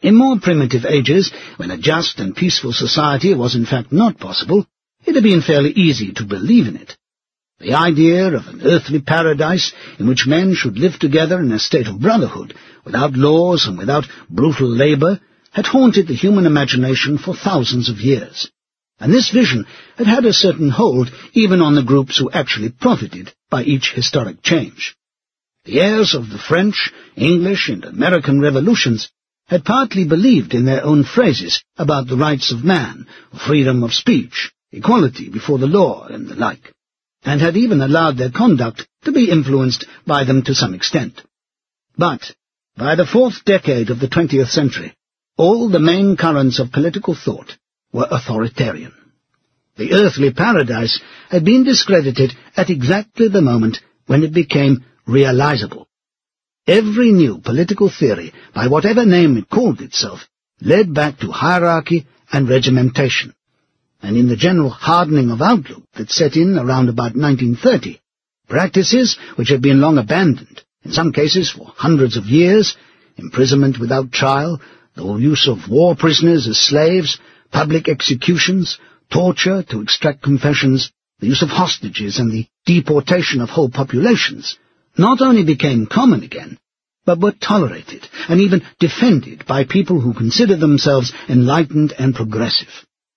In more primitive ages, when a just and peaceful society was in fact not possible, it had been fairly easy to believe in it. The idea of an earthly paradise in which men should live together in a state of brotherhood, without laws and without brutal labour, had haunted the human imagination for thousands of years. And this vision had had a certain hold even on the groups who actually profited by each historic change. The heirs of the French, English, and American revolutions had partly believed in their own phrases about the rights of man, freedom of speech, equality before the law, and the like, and had even allowed their conduct to be influenced by them to some extent. But by the fourth decade of the 20th century, all the main currents of political thought were authoritarian. The earthly paradise had been discredited at exactly the moment when it became realizable. Every new political theory, by whatever name it called itself, led back to hierarchy and regimentation. And in the general hardening of outlook that set in around about 1930, practices which had been long abandoned, in some cases for hundreds of years, imprisonment without trial, the use of war prisoners as slaves, public executions, torture to extract confessions, the use of hostages and the deportation of whole populations, not only became common again, but were tolerated and even defended by people who considered themselves enlightened and progressive.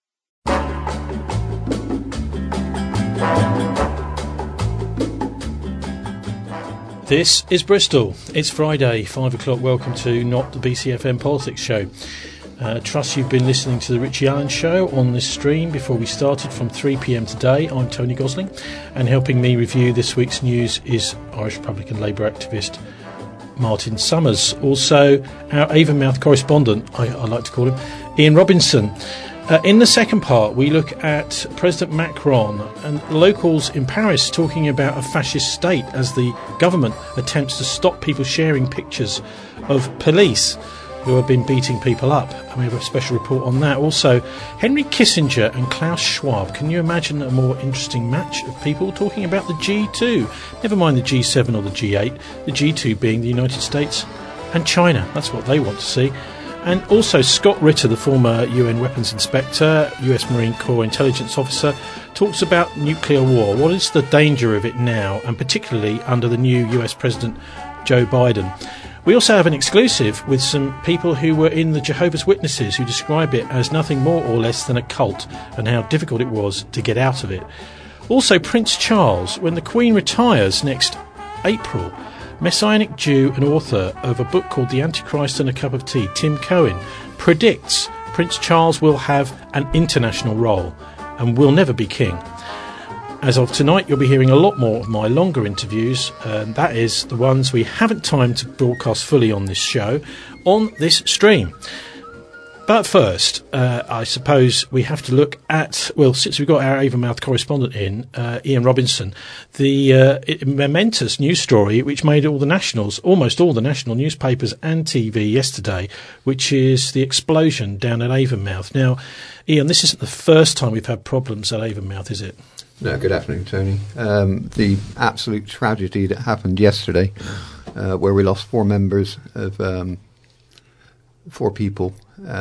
This is Bristol. It's Friday, 5 o'clock. Welcome to Not the BCFM Politics Show. Trust you've been listening to the Richie Allen Show on this stream before we started from 3 p.m. today. I'm Tony Gosling, and helping me review this week's news is Irish Republican Labour activist Martin Summers. Also, our Avonmouth correspondent, I like to call him, Ian Robinson. In the second part, we look at President Macron and locals in Paris talking about a fascist state as the government attempts to stop people sharing pictures of police who have been beating people up. And we have a special report on that. Also, Henry Kissinger and Klaus Schwab. Can you imagine a more interesting match of people talking about the G2? Never mind the G7 or the G8. The G2 being the United States and China. That's what they want to see. And also Scott Ritter, the former UN weapons inspector, US Marine Corps intelligence officer, talks about nuclear war. What is the danger of it now, and particularly under the new US President Joe Biden? We also have an exclusive with some people who were in the Jehovah's Witnesses who describe it as nothing more or less than a cult and how difficult it was to get out of it. Also Prince Charles, when the Queen retires next April. Messianic Jew and author of a book called The Antichrist and a Cup of Tea, Tim Cohen, predicts Prince Charles will have an international role and will never be king. As of tonight, you'll be hearing a lot more of my longer interviews, and that is the ones we haven't time to broadcast fully on this show, on this stream. But first, I suppose we have to look at, well, since we've got our Avonmouth correspondent in, Ian Robinson, the momentous news story which made all the nationals, almost all the national newspapers and TV yesterday, which is the explosion down at Avonmouth. Now, Ian, this isn't the first time we've had problems at Avonmouth, is it? No, good afternoon, Tony. The absolute tragedy that happened yesterday, where we lost four members of four people,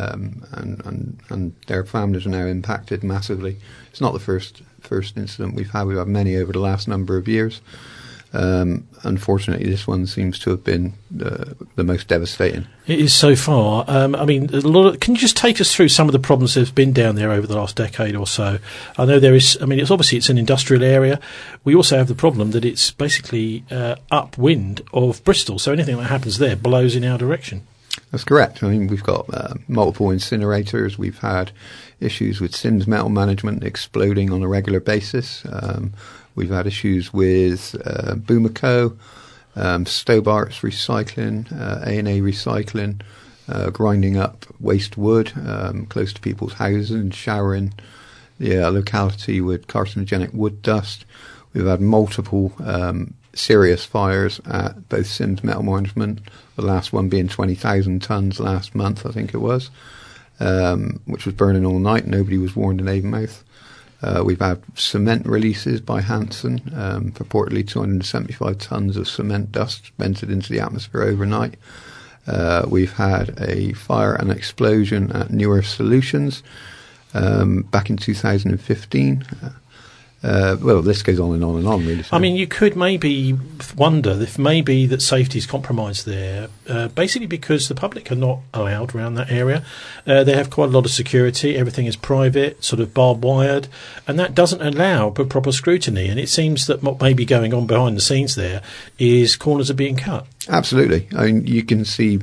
and their families are now impacted massively. It's not the first incident we've had. We've had many over the last number of years. Unfortunately, this one seems to have been the most devastating. It is so far. I mean, can you just take us through some of the problems that have been down there over the last decade or so? I know there is. I mean, it's an industrial area. We also have the problem that it's basically upwind of Bristol, so anything that happens there blows in our direction. That's correct. I mean, we've got multiple incinerators. We've had issues with Sims Metal Management exploding on a regular basis. We've had issues with Boomaco, Stobart's Recycling, A&A Recycling, grinding up waste wood close to people's houses and showering the locality with carcinogenic wood dust. We've had multiple serious fires at both Sims Metal Management, the last one being 20,000 tonnes last month, I think it was, which was burning all night. Nobody was warned in Avonmouth. We've had cement releases by Hanson, purportedly 275 tonnes of cement dust vented into the atmosphere overnight. We've had a fire and explosion at New Earth Solutions back in 2015. Well, the list goes on and on and on, really. So. I mean, you could maybe wonder if maybe that safety is compromised there, basically because the public are not allowed around that area. They have quite a lot of security. Everything is private, sort of barbed wired, and that doesn't allow proper scrutiny. And it seems that what may be going on behind the scenes there is corners are being cut. Absolutely. I mean, you can see,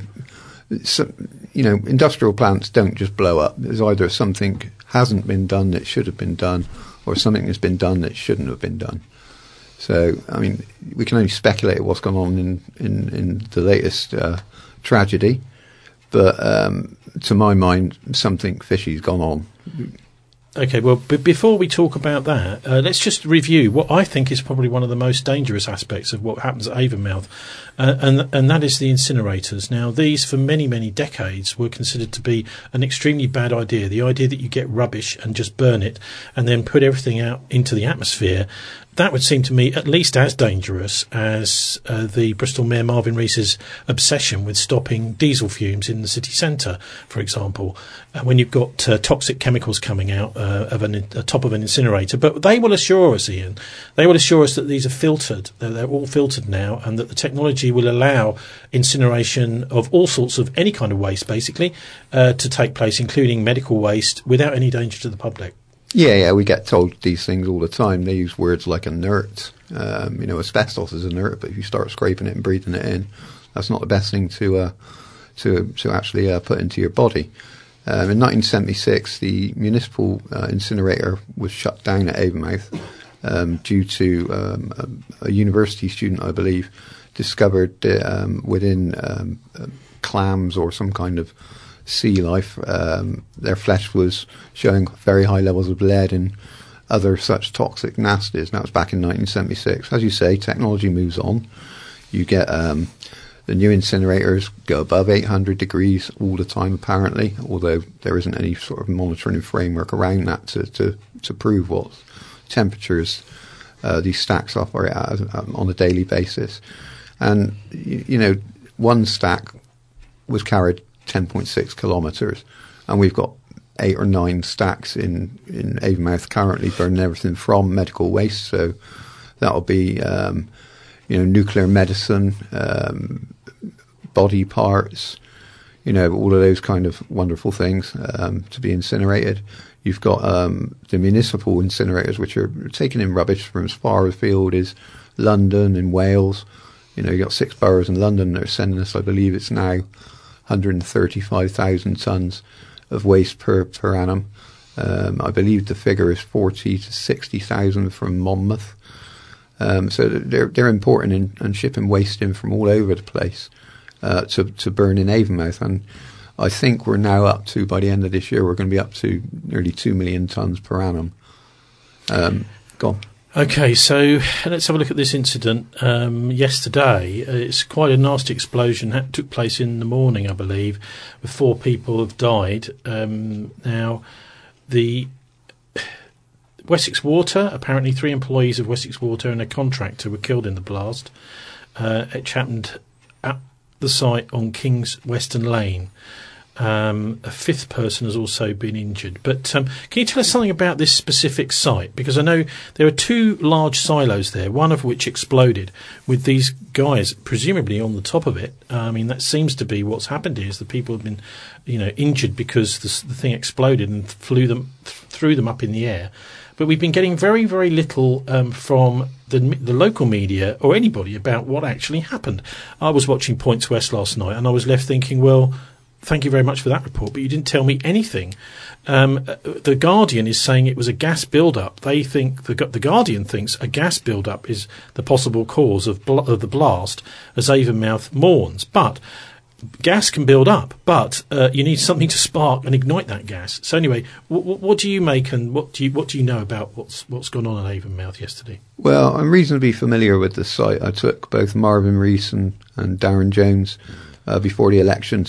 industrial plants don't just blow up. There's either something hasn't been done that should have been done, or something that's been done that shouldn't have been done. So, I mean, we can only speculate what's gone on in the latest tragedy, but to my mind, something fishy's gone on. Okay, well, before we talk about that, let's just review what I think is probably one of the most dangerous aspects of what happens at Avonmouth, and that is the incinerators. Now, these, for many, many decades, were considered to be an extremely bad idea. The idea that you get rubbish and just burn it and then put everything out into the atmosphere, that would seem to me at least as dangerous as the Bristol Mayor Marvin Rees's obsession with stopping diesel fumes in the city centre, for example, when you've got toxic chemicals coming out of top of an incinerator. But they will assure us, Ian, they will assure us that these are filtered, they're all filtered now, and that the technology will allow incineration of all sorts of any kind of waste, basically, to take place, including medical waste, without any danger to the public. Yeah, we get told these things all the time. They use words like inert. Asbestos is inert, but if you start scraping it and breathing it in, that's not the best thing to actually put into your body. In 1976, the municipal incinerator was shut down at Avonmouth due to a university student, I believe, discovered within clams or some kind of sea life, their flesh was showing very high levels of lead and other such toxic nasties. And that was back in 1976. As you say, technology moves on. You get the new incinerators go above 800 degrees all the time, apparently, although there isn't any sort of monitoring framework around that to prove what temperatures these stacks operate at on a daily basis. And, one stack was carried 10.6 kilometres, and we've got 8 or 9 stacks in Avonmouth currently burning everything from medical waste. So that'll be nuclear medicine, body parts, all of those kind of wonderful things to be incinerated. You've got the municipal incinerators, which are taking in rubbish from as far afield as London and Wales. You've got 6 boroughs in London that are sending us, I believe it's now 135,000 tonnes of waste per annum. I believe the figure is 40 to 60,000 from Monmouth. So they're importing and shipping waste in from all over the place to burn in Avonmouth. And I think we're now up to, by the end of this year, we're going to be up to nearly 2 million tonnes per annum. Go on. Okay, so let's have a look at this incident yesterday. It's quite a nasty explosion that took place in the morning, I believe, where 4 people have died. Now, the Wessex Water, apparently 3 employees of Wessex Water and a contractor were killed in the blast. It happened at the site on King's Western Lane. A 5th person has also been injured. But can you tell us something about this specific site? Because I know there are 2 large silos there, one of which exploded with these guys presumably on the top of it. I mean, that seems to be what's happened here, is that people have been, injured because the thing exploded and threw them up in the air. But we've been getting very, very little from the local media or anybody about what actually happened. I was watching Points West last night and I was left thinking, well, thank you very much for that report, but you didn't tell me anything. The Guardian is saying it was a gas build-up. They think the Guardian thinks a gas build-up is the possible cause of the blast as Avonmouth mourns. But gas can build up, but you need something to spark and ignite that gas. So anyway, what do you make, and what do you know about what's gone on at Avonmouth yesterday? Well, I'm reasonably familiar with the site. I took both Marvin Rees and Darren Jones before the election,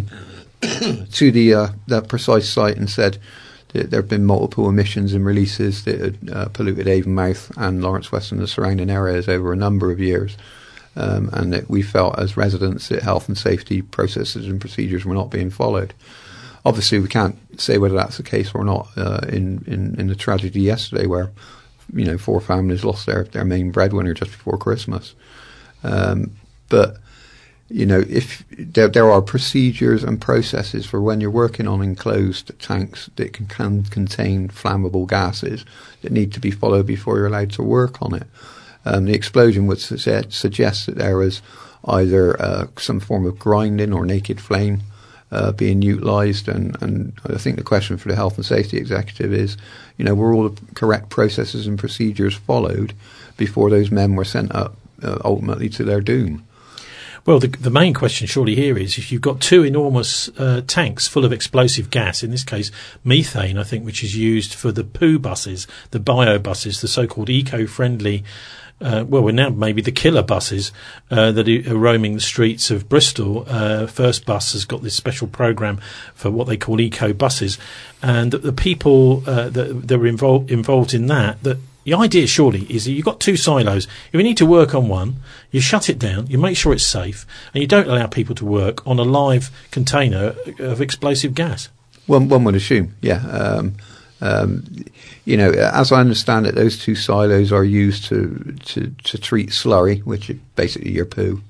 to the precise site and said that there have been multiple emissions and releases that had polluted Avonmouth and Lawrence West and the surrounding areas over a number of years. and that we felt as residents that health and safety processes and procedures were not being followed. Obviously, we can't say whether that's the case or not in the tragedy yesterday where, 4 families lost their main breadwinner just before Christmas. But if there are procedures and processes for when you're working on enclosed tanks that can contain flammable gases that need to be followed before you're allowed to work on it. The explosion would suggest that there was either some form of grinding or naked flame being utilised, and I think the question for the health and safety executive is, were all the correct processes and procedures followed before those men were sent up ultimately to their doom? Well, the main question surely here is if you've got 2 enormous tanks full of explosive gas, in this case methane, I think, which is used for the poo buses, the bio buses, the so-called eco-friendly, we're now maybe the killer buses that are roaming the streets of Bristol. First Bus has got this special programme for what they call eco buses, and the people that are involved in that the idea surely is that you've got 2 silos. If you need to work on one, you shut it down, you make sure it's safe, and you don't allow people to work on a live container of explosive gas. One would assume, yeah. As I understand it, those 2 silos are used to treat slurry, which is basically your poo,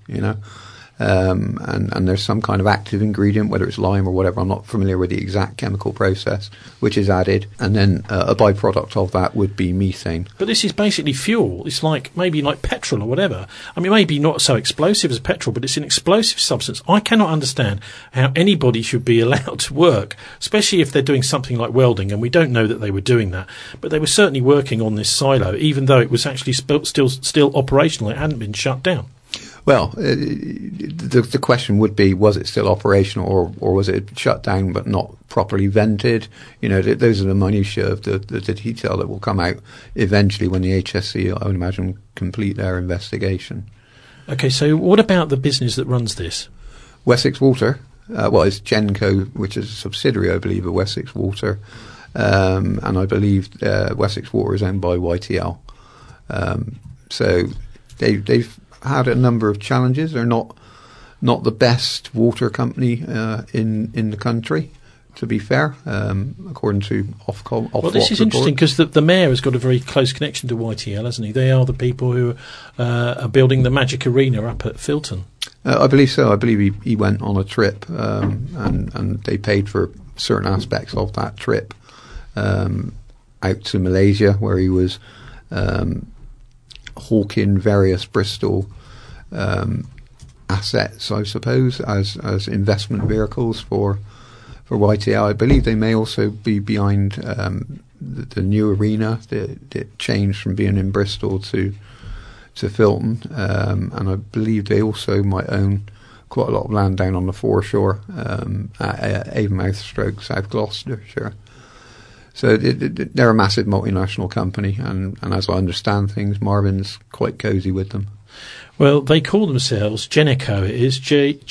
and there's some kind of active ingredient, whether it's lime or whatever, I'm not familiar with the exact chemical process, which is added, and then a byproduct of that would be methane. But this is basically fuel. It's maybe like petrol or whatever. I mean, maybe not so explosive as petrol, but it's an explosive substance. I cannot understand how anybody should be allowed to work, especially if they're doing something like welding, and we don't know that they were doing that. But they were certainly working on this silo, even though it was actually still operational. It hadn't been shut down. Well, the question would be, was it still operational or was it shut down but not properly vented? Those are the minutiae of the detail that will come out eventually when the HSE, I would imagine, complete their investigation. Okay, so what about the business that runs this? Wessex Water. It's Genco, which is a subsidiary, I believe, of Wessex Water. And I believe Wessex Water is owned by YTL. So they've had a number of challenges. They're not the best water company in the country, to be fair, according to Ofwat. Well, this is interesting because the mayor has got a very close connection to YTL, hasn't he? They are the people who are building the Magic Arena up at Filton. I believe so. I believe he went on a trip and they paid for certain aspects of that trip out to Malaysia, where he was hawking various Bristol assets, I suppose, as investment vehicles for YTL. I believe they may also be behind the new arena that changed from being in Bristol to Filton, and I believe they also might own quite a lot of land down on the foreshore at Avonmouth / South Gloucestershire. So they're a massive multinational company, and as I understand things, Marvin's quite cosy with them. Well, they call themselves Geneco. It is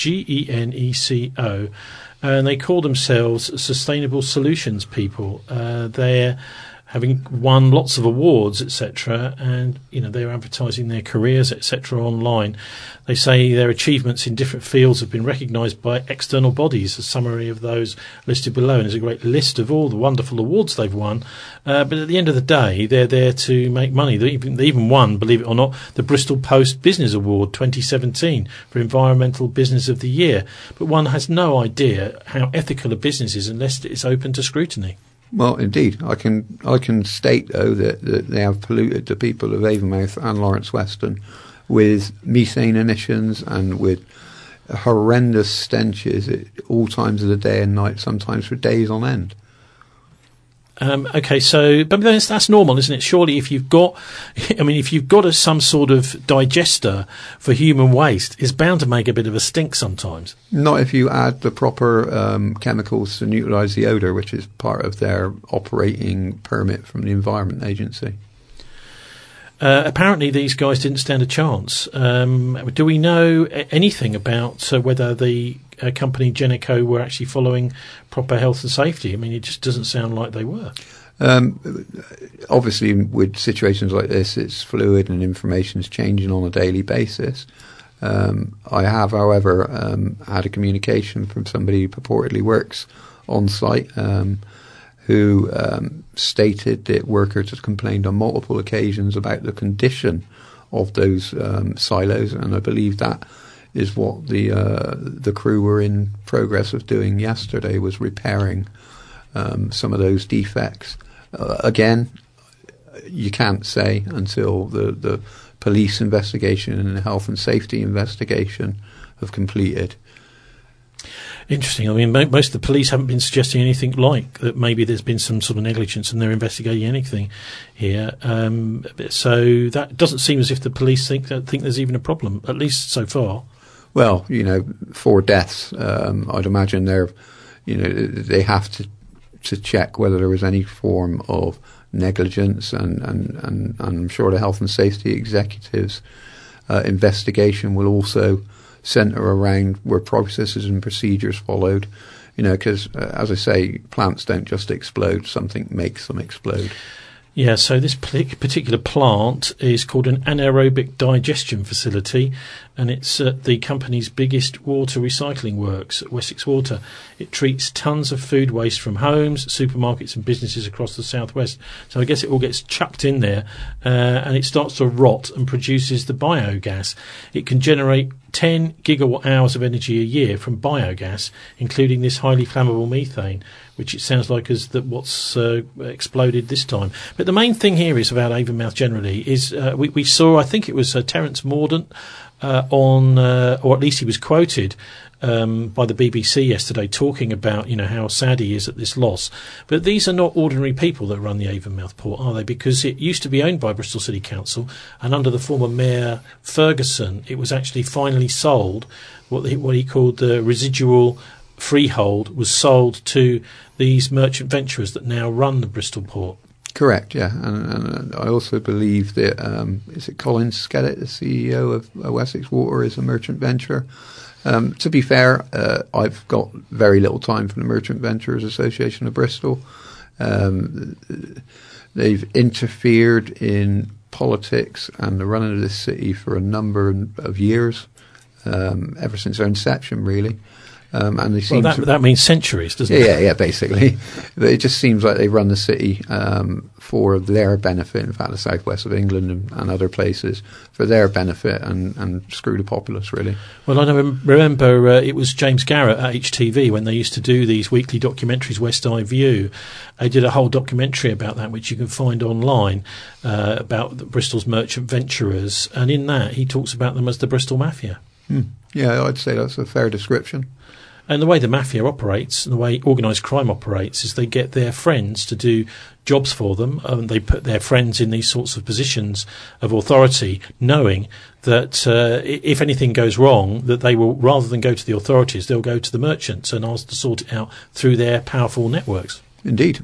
Geneco, and they call themselves Sustainable Solutions people. They're having won lots of awards, etc., and they're advertising their careers, etc., online. They say their achievements in different fields have been recognised by external bodies. A summary of those listed below, and there's a great list of all the wonderful awards they've won. But at the end of the day, they're there to make money. They even won, believe it or not, the Bristol Post Business Award 2017 for Environmental Business of the Year. But one has no idea how ethical a business is unless it's open to scrutiny. Well, indeed, I can state though that they have polluted the people of Avonmouth and Lawrence Weston with methane emissions and with horrendous stenches at all times of the day and night, sometimes for days on end. Okay, so but that's normal, isn't it? Surely, if you've got some sort of digester for human waste, it's bound to make a bit of a stink sometimes. Not if you add the proper chemicals to neutralise the odour, which is part of their operating permit from the Environment Agency. Apparently, these guys didn't stand a chance. Do we know anything about whether the company Geneco were actually following proper health and safety? I mean, it just doesn't sound like they were. Obviously, with situations like this, it's fluid and information is changing on a daily basis. I have, however, had a communication from somebody who purportedly works on site who stated that workers had complained on multiple occasions about the condition of those silos, and I believe that is what the crew were in progress of doing yesterday, was repairing some of those defects. Again, you can't say until the police investigation and the health and safety investigation have completed. Interesting. I mean, most of the police haven't been suggesting anything like that. Maybe there's been some sort of negligence and they're investigating anything here. So that doesn't seem as if the police think there's even a problem, at least so far. Well, 4 deaths. I'd imagine they have to check whether there was any form of negligence, and I'm sure the health and safety executives' investigation will also centre around were processes and procedures followed, because as I say, plants don't just explode, something makes them explode. Yeah, so this particular plant is called an anaerobic digestion facility, and it's at the company's biggest water recycling works at Wessex Water. It treats tons of food waste from homes, supermarkets and businesses across the southwest. So I guess it all gets chucked in there, and it starts to rot and produces the biogas. It can generate 10 gigawatt hours of energy a year from biogas, including this highly flammable methane, which it sounds like is what's exploded this time. But the main thing here is about Avonmouth generally is we saw, I think it was Terence Mordaunt or at least he was quoted by the BBC yesterday talking about how sad he is at this loss. But these are not ordinary people that run the Avonmouth port, are they? Because it used to be owned by Bristol City Council, and under the former Mayor Ferguson, it was actually finally sold. What he called the residual freehold was sold to these merchant venturers that now run the Bristol port. Correct, yeah. And I also believe that, is it Colin Skellett, the CEO of Wessex Water, is a merchant venturer. To be fair, I've got very little time for the Merchant Venturers Association of Bristol. They've interfered in politics and the running of this city for a number of years, ever since their inception, really. And they seem that means centuries, doesn't it? Yeah, basically. It just seems like they run the city for their benefit, in fact, the southwest of England and other places, for their benefit and screw the populace, really. Well, I remember it was James Garrett at HTV when they used to do these weekly documentaries, West Eye View. They did a whole documentary about that, which you can find online, about Bristol's merchant venturers. And in that, he talks about them as the Bristol Mafia. Yeah, I'd say that's a fair description. And the way the mafia operates, and the way organised crime operates, is they get their friends to do jobs for them, and they put their friends in these sorts of positions of authority, knowing that if anything goes wrong, that they will, rather than go to the authorities, they'll go to the merchants and ask to sort it out through their powerful networks. Indeed.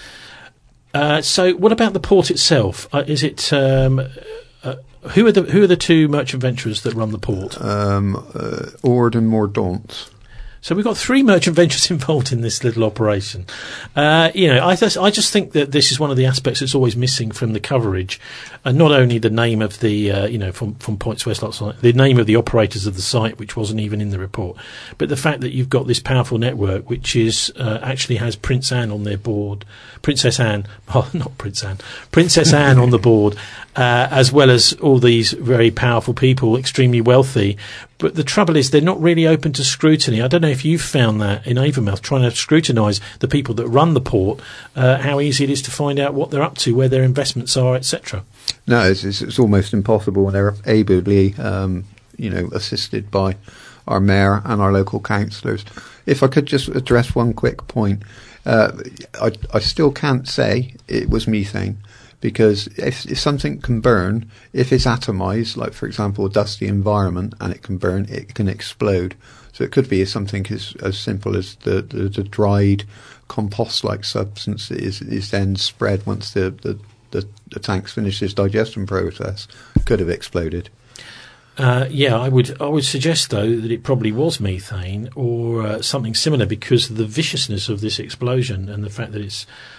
So what about the port itself? Is it... who are the 2 merchant venturers that run the port? Ord and Mordaunt. So we've got 3 merchant ventures involved in this little operation. I just think that this is one of the aspects that's always missing from the coverage, and not only the name of the, from Points West, the name of the operators of the site, which wasn't even in the report, but the fact that you've got this powerful network, which is actually has Princess Anne on their board, Princess Anne on the board, as well as all these very powerful people, extremely wealthy. But the trouble is they're not really open to scrutiny. I don't know if you've found that in Avonmouth, trying to scrutinise the people that run the port, how easy it is to find out what they're up to, where their investments are, etc. No, it's almost impossible when they're ably, assisted by our mayor and our local councillors. If I could just address one quick point, I still can't say it was methane. Because if something can burn, if it's atomised, like, for example, a dusty environment, and it can burn, it can explode. So it could be something as simple as the dried compost-like substance is then spread once the tank's finished its digestion process. Could have exploded. I would suggest, though, that it probably was methane or something similar, because of the viciousness of this explosion and the fact that it's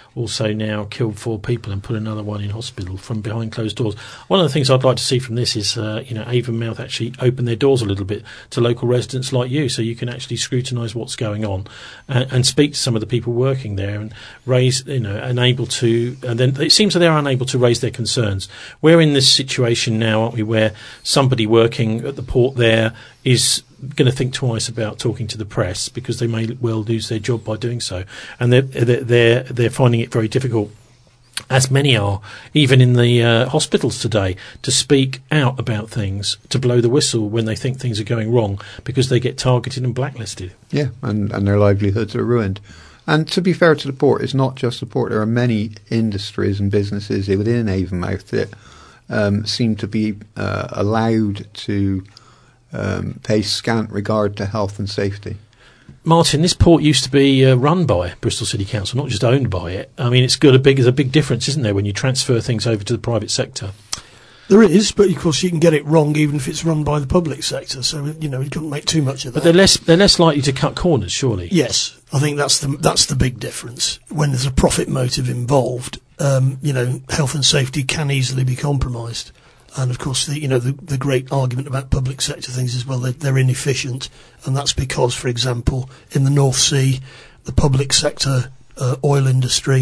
also now killed 4 people and put another one in hospital from behind closed doors. One of the things I'd like to see from this is, Avonmouth actually open their doors a little bit to local residents like you, so you can actually scrutinise what's going on and speak to some of the people working there and raise, and then it seems that they're unable to raise their concerns. We're in this situation now, aren't we, where somebody working at the port there is going to think twice about talking to the press because they may well lose their job by doing so, and they're finding it very difficult, as many are, even in the hospitals today, to speak out about things, to blow the whistle when they think things are going wrong, because they get targeted and blacklisted. Yeah, and their livelihoods are ruined. And to be fair to the port, it's not just the port. There are many industries and businesses within Avonmouth that seem to be allowed to pay scant regard to health and safety. Martin, this port used to be run by Bristol City Council, not just owned by it. I mean, there's a big difference, isn't there, when you transfer things over to the private sector? There is, but of course you can get it wrong even if it's run by the public sector. So you couldn't make too much of that. But they're less likely to cut corners, surely. Yes, I think that's the big difference. When there's a profit motive involved, health and safety can easily be compromised. And of course, the great argument about public sector things is, well, they're inefficient, and that's because, for example, in the North Sea, the public sector oil industry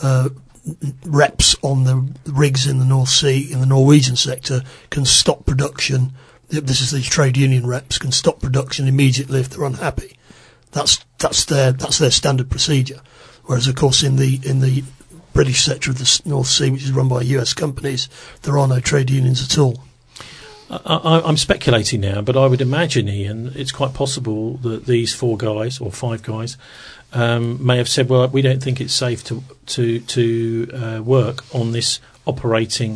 reps on the rigs in the North Sea in the Norwegian sector can stop production. This is the trade union reps can stop production immediately if they're unhappy. That's their standard procedure. Whereas, of course, in the British sector of the North Sea, which is run by US companies, there are no trade unions at all. I'm speculating now, but I would imagine, Ian, it's quite possible that these 4 guys or 5 guys may have said, well, we don't think it's safe to work on this operating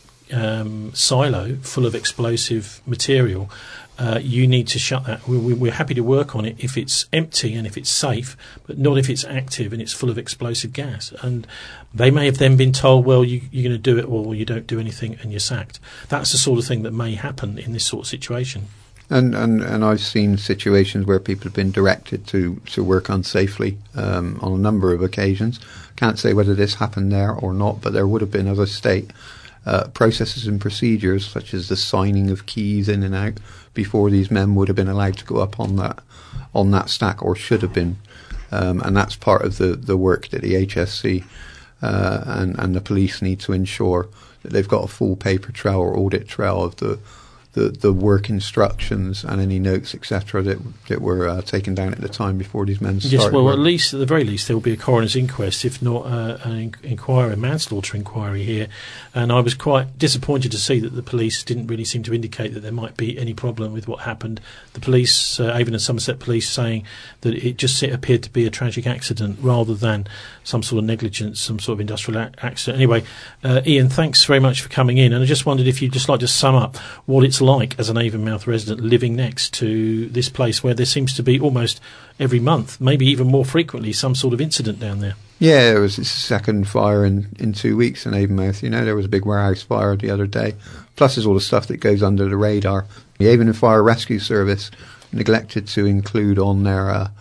silo full of explosive material. You need to shut that. We're happy to work on it if it's empty and if it's safe, but not if it's active and it's full of explosive gas. And they may have then been told, well, you're going to do it, or you don't do anything and you're sacked. That's the sort of thing that may happen in this sort of situation. And I've seen situations where people have been directed to work unsafely on a number of occasions. Can't say whether this happened there or not, but there would have been, as I state, processes and procedures such as the signing of keys in and out before these men would have been allowed to go up on that stack, or should have been, and that's part of the work that the HSC and the police need to ensure that they've got a full paper trail or audit trail of the work instructions and any notes, etc., that were taken down at the time before these men started. Yes, well, work. at the very least, there will be a coroner's inquest, if not an inquiry, a manslaughter inquiry here. And I was quite disappointed to see that the police didn't really seem to indicate that there might be any problem with what happened. The police, Avon and Somerset Police, saying that it appeared to be a tragic accident rather than some sort of negligence, some sort of industrial accident. Anyway, Ian, thanks very much for coming in. And I just wondered if you'd just like to sum up what it's like as an Avonmouth resident living next to this place where there seems to be almost every month, maybe even more frequently, some sort of incident down there. Yeah, there was a second fire in 2 weeks in Avonmouth. There was a big warehouse fire the other day. Plus there's all the stuff that goes under the radar. The Avon and Fire Rescue Service neglected to include on their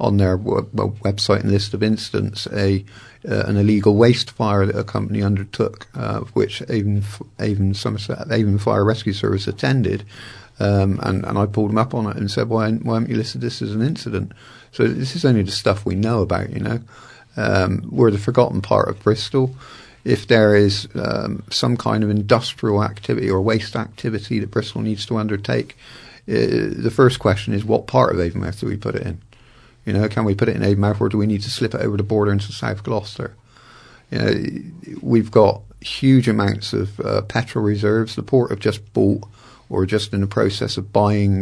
website and list of incidents an illegal waste fire that a company undertook, which Avon Fire Rescue Service attended, and I pulled them up on it and said, why haven't you listed this as an incident? So this is only the stuff we know about, We're the forgotten part of Bristol. If there is some kind of industrial activity or waste activity that Bristol needs to undertake, the first question is, what part of Avonmouth do we put it in? Can we put it in Avonmouth, or do we need to slip it over the border into South Gloucester? We've got huge amounts of petrol reserves. The port have just bought, or just in the process of buying,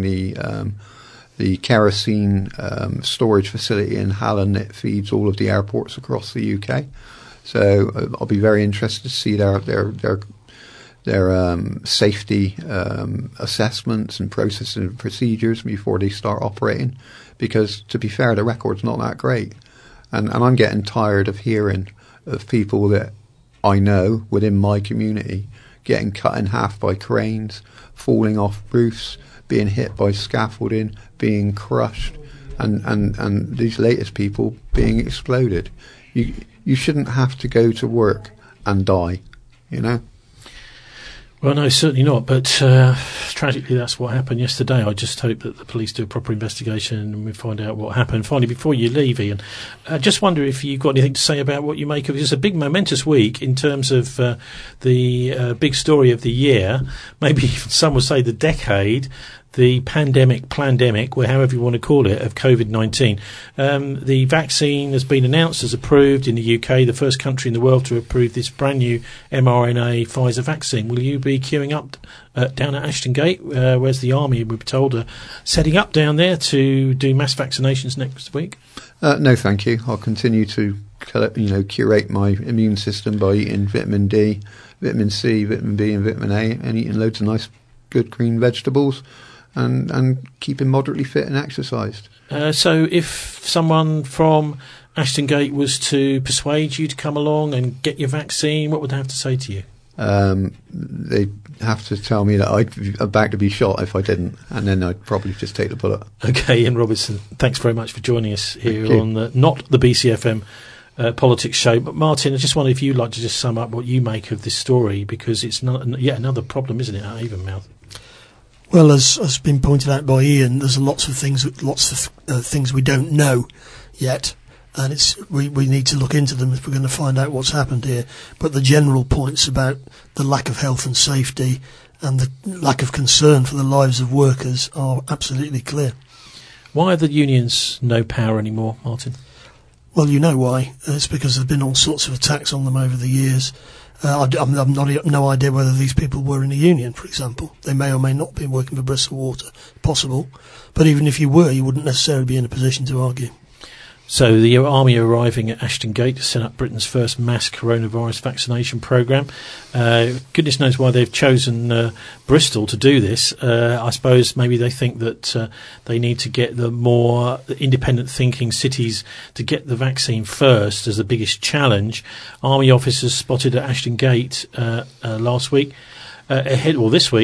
the kerosene storage facility in Hallen that feeds all of the airports across the UK. So I'll be very interested to see their safety assessments and processes and procedures before they start operating. Because, to be fair, the record's not that great. And I'm getting tired of hearing of people that I know within my community getting cut in half by cranes, falling off roofs, being hit by scaffolding, being crushed, and these latest people being exploded. You shouldn't have to go to work and die, you know? Well, no, certainly not. But tragically, that's what happened yesterday. I just hope that the police do a proper investigation and we find out what happened. Finally, before you leave, Ian, I just wonder if you've got anything to say about what you make of it. It's a big, momentous week in terms of the big story of the year, maybe some would say the decade, the plandemic, or however you want to call it, of COVID-19. The vaccine has been announced as approved in the UK, the first country in the world to approve this brand new mRNA Pfizer vaccine. Will you be queuing up down at Ashton Gate, where's the army, we've been told, setting up down there to do mass vaccinations next week? No, thank you. I'll continue to curate my immune system by eating vitamin D, vitamin C, vitamin B and vitamin A, and eating loads of nice, good green vegetables. And keeping moderately fit and exercised. So if someone from Ashton Gate was to persuade you to come along and get your vaccine, what would they have to say to you? They'd have to tell me that I'd about to be shot if I didn't, and then I'd probably just take the bullet. Okay, Ian Robertson, thanks very much for joining us here on not the BCFM politics show. But Martin, I just wonder if you'd like to just sum up what you make of this story, because it's yet another problem, isn't it, at Avonmouth? Well, as has been pointed out by Ian, there's lots of things we don't know yet, and we need to look into them if we're going to find out what's happened here. But the general points about the lack of health and safety and the lack of concern for the lives of workers are absolutely clear. Why are the unions no power anymore, Martin? Well, you know why. It's because there have been all sorts of attacks on them over the years. I've no idea whether these people were in a union, for example. They may or may not be working for Bristol Water. Possible. But even if you were, you wouldn't necessarily be in a position to argue. So the army are arriving at Ashton Gate to set up Britain's first mass coronavirus vaccination programme. Goodness knows why they've chosen Bristol to do this. I suppose maybe they think that they need to get the more independent thinking cities to get the vaccine first as the biggest challenge. Army officers spotted at Ashton Gate this week, ahead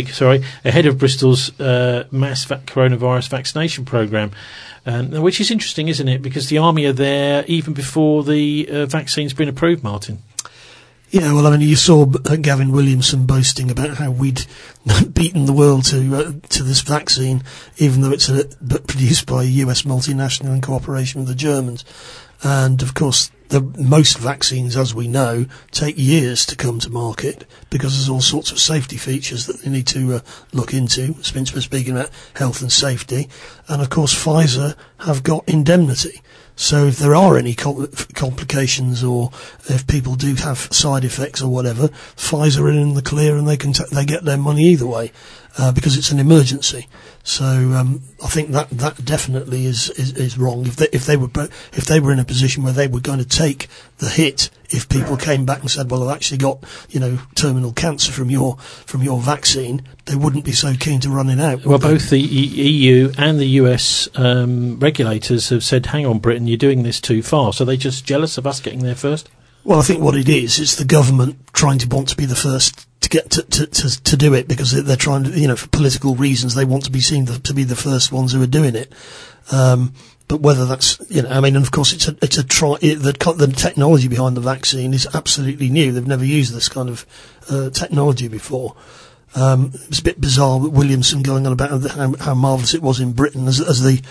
of Bristol's mass coronavirus vaccination programme. Which is interesting, isn't it? Because the army are there even before the vaccine's been approved, Martin. Yeah, well, I mean, you saw Gavin Williamson boasting about how we'd beaten the world to this vaccine, even though it's produced by a US multinational in cooperation with the Germans. And, of course, most vaccines, as we know, take years to come to market because there's all sorts of safety features that they need to look into, since we're speaking about health and safety. And, of course, Pfizer have got indemnity. So if there are any complications or if people do have side effects or whatever, Pfizer are in the clear and they get their money either way because it's an emergency. So I think that definitely is wrong. If they were in a position where they were going to take the hit if people came back and said, well, I've actually got terminal cancer from your vaccine, they wouldn't be so keen to run it out. Well, both the EU and the US regulators have said, hang on, Britain, you're doing this too far. So are they just jealous of us getting there first? Well, I think what it is, it's the government trying to want to be the first to get to do it because they're trying to, for political reasons, they want to be seen to be the first ones who are doing it. But whether that's, and of course the technology behind the vaccine is absolutely new. They've never used this kind of technology before. It was a bit bizarre with Williamson going on about how marvellous it was in Britain as the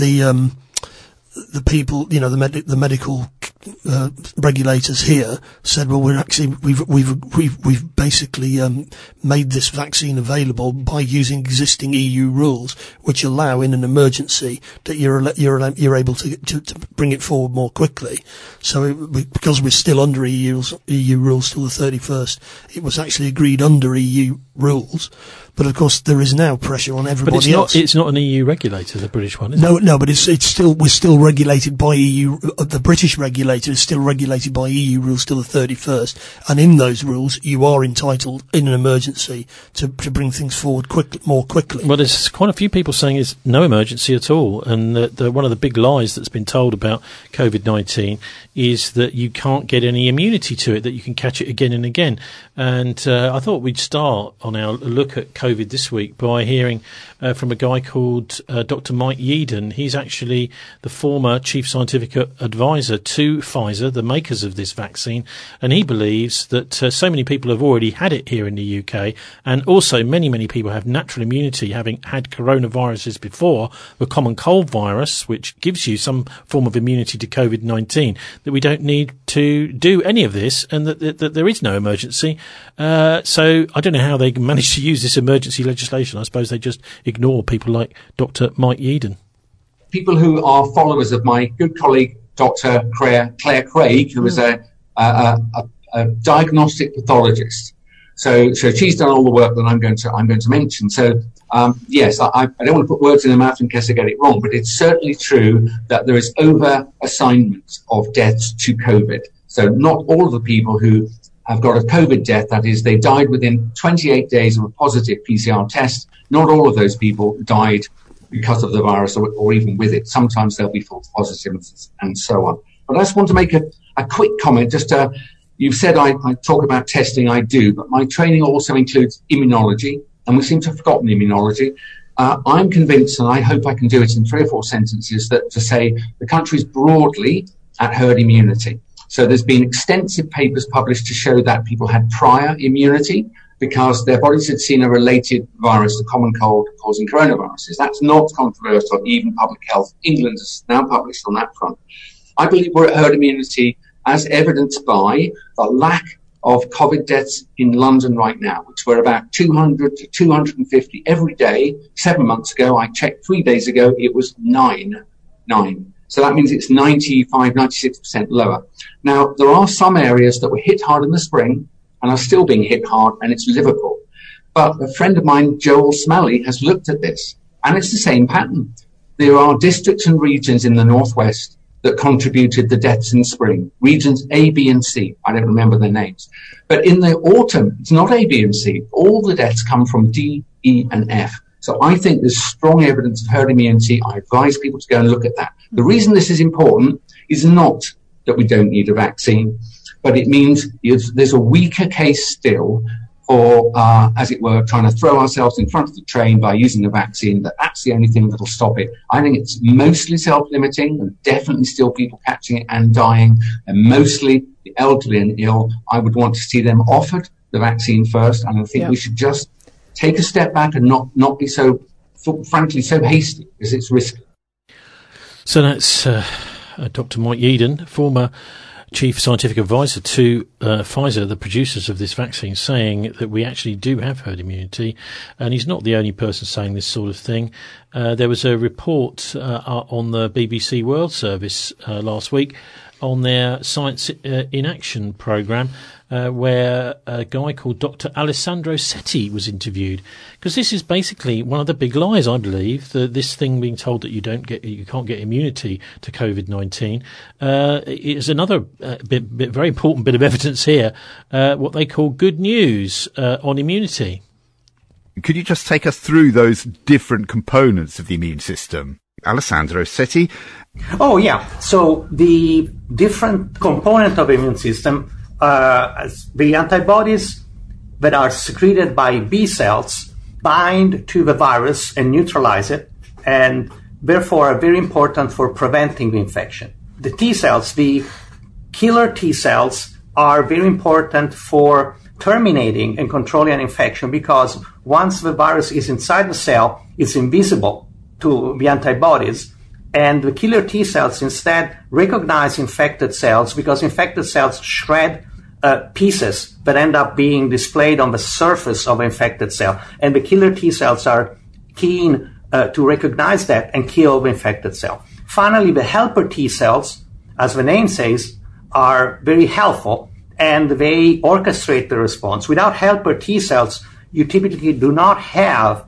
people, the medical regulators here said, well, we've basically made this vaccine available by using existing EU rules, which allow in an emergency that you're able to bring it forward more quickly. So because we're still under EU rules till the 31st, it was actually agreed under EU rules. But of course, there is now pressure on everybody else. It's not an EU regulator, the British one, is it? No, but we're still regulated by EU. The British regulator is still regulated by EU rules till the 31st, and in those rules, you are entitled, in an emergency, to bring things forward more quickly. Well, there's quite a few people saying there's no emergency at all, and that one of the big lies that's been told about COVID-19 is that you can't get any immunity to it, that you can catch it again and again. And I thought we'd start on our look at COVID this week by hearing from a guy called Dr. Mike Yeadon. He's actually the former chief scientific advisor to Pfizer, the makers of this vaccine, and he believes that so many people have already had it here in the UK, and also many people have natural immunity, having had coronaviruses before, the common cold virus, which gives you some form of immunity to COVID-19, that we don't need to do any of this, and that there is no emergency. So I don't know how they managed to use this emergency legislation. I suppose they just ignore people like Dr. Mike Yeadon. People who are followers of my good colleague, Dr. Claire Craig, who is a diagnostic pathologist. So she's done all the work that I'm going to mention. So yes, I don't want to put words in her mouth in case I get it wrong, but it's certainly true that there is over-assignment of deaths to COVID. So not all of the people who have got a COVID death, that is, they died within 28 days of a positive PCR test, not all of those people died because of the virus or even with it. Sometimes they'll be false positives and so on. But I just want to make a quick comment. You've said I talk about testing, I do, but my training also includes immunology, and we seem to have forgotten immunology. I'm convinced, and I hope I can do it in 3 or 4 sentences, that to say the country's broadly at herd immunity. So there's been extensive papers published to show that people had prior immunity because their bodies had seen a related virus, the common cold causing coronaviruses. That's not controversial. Even Public Health England has now published on that front. I believe we're at herd immunity as evidenced by the lack of COVID deaths in London right now, which were about 200 to 250 every day. 7 months ago, I checked 3 days ago, it was 9. So that means it's 95, 96% lower. Now, there are some areas that were hit hard in the spring and are still being hit hard, and it's Liverpool. But a friend of mine, Joel Smalley, has looked at this, and it's the same pattern. There are districts and regions in the northwest that contributed the deaths in spring. Regions A, B, and C. I don't remember their names. But in the autumn, it's not A, B, and C. All the deaths come from D, E, and F. So I think there's strong evidence of herd immunity. I advise people to go and look at that. The reason this is important is not that we don't need a vaccine, but it means there's a weaker case still for, as it were, trying to throw ourselves in front of the train by using the vaccine, that's the only thing that'll stop it. I think it's mostly self-limiting and definitely still people catching it and dying, and mostly the elderly and ill. I would want to see them offered the vaccine first, and I think we should just take a step back and not be so, frankly, so hasty, because it's risky. So that's Dr. Mike Yeadon, former chief scientific advisor to Pfizer, the producers of this vaccine, saying that we actually do have herd immunity. And he's not the only person saying this sort of thing. There was a report on the BBC World Service last week on their Science in Action programme, where a guy called Dr. Alessandro Setti was interviewed, because this is basically one of the big lies, I believe, this thing being told that you can't get immunity to COVID-19 is another very important bit of evidence here, what they call good news on immunity. Could you just take us through those different components of the immune system? Alessandro Setti. Oh, yeah. So the different component of the immune system, the antibodies that are secreted by B cells bind to the virus and neutralize it, and therefore are very important for preventing the infection. The T cells, the killer T cells, are very important for terminating and controlling an infection, because once the virus is inside the cell, it's invisible to the antibodies, and the killer T cells instead recognize infected cells, because infected cells shred pieces that end up being displayed on the surface of an infected cell, and the killer T cells are keen to recognize that and kill the infected cell. Finally, the helper T cells, as the name says, are very helpful, and they orchestrate the response. Without helper T cells, you typically do not have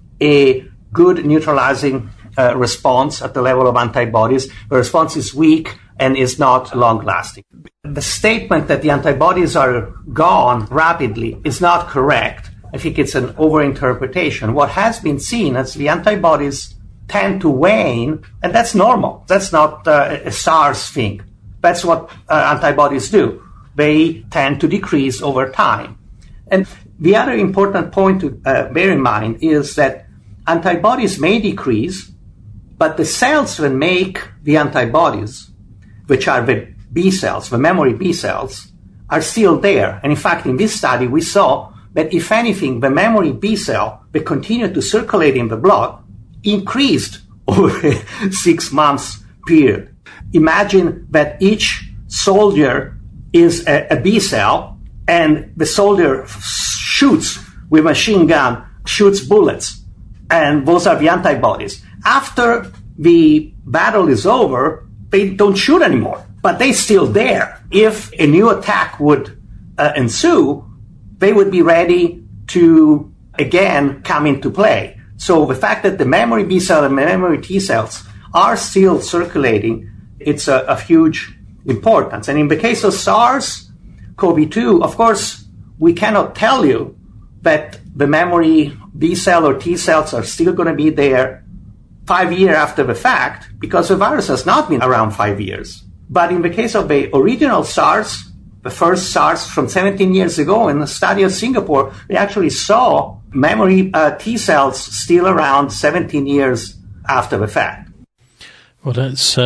a good neutralizing response at the level of antibodies. The response is weak and is not long-lasting. The statement that the antibodies are gone rapidly is not correct. I think it's an overinterpretation. What has been seen is the antibodies tend to wane, and that's normal. That's not a SARS thing. That's what antibodies do. They tend to decrease over time. And the other important point to bear in mind is that antibodies may decrease, but the cells that make the antibodies, which are the B cells, the memory B cells, are still there. And in fact, in this study, we saw that if anything, the memory B cell that continued to circulate in the blood increased over a 6 months period. Imagine that each soldier is a B cell, and the soldier shoots with a machine gun, shoots bullets, and those are the antibodies. After the battle is over, they don't shoot anymore, but they're still there. If a new attack would ensue, they would be ready to again come into play. So the fact that the memory B cell and memory T cells are still circulating, it's of huge importance. And in the case of SARS-CoV-2, of course, we cannot tell you that the memory B cell or T cells are still going to be there 5 years after the fact, because the virus has not been around 5 years. But in the case of the original SARS, the first SARS from 17 years ago, in the study of Singapore, we actually saw memory T cells still around 17 years after the fact. Well, that's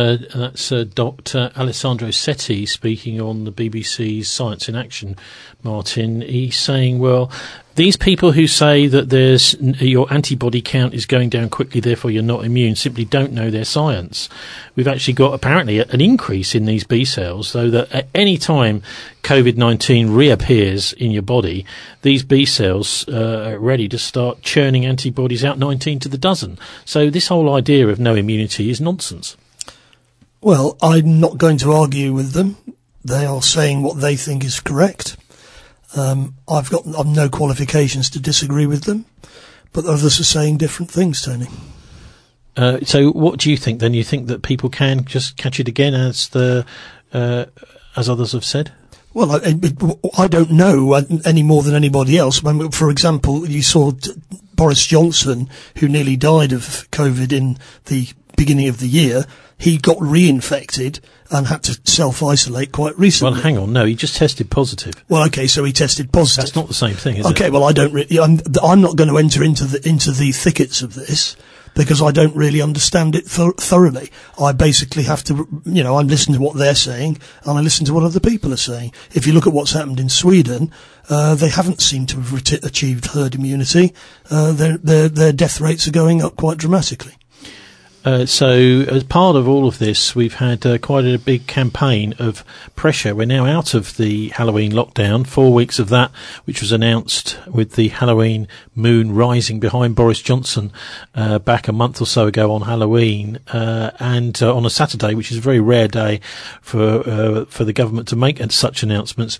Dr. Alessandro Setti speaking on the BBC's Science in Action, Martin. He's saying, well, these people who say that your antibody count is going down quickly, therefore you're not immune, simply don't know their science. We've actually got apparently an increase in these B cells, so that at any time COVID-19 reappears in your body, these B cells are ready to start churning antibodies out 19 to the dozen. So this whole idea of no immunity is nonsense. Well, I'm not going to argue with them. They are saying what they think is correct. I've no qualifications to disagree with them, but others are saying different things, Tony. So what do you think then? You think that people can just catch it again as others have said? Well, I don't know any more than anybody else. For example, you saw Boris Johnson, who nearly died of COVID in the beginning of the year. He got reinfected and had to self-isolate quite recently. Well, hang on. No, he just tested positive. Well, okay, so he tested positive. That's not the same thing, is it? Okay, well, I'm not going to enter into the thickets of this, because I don't really understand it thoroughly. I basically have to, I listen to what they're saying, and I listen to what other people are saying. If you look at what's happened in Sweden, they haven't seemed to have achieved herd immunity. Their death rates are going up quite dramatically. So as part of all of this, we've had quite a big campaign of pressure. We're now out of the Halloween lockdown, 4 weeks of that, which was announced with the Halloween moon rising behind Boris Johnson back a month or so ago on Halloween, and on a Saturday, which is a very rare day for the government to make such announcements.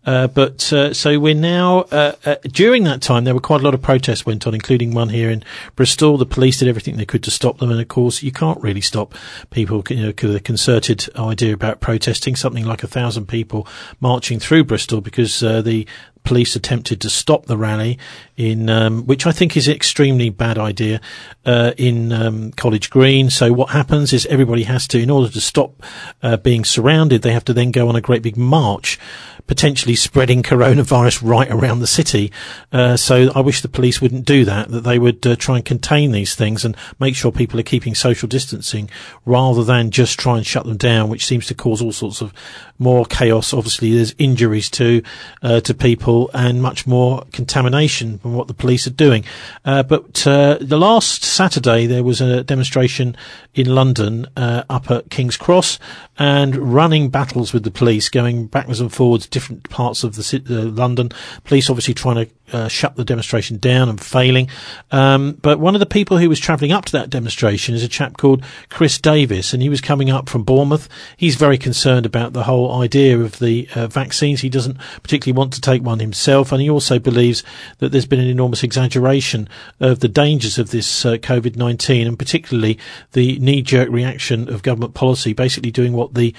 So we're now, during that time, there were quite a lot of protests went on, including one here in Bristol. The police did everything they could to stop them, and of course, you can't really stop people, the concerted idea about protesting, something like 1,000 people marching through Bristol because the police attempted to stop the rally in, which I think is an extremely bad idea, in College Green. So what happens is everybody has to, in order to stop being surrounded, they have to then go on a great big march, potentially spreading coronavirus right around the city. So I wish the police wouldn't do that they would try and contain these things and make sure people are keeping social distancing rather than just try and shut them down, which seems to cause all sorts of more chaos. Obviously, there's injuries to people and much more contamination from what the police are doing. But the last Saturday, there was a demonstration in London up at King's Cross, and running battles with the police, going backwards and forwards, different parts of London. Police obviously trying to shut the demonstration down and failing. But one of the people who was travelling up to that demonstration is a chap called Chris Davis, and he was coming up from Bournemouth. He's very concerned about the whole idea of the vaccines. He doesn't particularly want to take one himself, and he also believes that there's been an enormous exaggeration of the dangers of this COVID-19, and particularly the knee-jerk reaction of government policy, basically doing what the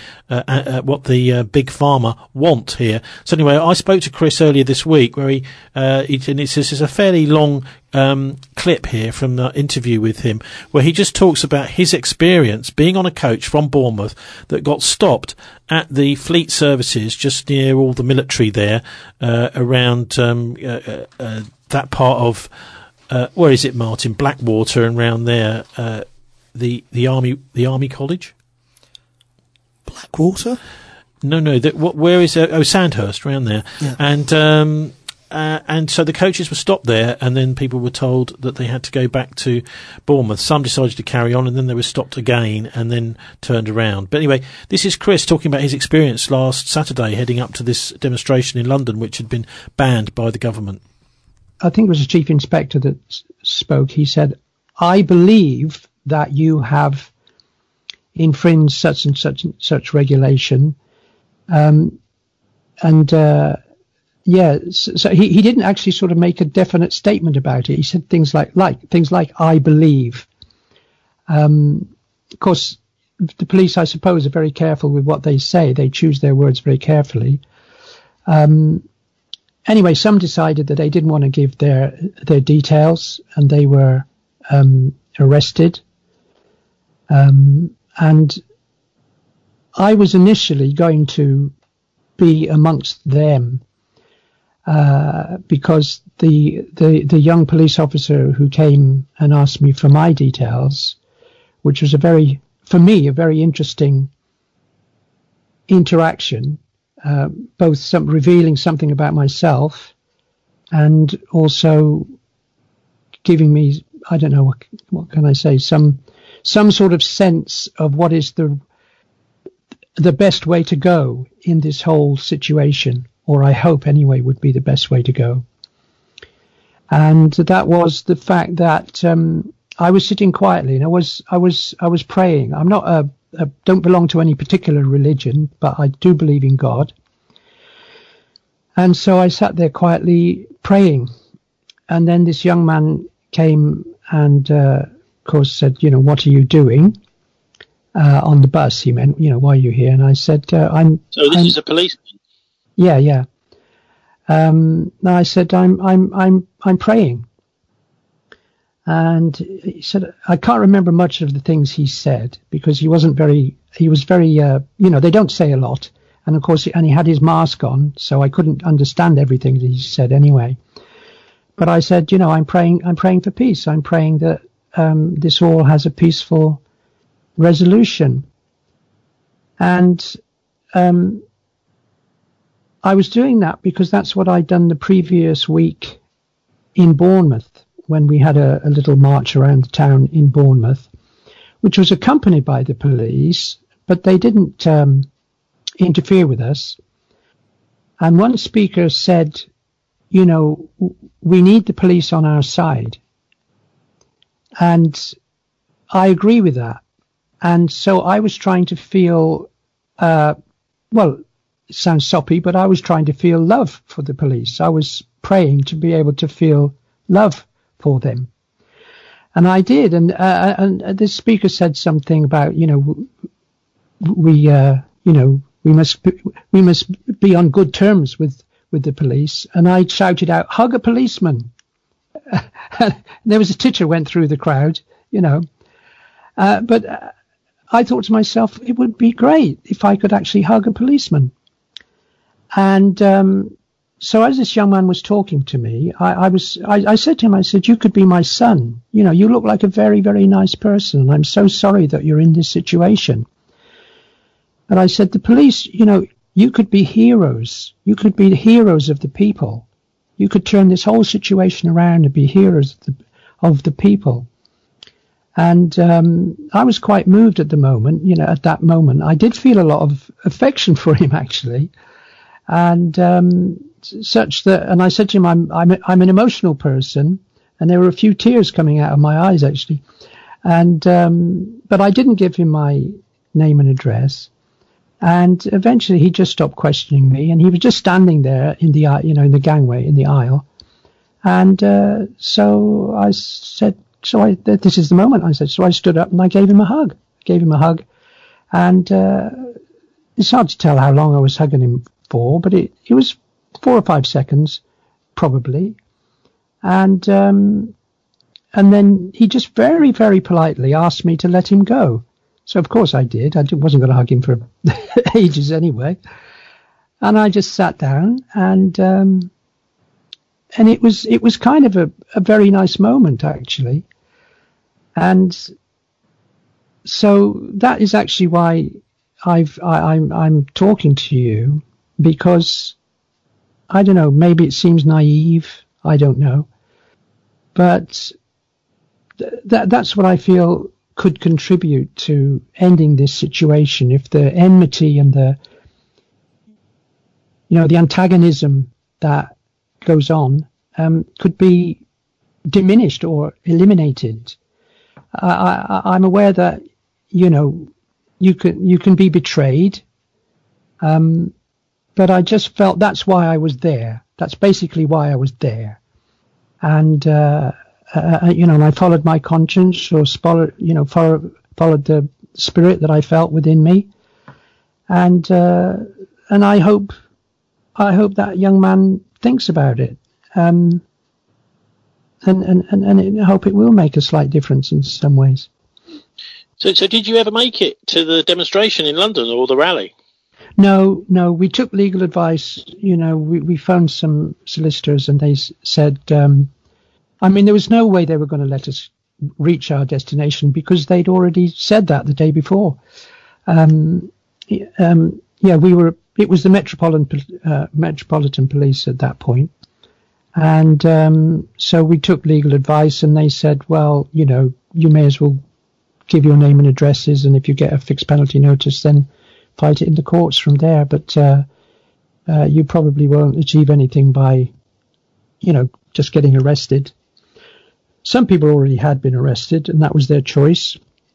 big pharma want here. So anyway, I spoke to Chris earlier this week, where he and this is a fairly long clip here from the interview with him where he just talks about his experience being on a coach from Bournemouth that got stopped at the Fleet Services just near all the military there, around that part of where is it, Martin? Blackwater and round there, the Army College. Blackwater? No. Where is Sandhurst, around there, yeah. And so the coaches were stopped there, and then people were told that they had to go back to Bournemouth. Some decided to carry on, and then they were stopped again, and then turned around. But anyway, this is Chris talking about his experience last Saturday heading up to this demonstration in London, which had been banned by the government. I think it was the chief inspector that spoke. He said, "I believe that you have infringed such and such regulation," so he didn't actually sort of make a definite statement about it. He said things like "I believe." Of course, the police, I suppose, are very careful with what they say. They choose their words very carefully. Anyway, some decided that they didn't want to give their details, and they were arrested. And I was initially going to be amongst them, because the young police officer who came and asked me for my details, which was a very interesting interaction, both revealing something about myself and also giving me, I don't know, what can I say, some sort of sense of what is the best way to go in this whole situation, or I hope anyway would be the best way to go. And that was the fact that I was sitting quietly, and I was praying. I'm not don't belong to any particular religion, but I do believe in God. And so I sat there quietly praying, and then this young man came and, of course, said, "What are you doing?" On the bus, he meant, "Why are you here?" And I said, "I'm." So this is a policeman. Yeah. I said, I'm praying. And he said, I can't remember much of the things he said, because he was very, they don't say a lot. And of course, he had his mask on, so I couldn't understand everything that he said anyway. But I said, I'm praying for peace. I'm praying that this all has a peaceful resolution. And I was doing that because that's what I'd done the previous week in Bournemouth, when we had a little march around the town in Bournemouth, which was accompanied by the police, but they didn't interfere with us. And one speaker said, we need the police on our side. And I agree with that. And so I was trying to feel, it sounds soppy, but I was trying to feel love for the police. I was praying to be able to feel love for them. And I did. And this speaker said something about, we must be on good terms with the police. And I shouted out, "Hug a policeman." There was a titter went through the crowd, but I thought to myself, it would be great if I could actually hug a policeman. And so as this young man was talking to me, I said to him, I said, "You could be my son. You look like a very, very nice person. And I'm so sorry that you're in this situation." And I said, "The police, you could be heroes. You could be the heroes of the people. You could turn this whole situation around and be heroes of the people." And I was quite moved at the moment, at that moment. I did feel a lot of affection for him, actually. And such that, and I said to him, I'm an emotional person, and there were a few tears coming out of my eyes, actually. And but I didn't give him my name and address. And eventually he just stopped questioning me, and he was just standing there in the in the gangway, in the aisle. And so I said, this is the moment, I said. So I stood up and I gave him a hug. And it's hard to tell how long I was hugging him for, but it was 4 or 5 seconds, probably. And then he just very, very politely asked me to let him go. So, of course, I did. I wasn't going to hug him for ages anyway. And I just sat down, and it was kind of a very nice moment, actually. And so that is actually why I'm talking to you, because I don't know, maybe it seems naive, I don't know, but that's what I feel could contribute to ending this situation. If the enmity and the antagonism that goes on could be diminished or eliminated. I'm aware that you can be betrayed, but I just felt that's why I was there. That's basically why I was there, and and I followed my conscience, or followed the spirit that I felt within me, and I hope that young man thinks about it, and I hope it will make a slight difference in some ways. So did you ever make it to the demonstration in London or the rally? No, we took legal advice. We phoned some solicitors, and they said, there was no way they were going to let us reach our destination, because they'd already said that the day before. It was the Metropolitan Police at that point. And so we took legal advice, and they said, well, you may as well give your name and addresses, and if you get a fixed penalty notice, then fight it in the courts from there. But you probably won't achieve anything by, just getting arrested. Some people already had been arrested, and that was their choice.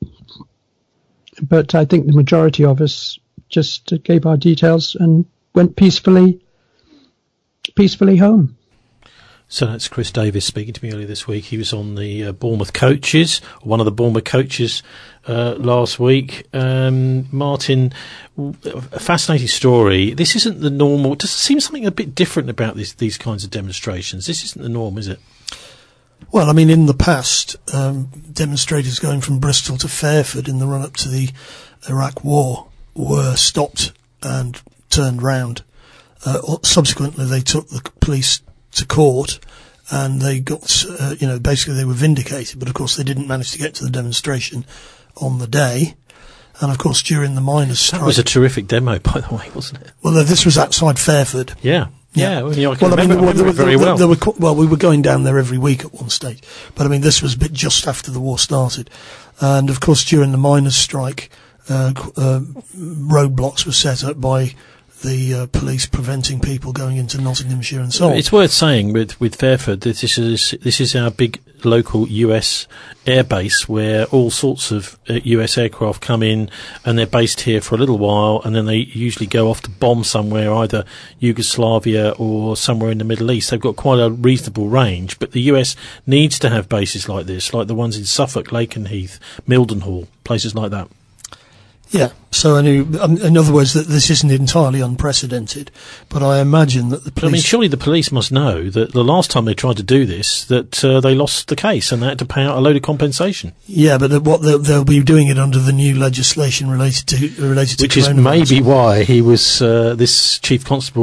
But I think the majority of us just gave our details and went peacefully home. So that's Chris Davis speaking to me earlier this week. He was on the Bournemouth coaches, one of the Bournemouth coaches last week. Martin, a fascinating story. This isn't the normal. Does it seem something a bit different about these kinds of demonstrations? This isn't the norm, is it? Well, in the past, demonstrators going from Bristol to Fairford in the run-up to the Iraq War were stopped and turned round. Subsequently, they took the police to court, and they got, basically they were vindicated, but of course they didn't manage to get to the demonstration on the day. And of course during the miners' strike... That was a terrific demo, by the way, wasn't it? Well, this was outside Fairford. Yeah. I can remember it very well. We were going down there every week at one stage, but this was a bit just after the war started. And of course during the miners' strike, roadblocks were set up by the police, preventing people going into Nottinghamshire and so on. It's worth saying with Fairford that this is our big local US airbase, where all sorts of US aircraft come in, and they're based here for a little while, and then they usually go off to bomb somewhere, either Yugoslavia or somewhere in the Middle East. They've got quite a reasonable range, but the US needs to have bases like this, like the ones in Suffolk, Lakenheath, Mildenhall, places like that. Yeah, so in other words, that this isn't entirely unprecedented, but I imagine that the police... surely the police must know that the last time they tried to do this, that they lost the case and they had to pay out a load of compensation. Yeah, but what they'll be doing it under the new legislation related to which is maybe why he was this chief inspector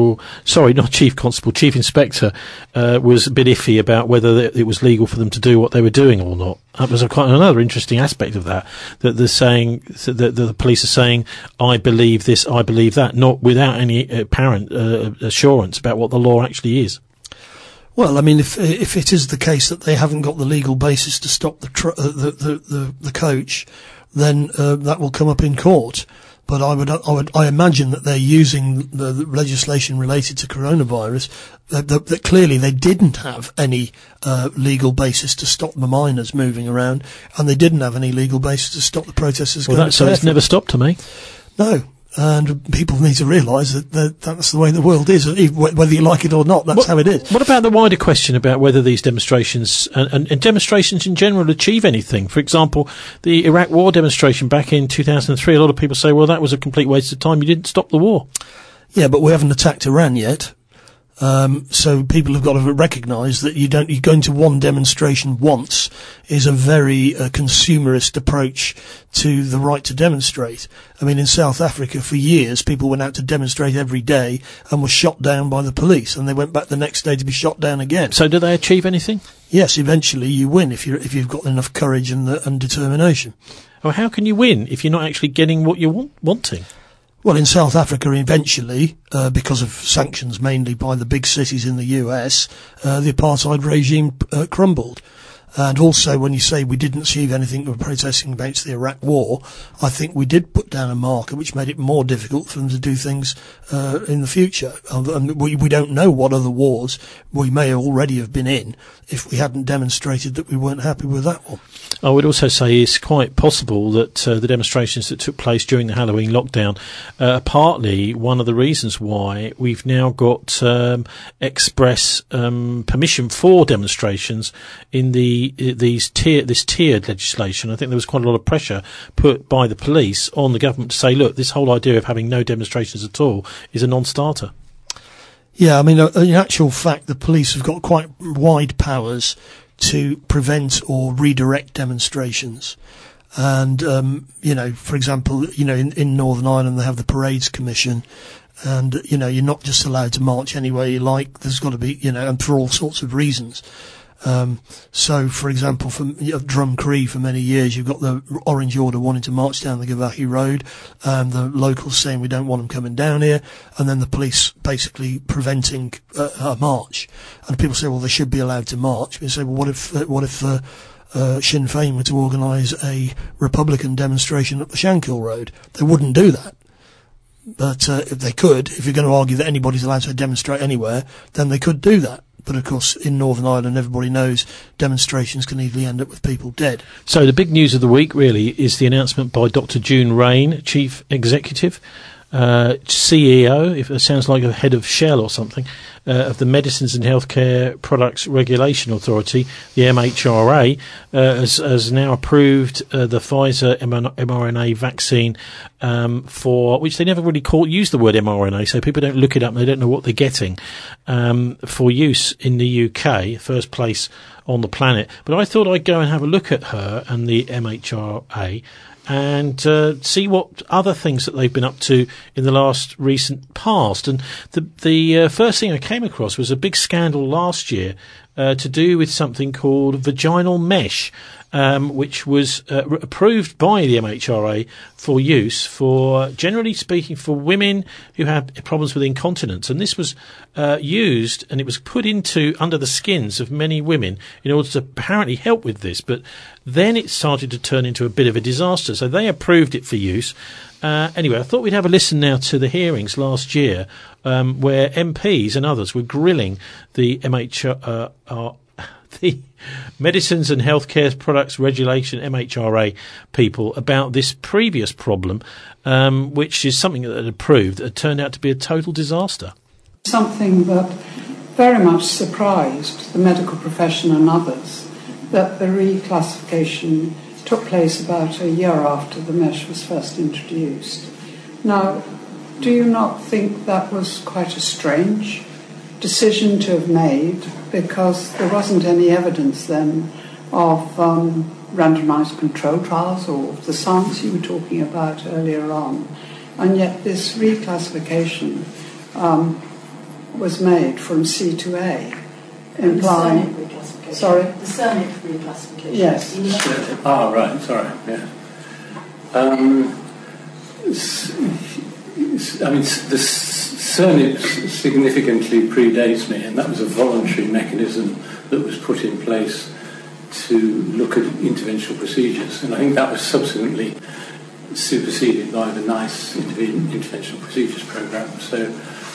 was a bit iffy about whether it was legal for them to do what they were doing or not. That was quite another interesting aspect of that they're saying, that the police are saying, I believe this, I believe that, not without any apparent assurance about what the law actually is. Well, if it is the case that they haven't got the legal basis to stop the coach, then that will come up in court. But I imagine that they're using the legislation related to coronavirus, that clearly they didn't have any legal basis to stop the miners moving around, and they didn't have any legal basis to stop the protesters going to so it's never stopped to me. No. And people need to realise that that's the way the world is, whether you like it or not. That's how it is. What about the wider question about whether these demonstrations and demonstrations in general achieve anything? For example, the Iraq War demonstration back in 2003, a lot of people say, well, that was a complete waste of time. You didn't stop the war. Yeah, but we haven't attacked Iran yet. So people have got to recognise that you going to one demonstration once is a very consumerist approach to the right to demonstrate. I mean, in South Africa for years, people went out to demonstrate every day and were shot down by the police, and they went back the next day to be shot down again. So do they achieve anything? Yes, eventually you win if you've got enough courage and determination. Well, how can you win if you're not actually getting what you're wanting? Well, in South Africa, eventually, because of sanctions mainly by the big cities in the US, the apartheid regime crumbled. And also, when you say we didn't achieve anything with protesting against the Iraq war, I think we did put down a marker which made it more difficult for them to do things in the future. And we don't know what other wars we may already have been in if we hadn't demonstrated that we weren't happy with that one. I would also say it's quite possible that the demonstrations that took place during the Halloween lockdown are partly one of the reasons why we've now got express permission for demonstrations in this tiered legislation. I think there was quite a lot of pressure put by the police on the government to say, look, this whole idea of having no demonstrations at all is a non-starter. Yeah, I mean, in actual fact, the police have got quite wide powers to prevent or redirect demonstrations. And, for example, in Northern Ireland they have the Parades Commission, and, you're not just allowed to march anywhere you like. There's got to be, and for all sorts of reasons. So, for example, for Drumcree for many years, you've got the Orange Order wanting to march down the Gavahi Road, and the locals saying we don't want them coming down here, and then the police basically preventing a march. And people say, well, they should be allowed to march. We say, well, what if Sinn Féin were to organise a Republican demonstration up the Shankill Road? They wouldn't do that. But if they could, if you're going to argue that anybody's allowed to demonstrate anywhere, then they could do that. But of course, in Northern Ireland, everybody knows demonstrations can easily end up with people dead. So the big news of the week, really, is the announcement by Dr. June Rain, Chief Executive, CEO, if it sounds like a head of Shell or something, of the Medicines and Healthcare Products Regulation Authority, the MHRA, has now approved the Pfizer mRNA vaccine, for which they never really use the word mRNA, so people don't look it up and they don't know what they're getting, for use in the UK, first place on the planet. But I thought I'd go and have a look at her and the MHRA and see what other things that they've been up to in the last recent past. And the first thing I came across was a big scandal last year to do with something called vaginal mesh, which was approved by the MHRA for use for, generally speaking, for women who have problems with incontinence. And this was used, and it was put under the skins of many women in order to apparently help with this. But then it started to turn into a bit of a disaster. So they approved it for use. Anyway, I thought we'd have a listen now to the hearings last year, where MPs and others were grilling the the Medicines and Healthcare Products Regulation, MHRA, people about this previous problem, which is something that had approved that had turned out to be a total disaster. Something that very much surprised the medical profession and others, that the reclassification took place about a year after the mesh was first introduced. Now, do you not think that was quite a strange decision to have made, because there wasn't any evidence then of randomised control trials or the science you were talking about earlier on, and yet this reclassification was made from C to A, implying... Sorry? The Cernic reclassification. Yes. Right, sorry, yeah. The Cernic significantly predates me, and that was a voluntary mechanism that was put in place to look at interventional procedures, and I think that was subsequently superseded by the NICE interventional procedures programme. So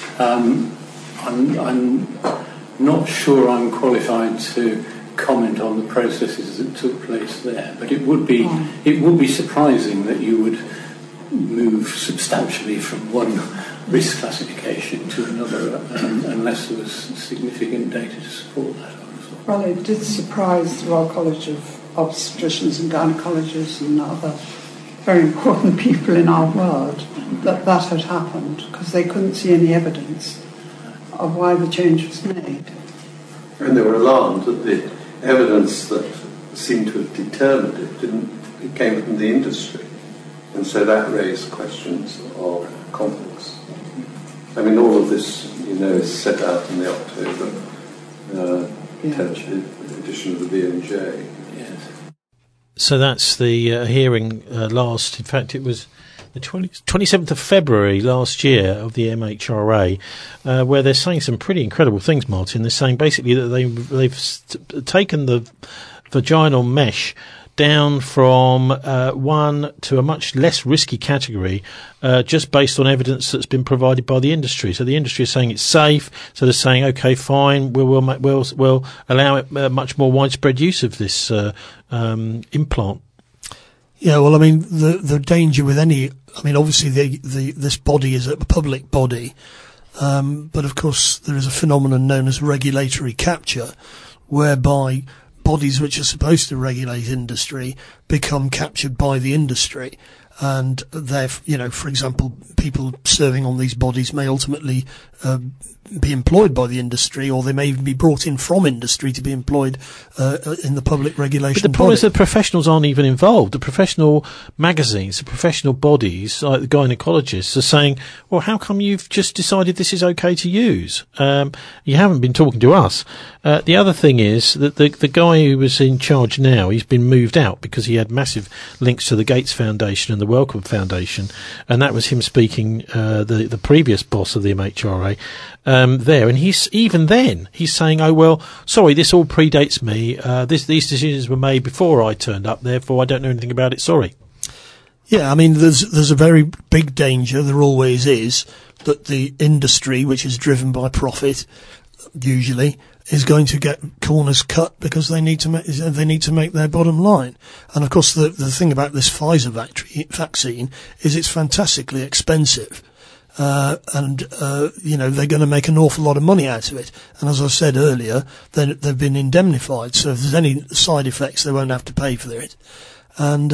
I'm not sure I'm qualified to comment on the processes that took place there, but it would be surprising that you would move substantially from one risk classification to another, unless there was significant data to support that. Well, it did surprise the Royal College of Obstetricians and Gynecologists and other very important people in our world that had happened, because they couldn't see any evidence of why the change was made. And they were alarmed that the evidence that seemed to have determined it came from the industry. And so that raised questions of confidence. I mean, all of this, is set out in the October edition of the BMJ. Yes. So that's the hearing last. In fact, it was the 27th of February last year of the MHRA, where they're saying some pretty incredible things, Martin. They're saying basically that they've taken the vaginal mesh down from one to a much less risky category, just based on evidence that's been provided by the industry. So the industry is saying it's safe. So they're saying, okay, fine, we'll allow it much more widespread use of this implant. Yeah, well, I mean, the danger with obviously this body is a public body, but of course there is a phenomenon known as regulatory capture, whereby bodies which are supposed to regulate industry become captured by the industry. And for example, people serving on these bodies may ultimately be employed by the industry, or they may even be brought in from industry to be employed in the public regulation. But the problem is that professionals aren't even involved. The professional magazines, the professional bodies, like the gynecologists, are saying, well, how come you've just decided this is okay to use? You haven't been talking to us. The other thing is that the guy who was in charge now, he's been moved out because he had massive links to the Gates Foundation and the Wellcome Foundation, and that was him speaking, the previous boss of the MHRA, there, and he's saying, oh well, sorry, this all predates me. These decisions were made before I turned up, therefore I don't know anything about it. Sorry. Yeah, I mean, there's a very big danger. There always is, that the industry, which is driven by profit, usually, is going to get corners cut because they need to make their bottom line. And of course, the thing about this Pfizer vaccine is it's fantastically expensive. And they're going to make an awful lot of money out of it. And as I said earlier, they've been indemnified. So if there's any side effects, they won't have to pay for it. And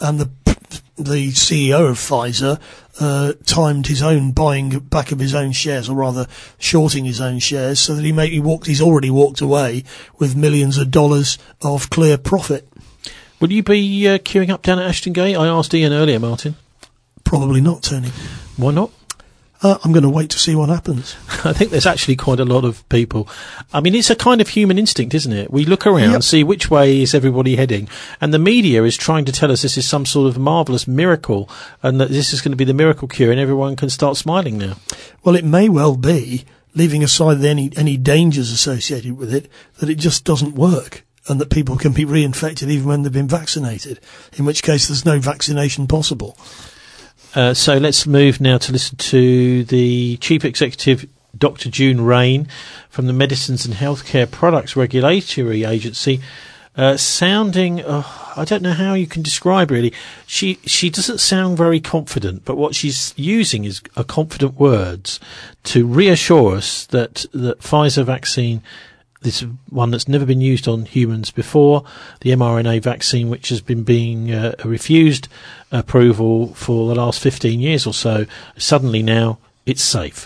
the CEO of Pfizer, timed his own buying back of his own shares, or rather shorting his own shares, so that he's already walked away with millions of dollars of clear profit. Will you be queuing up down at Ashton Gate? I asked Ian earlier, Martin. Probably not, Tony. Why not? I'm going to wait to see what happens. I think there's actually quite a lot of people. I mean, it's a kind of human instinct, isn't it? We look around, see which way is everybody heading, and the media is trying to tell us this is some sort of marvellous miracle, and that this is going to be the miracle cure, and everyone can start smiling now. Well, it may well be, leaving aside any dangers associated with it, that it just doesn't work, and that people can be reinfected even when they've been vaccinated, in which case there's no vaccination possible. So let's move now to listen to the Chief Executive, Dr. June Rain, from the Medicines and Healthcare Products Regulatory Agency, sounding, I don't know how you can describe really. She doesn't sound very confident, but what she's using is confident words to reassure us that the Pfizer vaccine, this one that's never been used on humans before, the mRNA vaccine, which has been being refused approval for the last 15 years or so, suddenly now it's safe.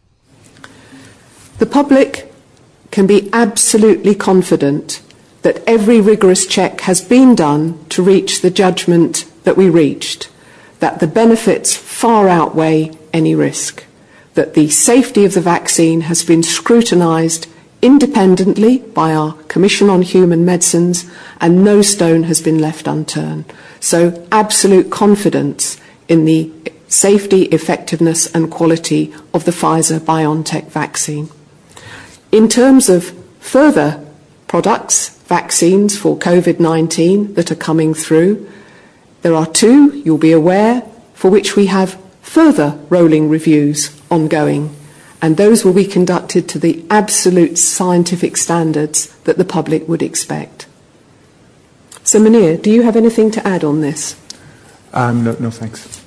The public can be absolutely confident that every rigorous check has been done to reach the judgment that we reached, that the benefits far outweigh any risk, that the safety of the vaccine has been scrutinised independently by our Commission on Human Medicines, and no stone has been left unturned. So absolute confidence in the safety, effectiveness and quality of the Pfizer-BioNTech vaccine. In terms of further products, vaccines for COVID-19 that are coming through, there are two, you'll be aware, for which we have further rolling reviews ongoing, and those will be conducted to the absolute scientific standards that the public would expect. So, Munir, do you have anything to add on this? No, thanks.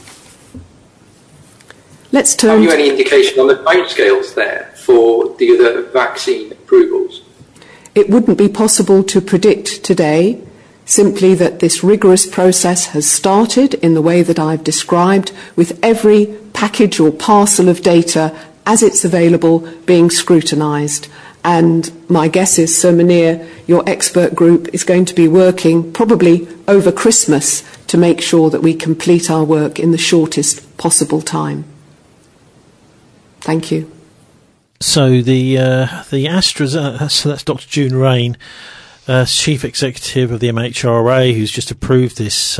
Let's turn. Have you any indication on the timescales there for the other vaccine approvals? It wouldn't be possible to predict today, simply that this rigorous process has started in the way that I've described, with every package or parcel of data as it's available, being scrutinised. And my guess is, Sir Munir, your expert group is going to be working probably over Christmas to make sure that we complete our work in the shortest possible time. Thank you. So the AstraZeneca, so that's Dr. June Raine, Chief Executive of the MHRA, who's just approved this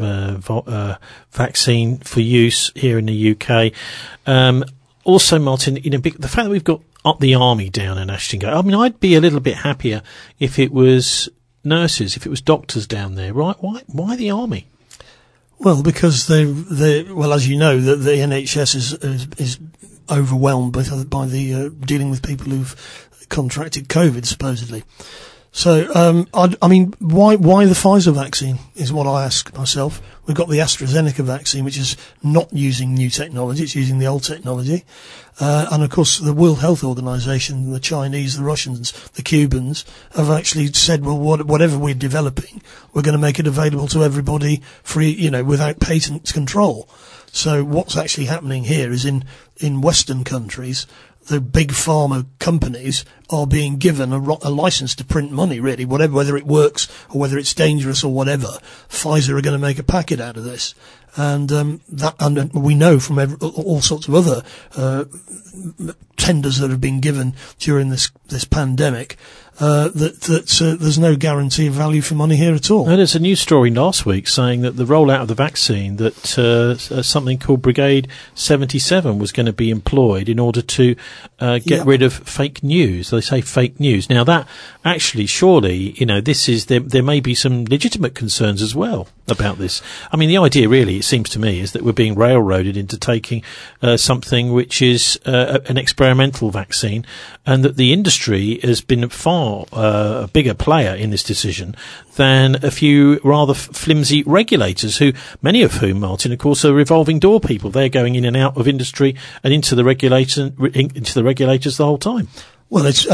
vaccine for use here in the UK. Also, Martin, the fact that we've got up the army down in Ashton Gate, I mean, I'd be a little bit happier if it was nurses, if it was doctors down there, right? Why the army? Well, because well, as you know, the NHS is overwhelmed by the dealing with people who've contracted COVID, supposedly. So, I mean, why the Pfizer vaccine is what I ask myself. We've got the AstraZeneca vaccine, which is not using new technology; it's using the old technology. And of course, the World Health Organization, the Chinese, the Russians, the Cubans have actually said, well, whatever we're developing, we're going to make it available to everybody free, without patent control. So what's actually happening here is in Western countries, the big pharma companies are being given a license to print money, really, whether it works or whether it's dangerous or whatever. Pfizer are going to make a packet out of this. And we know from all sorts of other tenders that have been given during this pandemic that there's no guarantee of value for money here at all. No, there's a news story last week saying that the rollout of the vaccine, that something called Brigade 77 was going to be employed in order to get rid of fake news. They say fake news. Now that actually, surely, this is there may be some legitimate concerns as well about this. I mean, the idea really, it seems to me, is that we're being railroaded into taking something which is an experimental vaccine, and that the industry has been far a bigger player in this decision than a few rather flimsy regulators, many of whom, Martin, of course, are revolving door people. They're going in and out of industry and into the regulators the whole time. Well, that's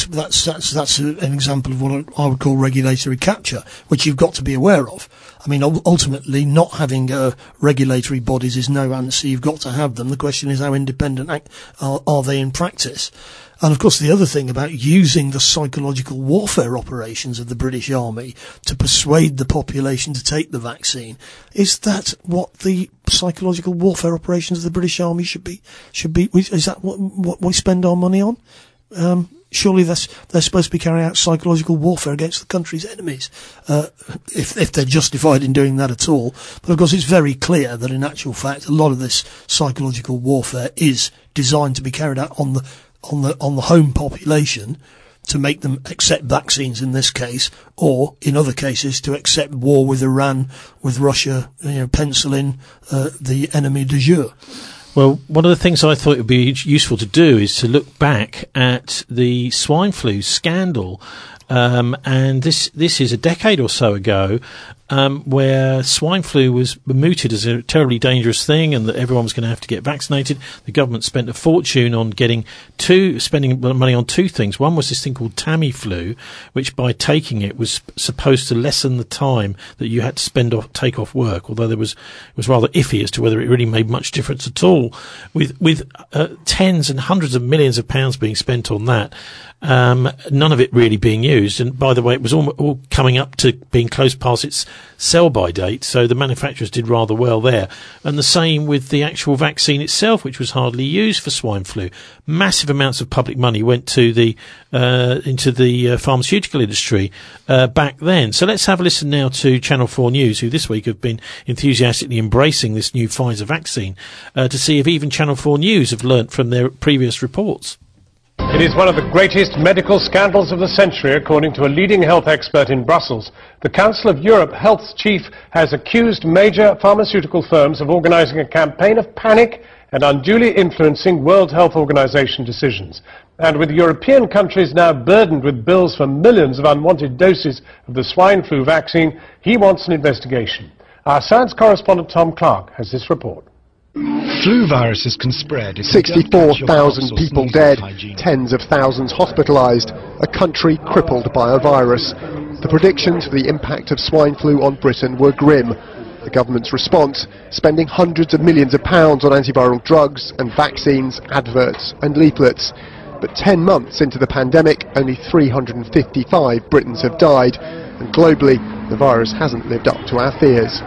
an example of what I would call regulatory capture, which you've got to be aware of. I mean, ultimately, not having regulatory bodies is no answer. You've got to have them. The question is, how independent are they in practice? And of course, the other thing about using the psychological warfare operations of the British Army to persuade the population to take the vaccine, is that what the psychological warfare operations of the British Army should be? Is that what we spend our money on? Surely they're supposed to be carrying out psychological warfare against the country's enemies, if they're justified in doing that at all. But of course, it's very clear that in actual fact, a lot of this psychological warfare is designed to be carried out on the home population, to make them accept vaccines in this case, or in other cases to accept war with Iran, with Russia, pencil in the enemy du jour. Well, one of the things I thought it would be useful to do is to look back at the swine flu scandal, and this is a decade or so ago, where swine flu was mooted as a terribly dangerous thing and that everyone was going to have to get vaccinated. The government spent a fortune on spending money on two things. One was this thing called Tamiflu, which by taking it was supposed to lessen the time that you had to take off work, although it was rather iffy as to whether it really made much difference at all, with tens and hundreds of millions of pounds being spent on that. None of it really being used, and by the way, it was all coming up to being close past its sell-by date, so the manufacturers did rather well there. And the same with the actual vaccine itself, which was hardly used for swine flu. Massive amounts of public money went to into the pharmaceutical industry back then. So let's have a listen now to Channel 4 News, who this week have been enthusiastically embracing this new Pfizer vaccine, to see if even Channel 4 News have learnt from their previous reports. It is one of the greatest medical scandals of the century, according to a leading health expert in Brussels. The Council of Europe health chief has accused major pharmaceutical firms of organising a campaign of panic and unduly influencing World Health Organization decisions. And with European countries now burdened with bills for millions of unwanted doses of the swine flu vaccine, he wants an investigation. Our science correspondent Tom Clark has this report. Flu viruses can spread. 64,000 people dead, tens of thousands hospitalised, a country crippled by a virus. The predictions for the impact of swine flu on Britain were grim. The government's response, spending hundreds of millions of pounds on antiviral drugs and vaccines, adverts and leaflets. But 10 months into the pandemic, only 355 Britons have died, and globally, the virus hasn't lived up to our fears.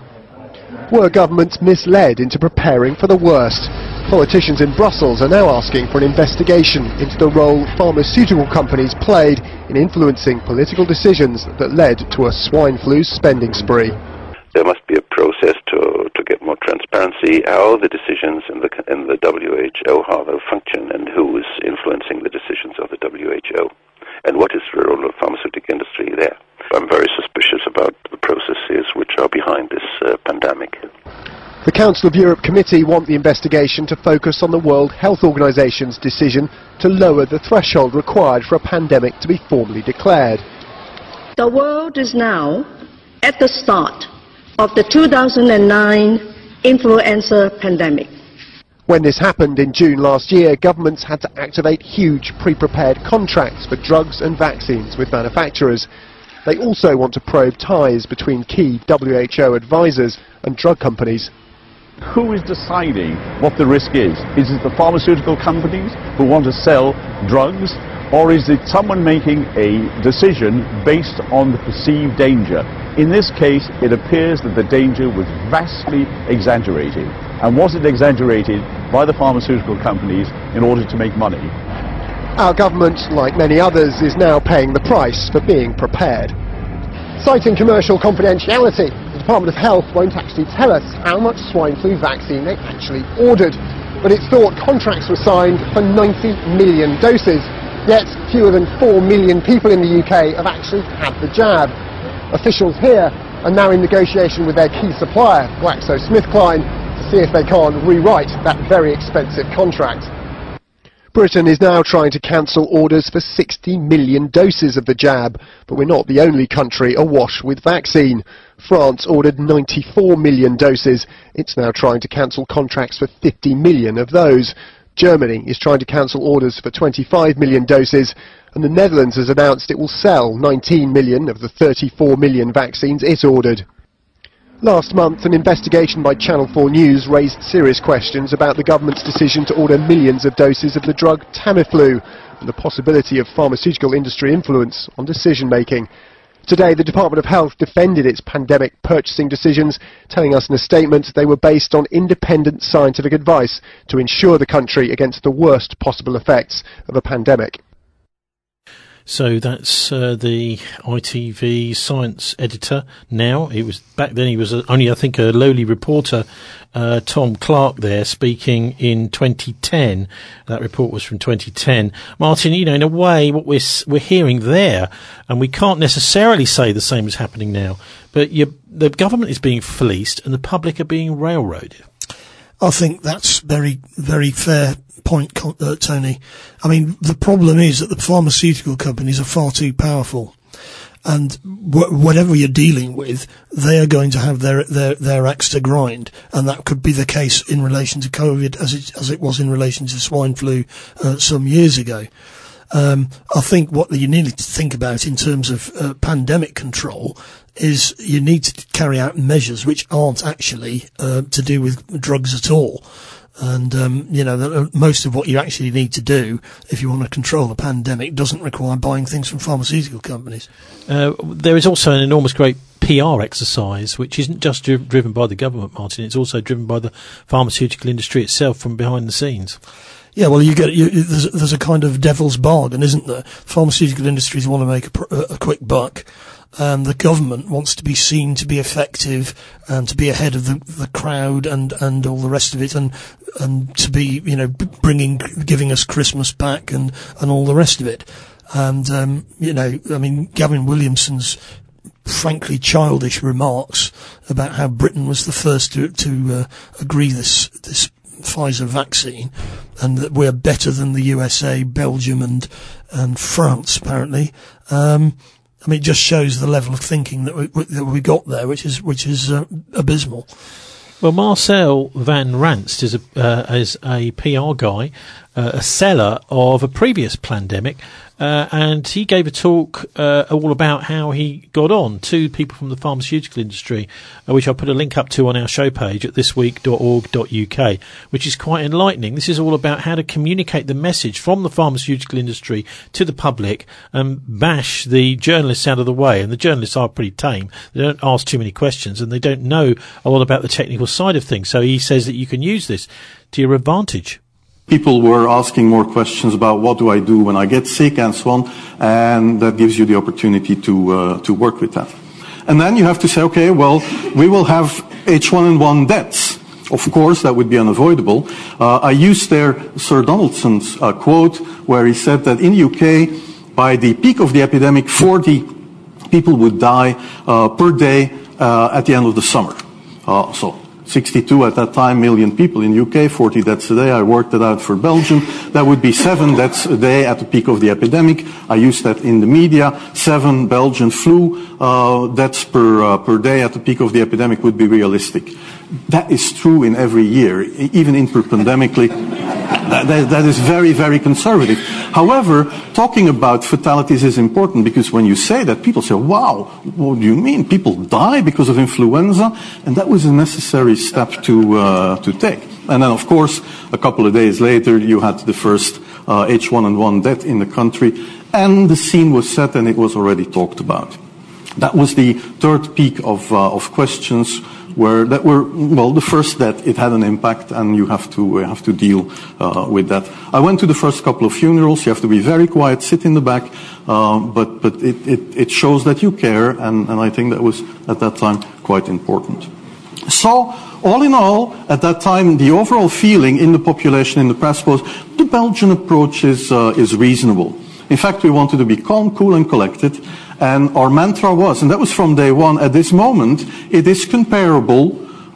Were governments misled into preparing for the worst? Politicians in Brussels are now asking for an investigation into the role pharmaceutical companies played in influencing political decisions that led to a swine flu spending spree. There must be a process to get more transparency, how the decisions in the WHO, how they function, and who is influencing the decisions of the WHO, and what is the role of the pharmaceutical industry there. I'm very suspicious about the processes which are behind this pandemic. The Council of Europe Committee want the investigation to focus on the World Health Organization's decision to lower the threshold required for a pandemic to be formally declared. The world is now at the start of the 2009 influenza pandemic. When this happened in June last year, governments had to activate huge pre-prepared contracts for drugs and vaccines with manufacturers. They also want to probe ties between key WHO advisors and drug companies. Who is deciding what the risk is? Is it the pharmaceutical companies who want to sell drugs, or is it someone making a decision based on the perceived danger? In this case, it appears that the danger was vastly exaggerated. And was it exaggerated by the pharmaceutical companies in order to make money? Our government, like many others, is now paying the price for being prepared. Citing commercial confidentiality, the Department of Health won't actually tell us how much swine flu vaccine they actually ordered. But it's thought contracts were signed for 90 million doses. Yet fewer than 4 million people in the UK have actually had the jab. Officials here are now in negotiation with their key supplier, GlaxoSmithKline, to see if they can't rewrite that very expensive contract. Britain is now trying to cancel orders for 60 million doses of the jab, but we're not the only country awash with vaccine. France ordered 94 million doses. It's now trying to cancel contracts for 50 million of those. Germany is trying to cancel orders for 25 million doses, and the Netherlands has announced it will sell 19 million of the 34 million vaccines it ordered. Last month, an investigation by Channel 4 News raised serious questions about the government's decision to order millions of doses of the drug Tamiflu and the possibility of pharmaceutical industry influence on decision-making. Today, the Department of Health defended its pandemic purchasing decisions, telling us in a statement they were based on independent scientific advice to ensure the country against the worst possible effects of a pandemic. So that's the ITV science editor now. It was back then he was only, I think, a lowly reporter, Tom Clark there, speaking in 2010. That report was from 2010. Martin, you know, in a way, what we're hearing there, and we can't necessarily say the same is happening now, but the government is being fleeced and the public are being railroaded. I think that's very, very fair point, Tony. I mean, the problem is that the pharmaceutical companies are far too powerful, and whatever you're dealing with, they are going to have their axe to grind, and that could be the case in relation to COVID as it was in relation to swine flu some years ago. I think what you need to think about in terms of pandemic control is you need to carry out measures which aren't actually to do with drugs at all. And, most of what you actually need to do if you want to control a pandemic doesn't require buying things from pharmaceutical companies. There is also an enormous great PR exercise, which isn't just driven by the government, Martin. It's also driven by the pharmaceutical industry itself from behind the scenes. Yeah, well, there's a kind of devil's bargain, isn't there? Pharmaceutical industries want to make a quick buck, and the government wants to be seen to be effective and to be ahead of the crowd and all the rest of it, and to be, giving us Christmas back and all the rest of it. And, Gavin Williamson's frankly childish remarks about how Britain was the first to agree this Pfizer vaccine, and that we're better than the USA, Belgium and France, apparently. It just shows the level of thinking that we got there, which is abysmal. Well, Marcel van Ranst is a PR guy a seller of a previous pandemic, and he gave a talk all about how he got on to people from the pharmaceutical industry, which I'll put a link up to on our show page at thisweek.org.uk, which is quite enlightening. This is all about how to communicate the message from the pharmaceutical industry to the public and bash the journalists out of the way. And the journalists are pretty tame. They don't ask too many questions and they don't know a lot about the technical side of things. So he says that you can use this to your advantage. People were asking more questions about what do I do when I get sick and so on, and that gives you the opportunity to work with that. And then you have to say, okay, well, we will have H1N1 deaths. Of course, that would be unavoidable. I used there Sir Donaldson's quote where he said that in the UK, by the peak of the epidemic, 40 people would die per day at the end of the summer. So 62 at that time million people in UK, 40 deaths a day. I worked it out for Belgium. That would be 7 deaths a day at the peak of the epidemic. I used that in the media. 7 Belgian flu deaths per day at the peak of the epidemic would be realistic. That is true in every year, even interpandemically. That is very, very conservative. However, talking about fatalities is important because when you say that, people say, wow, what do you mean? People die because of influenza? And that was a necessary step to take. And then, of course, a couple of days later, you had the first H1N1 death in the country, and the scene was set and it was already talked about. That was the third peak of questions the first death, it had an impact and you have to deal with that. I went to the first couple of funerals. You have to be very quiet, sit in the back, but it shows that you care, and I think that was at that time quite important. So, all in all, at that time, the overall feeling in the population, in the press was, the Belgian approach is reasonable. In fact, we wanted to be calm, cool and collected. And our mantra was, and that was from day one, at this moment, it is comparable,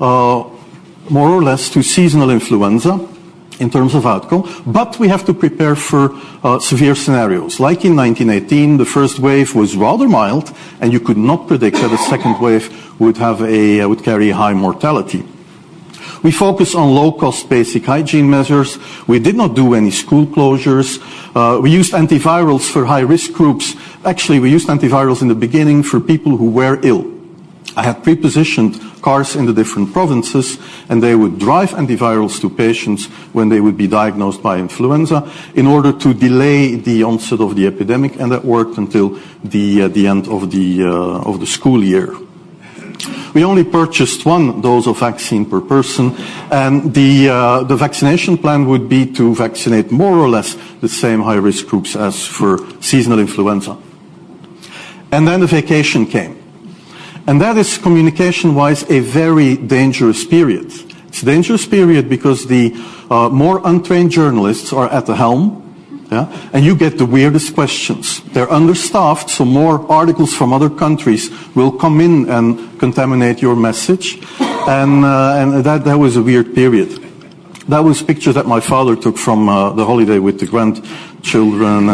more or less, to seasonal influenza in terms of outcome, but we have to prepare for severe scenarios. Like in 1918, the first wave was rather mild, and you could not predict that a second wave would carry a high mortality. We focus on low-cost basic hygiene measures. We did not do any school closures. We used antivirals for high-risk groups. Actually, we used antivirals in the beginning for people who were ill. I had pre-positioned cars in the different provinces, and they would drive antivirals to patients when they would be diagnosed by influenza in order to delay the onset of the epidemic, and that worked until the end of the school year. We only purchased 1 dose of vaccine per person, and the vaccination plan would be to vaccinate more or less the same high-risk groups as for seasonal influenza. And then the vacation came. And that is, communication-wise, a very dangerous period. It's a dangerous period because the more untrained journalists are at the helm, and you get the weirdest questions. They're understaffed, so more articles from other countries will come in and contaminate your message. And that was a weird period. That was pictures that my father took from the holiday with the grandchildren.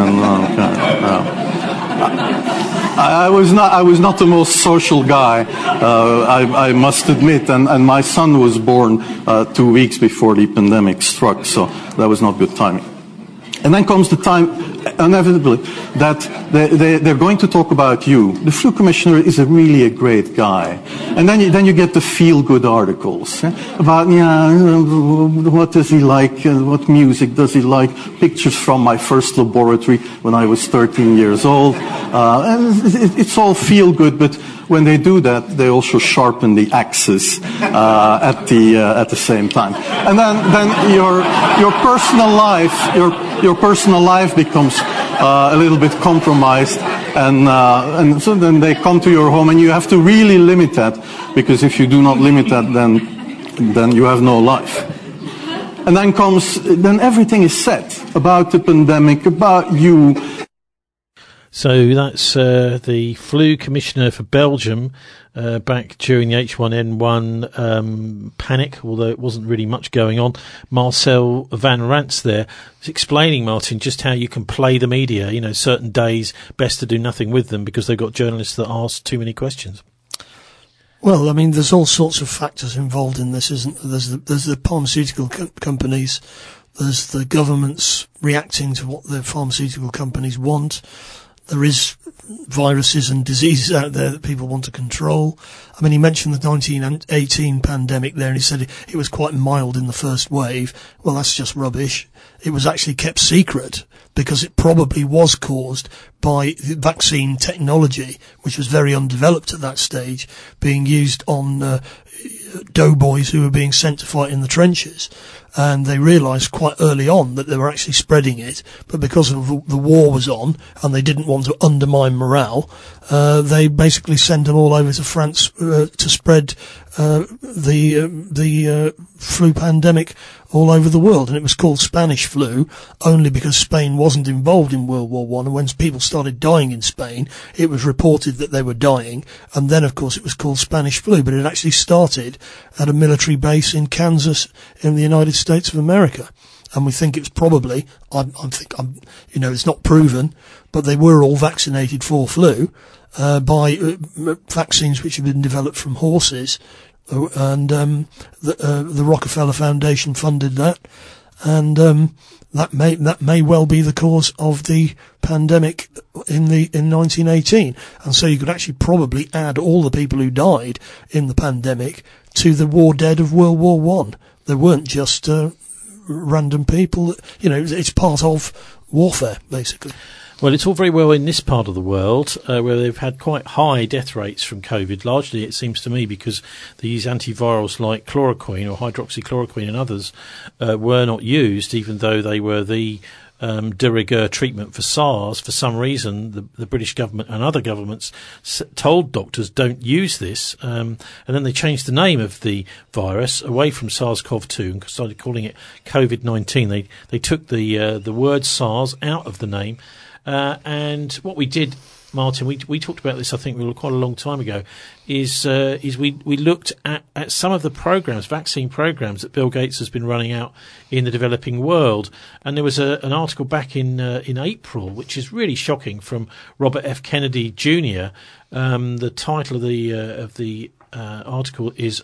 I was not the most social guy, I must admit, and my son was born 2 weeks before the pandemic struck, so that was not good timing. And then comes the time, inevitably, that they're going to talk about you. The flu commissioner is really a great guy. And then you get the feel-good articles about, what does he like, what music does he like, pictures from my first laboratory when I was 13 years old. And it's all feel-good, but when they do that, they also sharpen the axes at the same time. And then your personal life becomes a little bit compromised, and so then they come to your home, and you have to really limit that, because if you do not limit that, then you have no life. And then everything is said about the pandemic, about you. So that's the flu commissioner for Belgium back during the H1N1 panic, although it wasn't really much going on. Marcel van Rans there is explaining, Martin, just how you can play the media. Certain days best to do nothing with them because they've got journalists that ask too many questions. Well, I mean, there's all sorts of factors involved in this, isn't there? There's the pharmaceutical companies, There's the governments reacting to what the pharmaceutical companies want. There is viruses and diseases out there that people want to control. I mean, he mentioned the 1918 pandemic there, and he said it was quite mild in the first wave. Well, that's just rubbish. It was actually kept secret because it probably was caused by vaccine technology, which was very undeveloped at that stage, being used on doughboys who were being sent to fight in the trenches. And they realised quite early on that they were actually spreading it, but because of the war was on and they didn't want to undermine morale, they basically sent them all over to France to spread the flu pandemic all over the world. And it was called Spanish flu only because Spain wasn't involved in World War I. And when people started dying in Spain, it was reported that they were dying. And then, of course, it was called Spanish flu. But it actually started at a military base in Kansas in the United States of America. And we think it was probably, it's not proven, but they were all vaccinated for flu by vaccines which had been developed from horses. And the Rockefeller Foundation funded that, and that may well be the cause of the pandemic in 1918. And so you could actually probably add all the people who died in the pandemic to the war dead of World War I. They weren't just random people. It's part of warfare, basically. Well, it's all very well in this part of the world where they've had quite high death rates from COVID. Largely, it seems to me, because these antivirals like chloroquine or hydroxychloroquine and others were not used, even though they were the de rigueur treatment for SARS. For some reason, the British government and other governments told doctors don't use this, and then they changed the name of the virus away from SARS-CoV-2 and started calling it COVID-19. They took the word SARS out of the name. And what we did, Martin, we talked about this, I think, quite a long time ago, is we looked at some of the programs, vaccine programs that Bill Gates has been running out in the developing world. And there was an article back in April, which is really shocking, from Robert F. Kennedy Jr. The title of the article is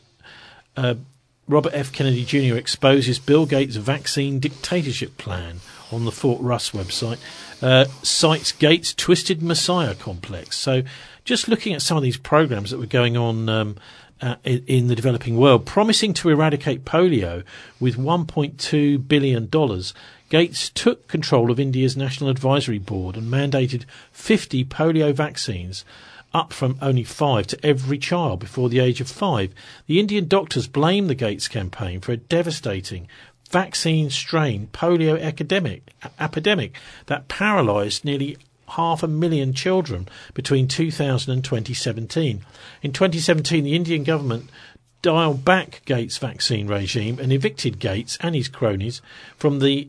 Robert F. Kennedy Jr. exposes Bill Gates' vaccine dictatorship plan on the Fort Russ website. Cites Gates' twisted messiah complex. So just looking at some of these programs that were going on in the developing world, promising to eradicate polio with $1.2 billion, Gates took control of India's National Advisory Board and mandated 50 polio vaccines, up from only 5 to every child before the age of 5. The Indian doctors blame the Gates campaign for a devastating vaccine strain polio epidemic that paralysed nearly 500,000 children between 2000 and 2017. In 2017, the Indian government dialed back Gates' vaccine regime and evicted Gates and his cronies from the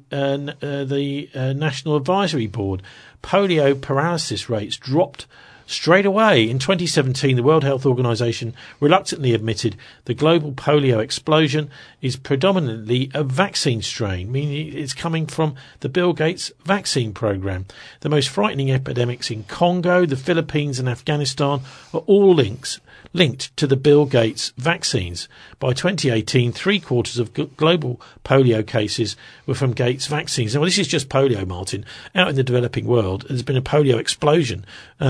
National Advisory Board. Polio paralysis rates dropped straight away. In 2017, the World Health Organization reluctantly admitted the global polio explosion is predominantly a vaccine strain, meaning it's coming from the Bill Gates vaccine program. The most frightening epidemics in Congo, the Philippines and Afghanistan are all linked to the Bill Gates vaccines. By 2018, 3/4 of global polio cases were from Gates vaccines. Now, this is just polio, Martin. Out in the developing world, there's been a polio explosion.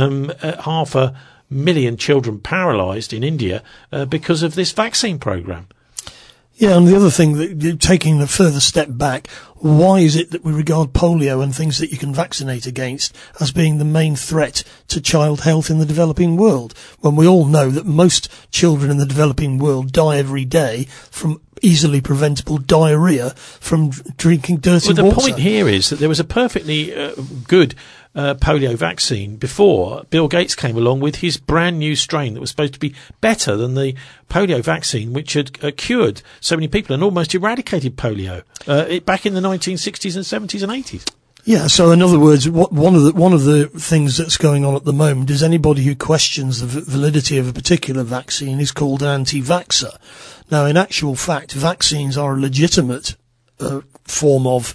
500,000 children paralysed in India because of this vaccine program. Yeah, and the other thing, taking a further step back, why is it that we regard polio and things that you can vaccinate against as being the main threat to child health in the developing world, when we all know that most children in the developing world die every day from easily preventable diarrhea from drinking dirty water? Well, the point here is that there was a perfectly good polio vaccine before Bill Gates came along with his brand new strain that was supposed to be better than the polio vaccine, which had cured so many people and almost eradicated polio back in the 1960s and 70s and 80s. Yeah, so in other words, one of the things that's going on at the moment is anybody who questions the validity of a particular vaccine is called an anti-vaxxer. Now, in actual fact, vaccines are a legitimate form of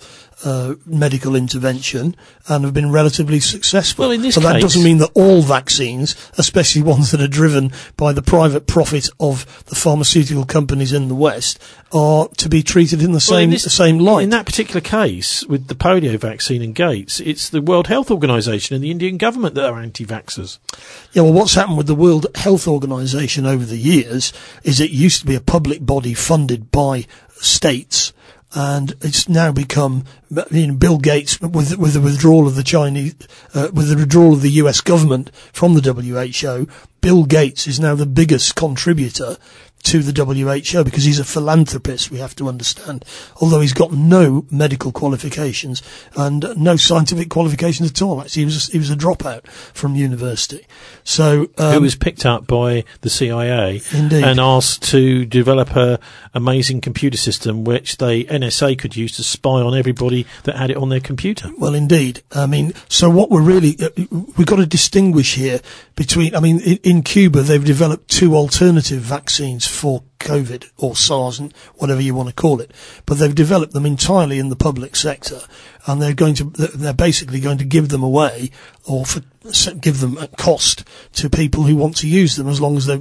medical intervention and have been relatively successful. Well, in this but that case, doesn't mean that all vaccines, especially ones that are driven by the private profit of the pharmaceutical companies in the West, are to be treated in the same light. In that particular case, with the polio vaccine and Gates, it's the World Health Organization and the Indian government that are anti-vaxxers. Yeah, well, what's happened with the World Health Organization over the years is it used to be a public body funded by states, and it's now become, Bill Gates, with the withdrawal of the Chinese, with the withdrawal of the US government from the WHO, Bill Gates is now the biggest contributor to the WHO because he's a philanthropist, we have to understand, although he's got no medical qualifications and no scientific qualifications at all. Actually, he was a dropout from university. So, who was picked up by the CIA indeed, and asked to develop a amazing computer system which the NSA could use to spy on everybody that had it on their computer. Well, indeed. I mean, so what we're really, we've got to distinguish here between, in Cuba, they've developed 2 alternative vaccines for COVID or SARS and whatever you want to call it, but they've developed them entirely in the public sector, and they're basically going to give them away or give them at cost to people who want to use them, as long as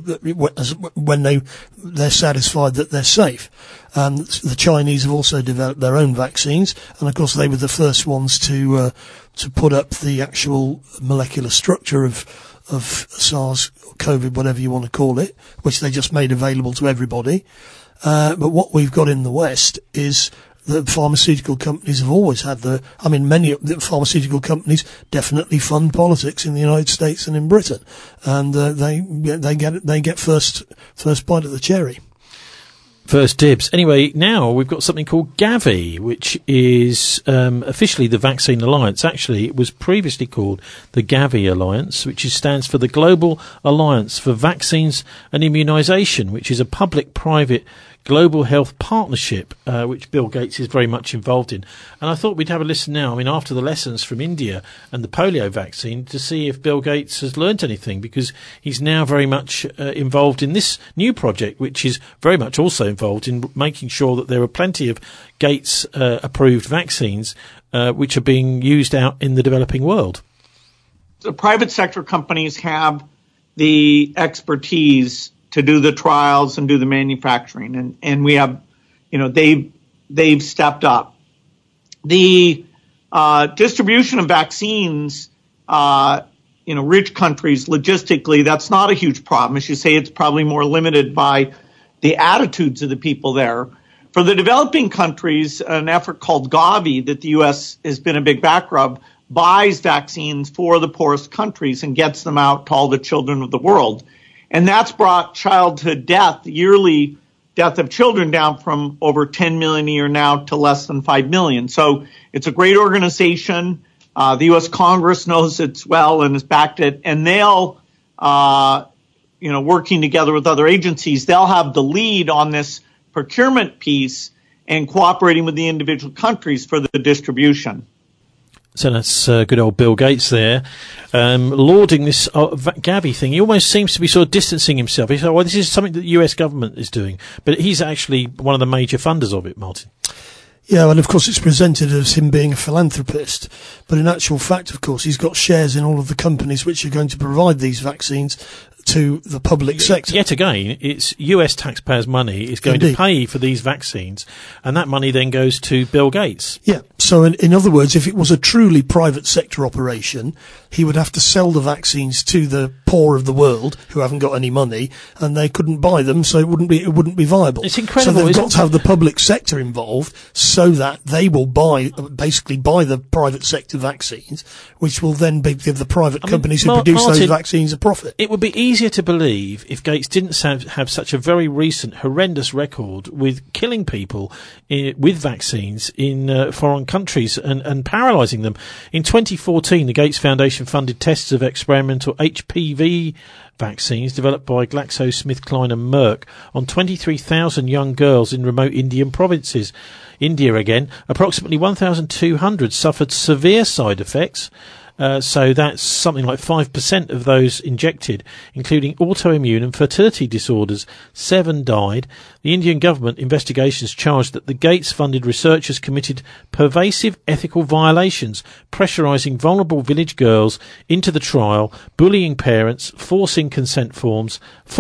they're satisfied that they're safe. The Chinese have also developed their own vaccines, and of course they were the first ones to put up the actual molecular structure of SARS, COVID, whatever you want to call it, which they just made available to everybody. But what we've got in the West is the pharmaceutical companies have always had many of the pharmaceutical companies definitely fund politics in the United States and in Britain, and they get first bite of the cherry. First dibs. Anyway, now we've got something called Gavi, which is officially the Vaccine Alliance. Actually, it was previously called the Gavi Alliance, which stands for the Global Alliance for Vaccines and Immunisation, which is a public-private global health partnership, which Bill Gates is very much involved in. And I thought we'd have a listen now, after the lessons from India and the polio vaccine, to see if Bill Gates has learnt anything, because he's now very much involved in this new project, which is very much also involved in making sure that there are plenty of Gates approved vaccines which are being used out in the developing world. The private sector companies have the expertise to do the trials and do the manufacturing, and we have, they've stepped up. The distribution of vaccines, rich countries, logistically, that's not a huge problem. As you say, it's probably more limited by the attitudes of the people there. For the developing countries, an effort called Gavi that the U.S. has been a big backer of buys vaccines for the poorest countries and gets them out to all the children of the world. And that's brought childhood death, yearly death of children, down from over 10 million a year now to less than 5 million. So it's a great organization. The U.S. Congress knows it well and has backed it. And they'll, working together with other agencies, they'll have the lead on this procurement piece and cooperating with the individual countries for the distribution. So that's good old Bill Gates there, lauding this Gavi thing. He almost seems to be sort of distancing himself. He said, well, this is something that the US government is doing. But he's actually one of the major funders of it, Martin. Yeah, and of course it's presented as him being a philanthropist. But in actual fact, of course, he's got shares in all of the companies which are going to provide these vaccines to the public sector. Yet again, it's US taxpayers' money is going to pay for these vaccines, and that money then goes to Bill Gates. Yeah, so in other words, if it was a truly private sector operation, he would have to sell the vaccines to the poor of the world who haven't got any money, and they couldn't buy them, so it wouldn't be viable. It's incredible. So they've got to have the public sector involved so that they will basically buy the private sector vaccines, which will then give the private companies who produce those vaccines a profit. It would be easier to believe if Gates didn't have such a very recent horrendous record with killing people with vaccines in foreign countries and paralysing them. In 2014, the Gates Foundation funded tests of experimental HPV vaccines developed by GlaxoSmithKline and Merck on 23,000 young girls in remote Indian provinces. India again, approximately 1,200 suffered severe side effects. So that's something like 5% of those injected, including autoimmune and fertility disorders. 7 died. The Indian government investigations charged that the Gates-funded researchers committed pervasive ethical violations, pressurising vulnerable village girls into the trial, bullying parents, forging consent forms,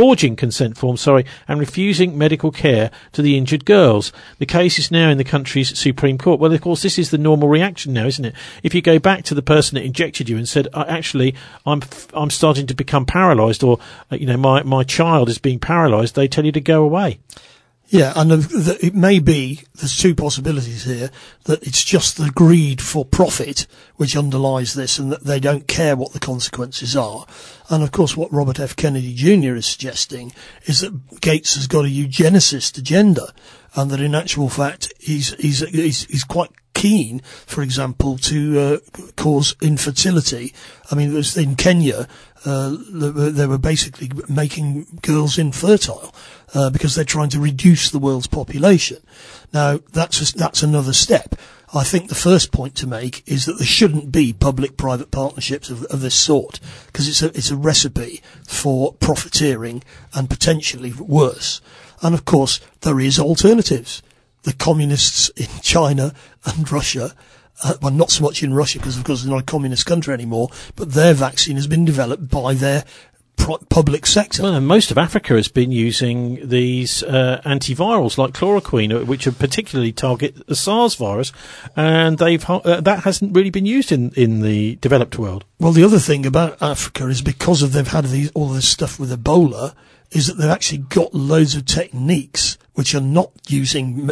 and refusing medical care to the injured girls. The case is now in the country's Supreme Court. Well, of course, this is the normal reaction now, isn't it? If you go back to the person that injected you and said, actually, I'm starting to become paralysed, or my child is being paralysed, they tell you to go away. Yeah, and it may be, there's two possibilities here, that it's just the greed for profit which underlies this, and that they don't care what the consequences are. And of course what Robert F. Kennedy Jr. is suggesting is that Gates has got a eugenicist agenda, and that in actual fact he's quite keen, for example, to cause infertility. I mean, in Kenya, they were basically making girls infertile because they're trying to reduce the world's population. Now, that's another step. I think the first point to make is that there shouldn't be public-private partnerships of this sort, because it's a recipe for profiteering and potentially worse. And of course, there is alternatives. The communists in China and Russia, well, not so much in Russia because of course it's not a communist country anymore, but their vaccine has been developed by their public sector. Well, and most of Africa has been using these antivirals like chloroquine, which particularly target the SARS virus, and that hasn't really been used in the developed world. Well, the other thing about Africa is because they've had all this stuff with Ebola, is that they've actually got loads of techniques which are not using,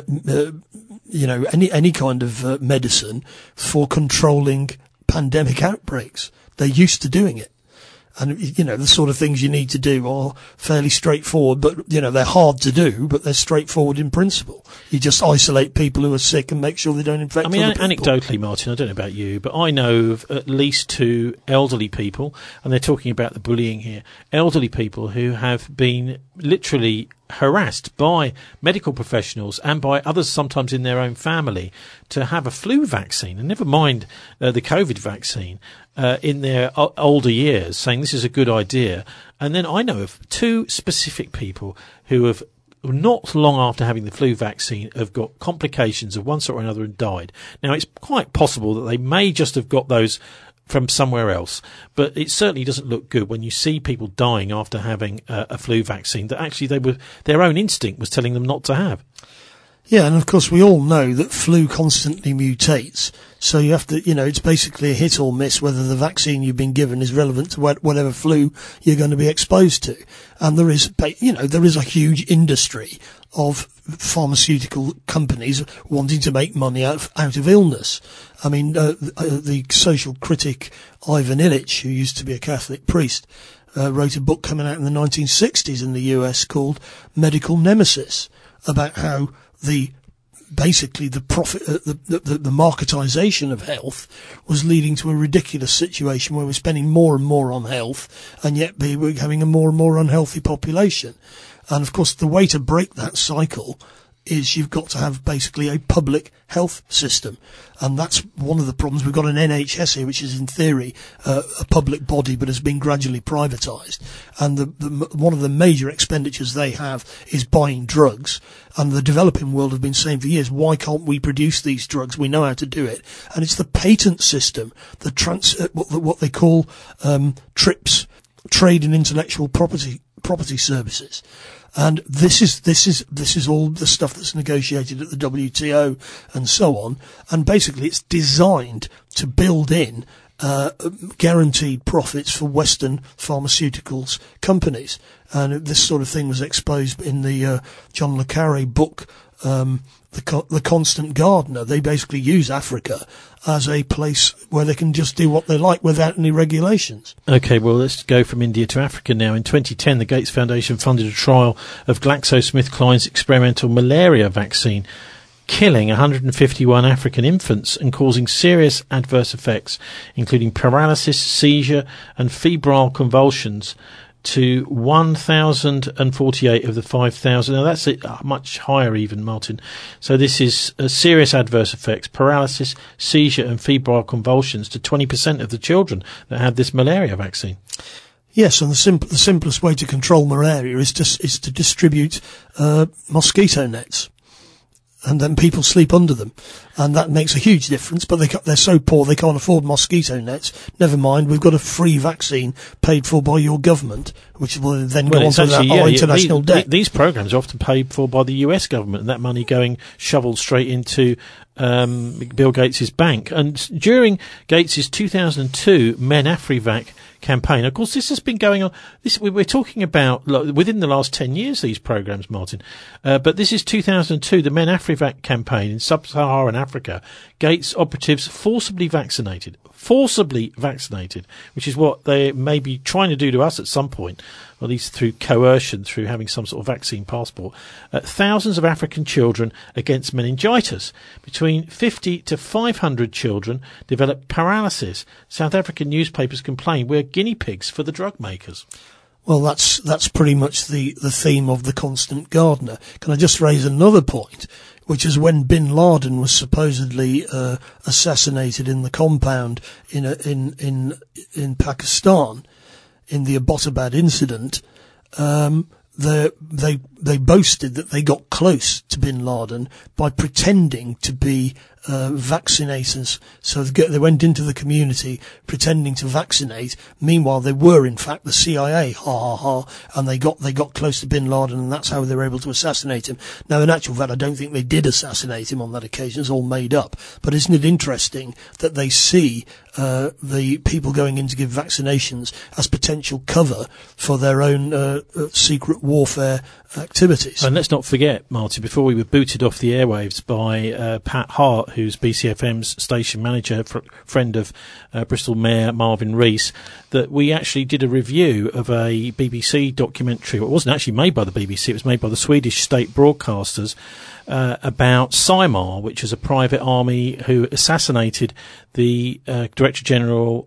any kind of medicine for controlling pandemic outbreaks. They're used to doing it. And, the sort of things you need to do are fairly straightforward, but, they're hard to do, but they're straightforward in principle. You just isolate people who are sick and make sure they don't infect other people. Anecdotally, Martin, I don't know about you, but I know of at least 2 elderly people, and they're talking about the bullying here, elderly people who have been literally harassed by medical professionals and by others sometimes in their own family to have a flu vaccine, and never mind the COVID vaccine, in their older years, saying this is a good idea. And then I know of 2 specific people who have, not long after having the flu vaccine, have got complications of one sort or another and died. Now, it's quite possible that they may just have got those from somewhere else, but it certainly doesn't look good when you see people dying after having a flu vaccine that actually their own instinct was telling them not to have. Yeah, and of course we all know that flu constantly mutates, so you have to, it's basically a hit or miss whether the vaccine you've been given is relevant to whatever flu you're going to be exposed to. And there is a huge industry of pharmaceutical companies wanting to make money out of illness. I mean, the social critic Ivan Illich, who used to be a Catholic priest, wrote a book coming out in the 1960s in the US called Medical Nemesis, about how the profit, the marketization of health was leading to a ridiculous situation where we're spending more and more on health, and yet we're having a more and more unhealthy population. And of course, the way to break that cycle is you've got to have basically a public health system. And that's one of the problems. We've got an NHS here, which is in theory a public body, but has been gradually privatised. And one of the major expenditures they have is buying drugs. And the developing world have been saying for years, why can't we produce these drugs? We know how to do it. And it's the patent system, what they call TRIPS, Trade and Intellectual Property Services. And this is all the stuff that's negotiated at the WTO and so on. And basically it's designed to build in guaranteed profits for Western pharmaceuticals companies. And this sort of thing was exposed in the John le Carré book, The Constant Gardener. They basically use Africa as a place where they can just do what they like without any regulations. Okay, well, let's go from India to Africa now. In 2010, the Gates Foundation funded a trial of GlaxoSmithKline's experimental malaria vaccine, killing 151 African infants and causing serious adverse effects, including paralysis, seizure, and febrile convulsions, to 1,048 of the 5,000. Now that's much higher even, Martin. So this is serious adverse effects, paralysis, seizure and febrile convulsions to 20% of the children that had this malaria vaccine. Yes, and the simplest way to control malaria is to distribute mosquito nets, and then people sleep under them, and that makes a huge difference. But they're so poor they can't afford mosquito nets. Never mind, we've got a free vaccine paid for by your government, which will then go on to our international debt. These programs are often paid for by the US government, and that money going shoveled straight into Bill Gates' bank. And during Gates' 2002 Men-Afrivac campaign, of course, this has been going on. We're talking about within the last 10 years, these programs, Martin. But this is 2002, the Men-Afrivac campaign in sub-Saharan Africa. Gates operatives forcibly vaccinated, which is what they may be trying to do to us at some point, or at least through coercion, through having some sort of vaccine passport. Thousands of African children against meningitis. Between 50 to 500 children developed paralysis. South African newspapers complain we're guinea pigs for the drug makers. Well, that's pretty much the theme of The Constant Gardener. Can I just raise another point, which is when Bin Laden was supposedly assassinated in the compound in Pakistan in the Abbottabad incident. They boasted that they got close to Bin Laden by pretending to be vaccinators. So they went into the community pretending to vaccinate. Meanwhile, they were in fact the CIA. Ha ha ha! And they got close to Bin Laden, and that's how they were able to assassinate him. Now, in actual fact, I don't think they did assassinate him on that occasion. It's all made up. But isn't it interesting that they see the people going in to give vaccinations as potential cover for their own secret warfare activities? And let's not forget, Marty, before we were booted off the airwaves by Pat Hart, who's BCFM's station manager, friend of Bristol Mayor Marvin Rees, that we actually did a review of a BBC documentary. It wasn't actually made by the BBC, it was made by the Swedish state broadcasters, about SIMAR, which is a private army who assassinated the Secretary General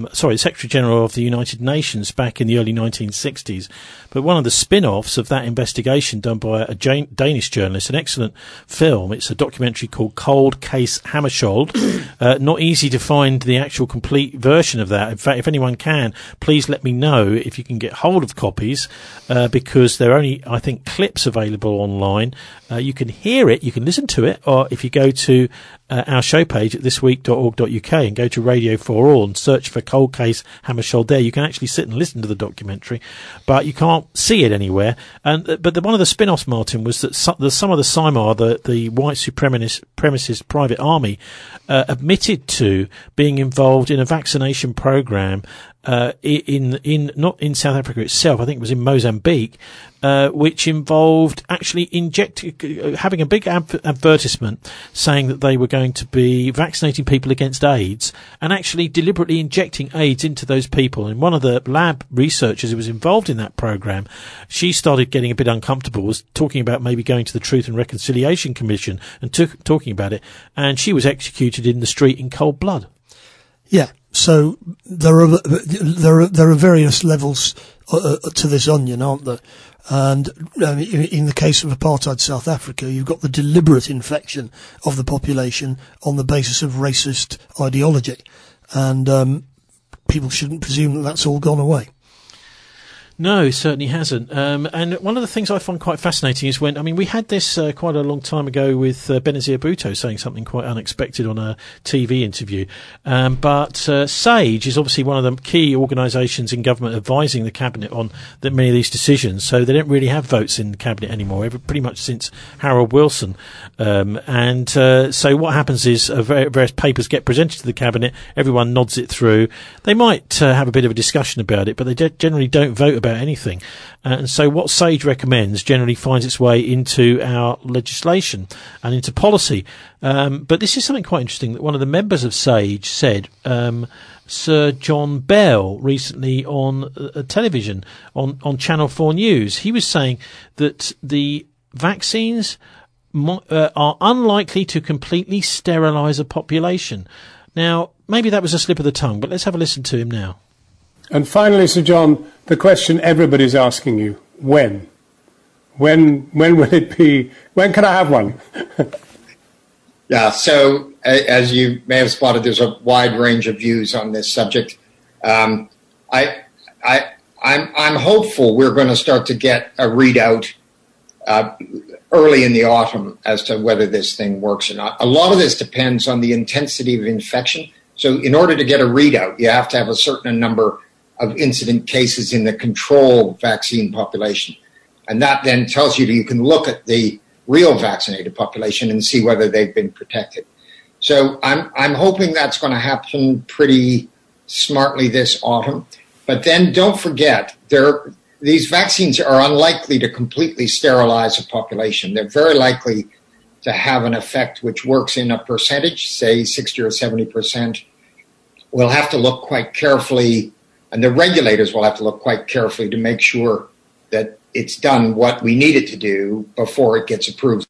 of the United Nations back in the early 1960s. But one of the spin-offs of that investigation done by a Danish journalist, an excellent film. It's a documentary called Cold Case Hammarskjöld. Not easy to find the actual complete version of that. In fact, if anyone can, please let me know if you can get hold of copies, because there are only, I think, clips available online. You can hear it, you can listen to it, or if you go to our show page at thisweek.org.uk and go to Radio 4 All and search for Cold Case Hammarskjöld there, you can actually sit and listen to the documentary, but you can't see it anywhere. But one of the spin-offs, Martin, was that some of the SIMAR, the white supremacist private army, admitted to being involved in a vaccination program not in South Africa itself, I think it was in Mozambique, which involved actually having a big advertisement saying that they were going to be vaccinating people against AIDS and actually deliberately injecting AIDS into those people. And one of the lab researchers who was involved in that program, she started getting a bit uncomfortable, was talking about maybe going to the Truth and Reconciliation Commission and talking about it, and she was executed in the street in cold blood. Yeah. So there are various levels to this onion, aren't there? And in the case of apartheid South Africa, you've got the deliberate infection of the population on the basis of racist ideology, and people shouldn't presume that that's all gone away. No, it certainly hasn't. And one of the things I find quite fascinating is we had this quite a long time ago with Benazir Bhutto saying something quite unexpected on a TV interview. But SAGE is obviously one of the key organisations in government advising the cabinet on many of these decisions. So they don't really have votes in the cabinet anymore, pretty much since Harold Wilson. So what happens is various papers get presented to the cabinet, everyone nods it through. They might have a bit of a discussion about it, but they generally don't vote about anything. And so what SAGE recommends generally finds its way into our legislation and into policy. But this is something quite interesting that one of the members of SAGE said, Sir John Bell, recently on television, on Channel 4 News. He was saying that the vaccines are unlikely to completely sterilise a population. Now, maybe that was a slip of the tongue, but let's have a listen to him now. And finally, Sir John, the question everybody's asking you, when? When will it be? When can I have one? Yeah, so as you may have spotted, there's a wide range of views on this subject. I I'm hopeful we're going to start to get a readout early in the autumn as to whether this thing works or not. A lot of this depends on the intensity of infection. So in order to get a readout, you have to have a certain number of incident cases in the control vaccine population. And that then tells you can look at the real vaccinated population and see whether they've been protected. So I'm hoping that's going to happen pretty smartly this autumn. But then don't forget, these vaccines are unlikely to completely sterilize a population. They're very likely to have an effect which works in a percentage, say 60 or 70%. We'll have to look quite carefully, and the regulators will have to look quite carefully to make sure that it's done what we need it to do before it gets approved.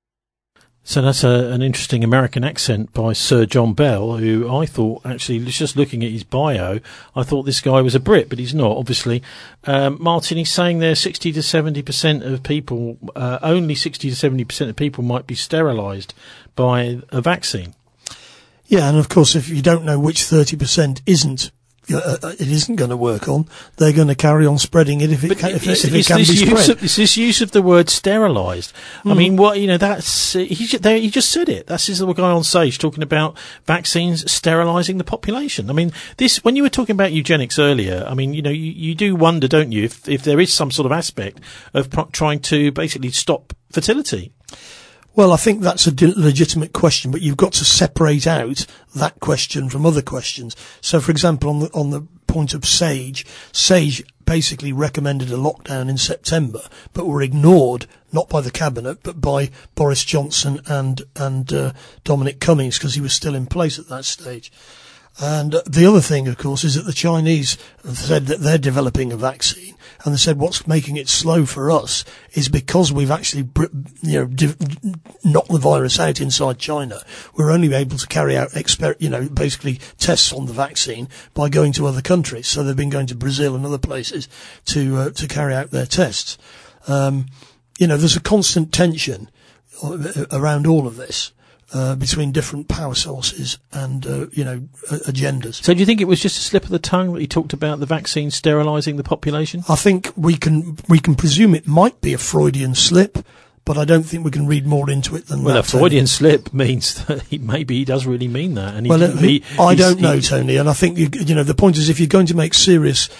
So that's an interesting American accent by Sir John Bell, who I thought, actually, just looking at his bio, I thought this guy was a Brit, but he's not, obviously. Martin, he's saying there 60 to 70% of people, only 60 to 70% of people might be sterilised by a vaccine. Yeah, and of course, if you don't know which 30% it isn't going to work on, they're going to carry on spreading it if it can be spread. It's this use of the word sterilised. I mean, that's he just said it. That's the guy on stage talking about vaccines sterilising the population. I mean, when you were talking about eugenics earlier, I mean, you do wonder, don't you, if there is some sort of aspect of trying to basically stop fertility. Well, I think that's a legitimate question, but you've got to separate out that question from other questions. So, for example, on the point of SAGE basically recommended a lockdown in September, but were ignored not by the cabinet but by Boris Johnson and Dominic Cummings, because he was still in place at that stage. And the other thing, of course, is that the Chinese have said that they're developing a vaccine, and they said what's making it slow for us is because we've actually, knocked the virus out inside China. We're only able to carry out basically tests on the vaccine by going to other countries. So they've been going to Brazil and other places to carry out their tests. There's a constant tension around all of this. Between different power sources and, agendas. So do you think it was just a slip of the tongue that he talked about the vaccine sterilising the population? I think we can presume it might be a Freudian slip, but I don't think we can read more into it than that. Well, a Freudian slip means that maybe he does really mean that. And I don't know, Tony, and I think, the point is if you're going to make serious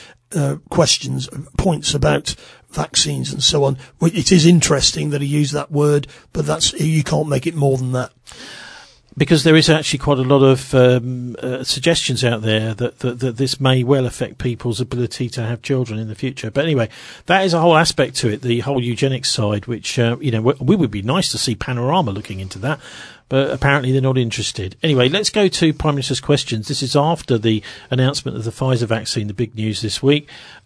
points about vaccines and so on, it is interesting that he used that word, but you can't make it more than that. Because there is actually quite a lot of suggestions out there that this may well affect people's ability to have children in the future. But anyway, that is a whole aspect to it, the whole eugenics side, which, we would be nice to see Panorama looking into that. But apparently they're not interested. Anyway, let's go to Prime Minister's questions. This is after the announcement of the Pfizer vaccine, the big news this week,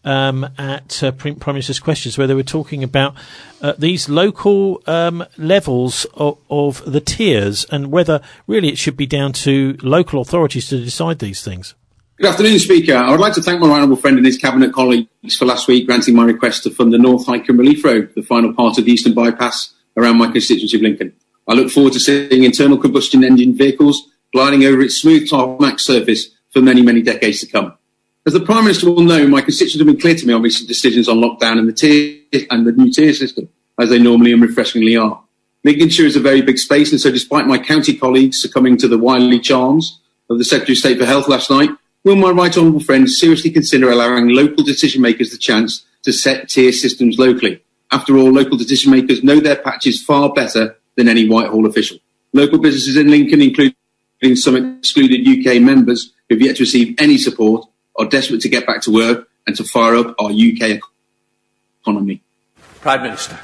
at Prime Minister's questions, where they were talking about these local levels of the tiers and whether really it should be down to local authorities to decide these things. Good afternoon, Speaker. I would like to thank my honourable friend and his Cabinet colleagues for last week granting my request to fund the North Highcombe Relief Road, the final part of the Eastern Bypass around my constituency of Lincoln. I look forward to seeing internal combustion engine vehicles gliding over its smooth tarmac surface for many, many decades to come. As the Prime Minister will know, my constituents have been clear to me on recent decisions on lockdown and the new tier system, as they normally and refreshingly are. Lincolnshire is a very big space, and so despite my county colleagues succumbing to the wily charms of the Secretary of State for Health last night, will my right honourable friends seriously consider allowing local decision makers the chance to set tier systems locally? After all, local decision makers know their patches far better than any Whitehall official. Local businesses in Lincoln, including some excluded UK members who have yet to receive any support, are desperate to get back to work and to fire up our UK economy. Prime Minister.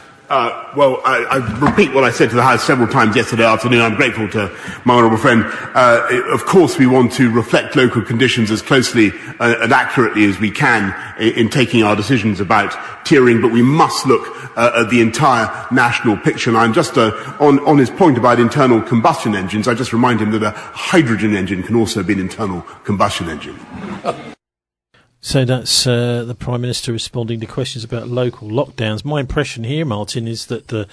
I repeat what I said to the House several times yesterday afternoon. I'm grateful to my honourable friend. Of course, we want to reflect local conditions as closely and accurately as we can in taking our decisions about tiering, but we must look at the entire national picture. And I'm just on his point about internal combustion engines, I just remind him that a hydrogen engine can also be an internal combustion engine. So that's the Prime Minister responding to questions about local lockdowns. My impression here, Martin, is that the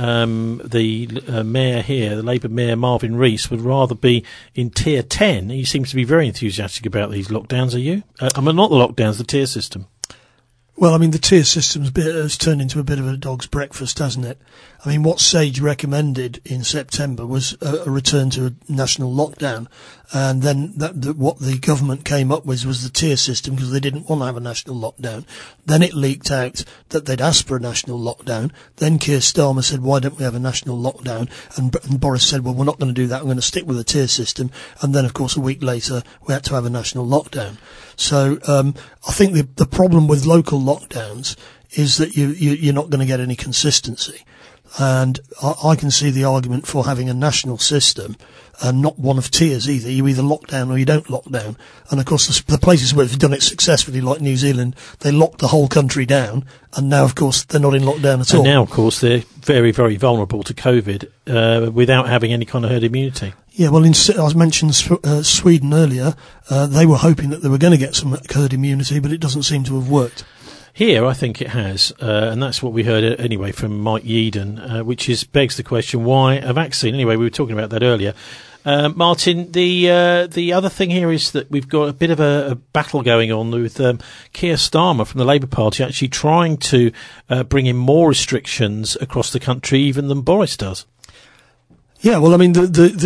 mayor here, the Labour Mayor Marvin Rees, would rather be in Tier 10. He seems to be very enthusiastic about these lockdowns. Are you? Not the lockdowns, the tier system. Well, I mean, the tier system has turned into a bit of a dog's breakfast, hasn't it? I mean, what SAGE recommended in September was a return to a national lockdown. And then what the government came up with was the tier system because they didn't want to have a national lockdown. Then it leaked out that they'd asked for a national lockdown. Then Keir Starmer said, why don't we have a national lockdown? And Boris said, well, we're not going to do that. We're going to stick with the tier system. And then, of course, a week later, we had to have a national lockdown. So I think the problem with local lockdowns is that you're not going to get any consistency. And I can see the argument for having a national system and not one of tiers either. You either lock down or you don't lock down. And of course, the places where they've done it successfully, like New Zealand, they locked the whole country down. And now, of course, they're not in lockdown at all. And now, of course, they're very, very vulnerable to COVID without having any kind of herd immunity. Yeah, well, I mentioned Sweden earlier. They were hoping that they were going to get some herd immunity, but it doesn't seem to have worked. Here, I think it has, and that's what we heard anyway from Mike Yeadon, which begs the question, why a vaccine? Anyway, we were talking about that earlier. Martin, the other thing here is that we've got a bit of a battle going on with Keir Starmer from the Labour Party actually trying to bring in more restrictions across the country even than Boris does. Yeah, well, I mean,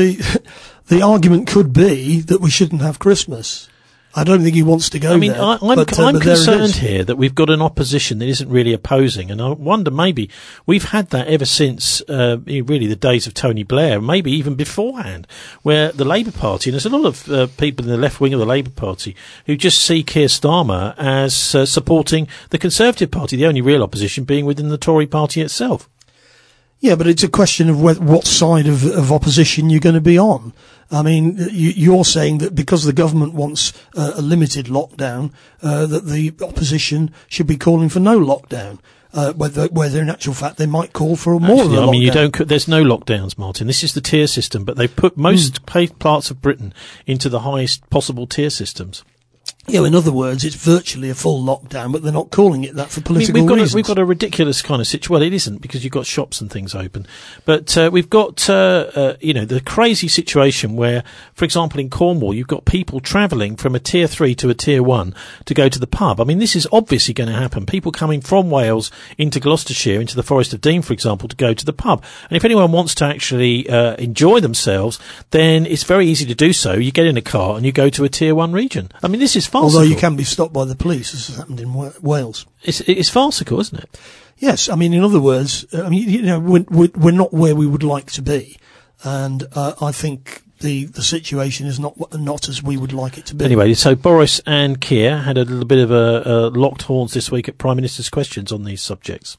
the argument could be that we shouldn't have Christmas. I don't think he wants to go there. I'm concerned here that we've got an opposition that isn't really opposing, and I wonder maybe we've had that ever since really the days of Tony Blair, maybe even beforehand, where the Labour Party, and there's a lot of people in the left wing of the Labour Party who just see Keir Starmer as supporting the Conservative Party, the only real opposition being within the Tory party itself. Yeah, but it's a question of what side of opposition you're going to be on. I mean, you're saying that because the government wants a limited lockdown, that the opposition should be calling for no lockdown. Whether in actual fact they might call for more of a lockdown. I mean, there's no lockdowns, Martin. This is the tier system, but they've put most parts of Britain into the highest possible tier systems. Yeah, in other words, it's virtually a full lockdown, but they're not calling it that for political reasons. We've got a ridiculous kind of situation. Well, it isn't because you've got shops and things open, but we've got the crazy situation where, for example, in Cornwall, you've got people travelling from a tier 3 to a tier 1 to go to the pub. I mean, this is obviously going to happen. People coming from Wales into Gloucestershire, into the Forest of Dean, for example, to go to the pub. And if anyone wants to actually enjoy themselves, then it's very easy to do so. You get in a car and you go to a tier 1 region. I mean, this is farcical. Although you can be stopped by the police, as has happened in Wales. It's farcical, isn't it? Yes. I mean, in other words, we're not where we would like to be. And I think the situation is not as we would like it to be. Anyway, so Boris and Keir had a little bit of a locked horns this week at Prime Minister's Questions on these subjects.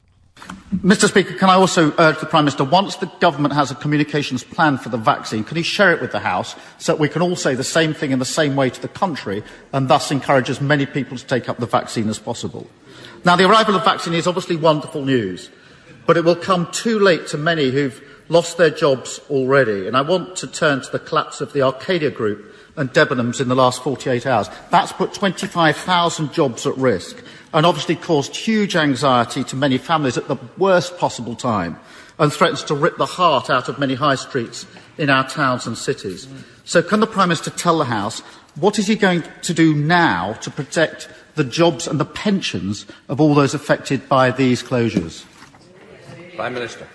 Mr. Speaker, can I also urge the Prime Minister, once the government has a communications plan for the vaccine, can he share it with the House so that we can all say the same thing in the same way to the country and thus encourage as many people to take up the vaccine as possible? Now, the arrival of vaccine is obviously wonderful news, but it will come too late to many who've lost their jobs already. And I want to turn to the collapse of the Arcadia Group and Debenhams in the last 48 hours. That's put 25,000 jobs at risk and obviously caused huge anxiety to many families at the worst possible time and threatens to rip the heart out of many high streets in our towns and cities. So can the Prime Minister tell the House what is he going to do now to protect the jobs and the pensions of all those affected by these closures? Prime Minister.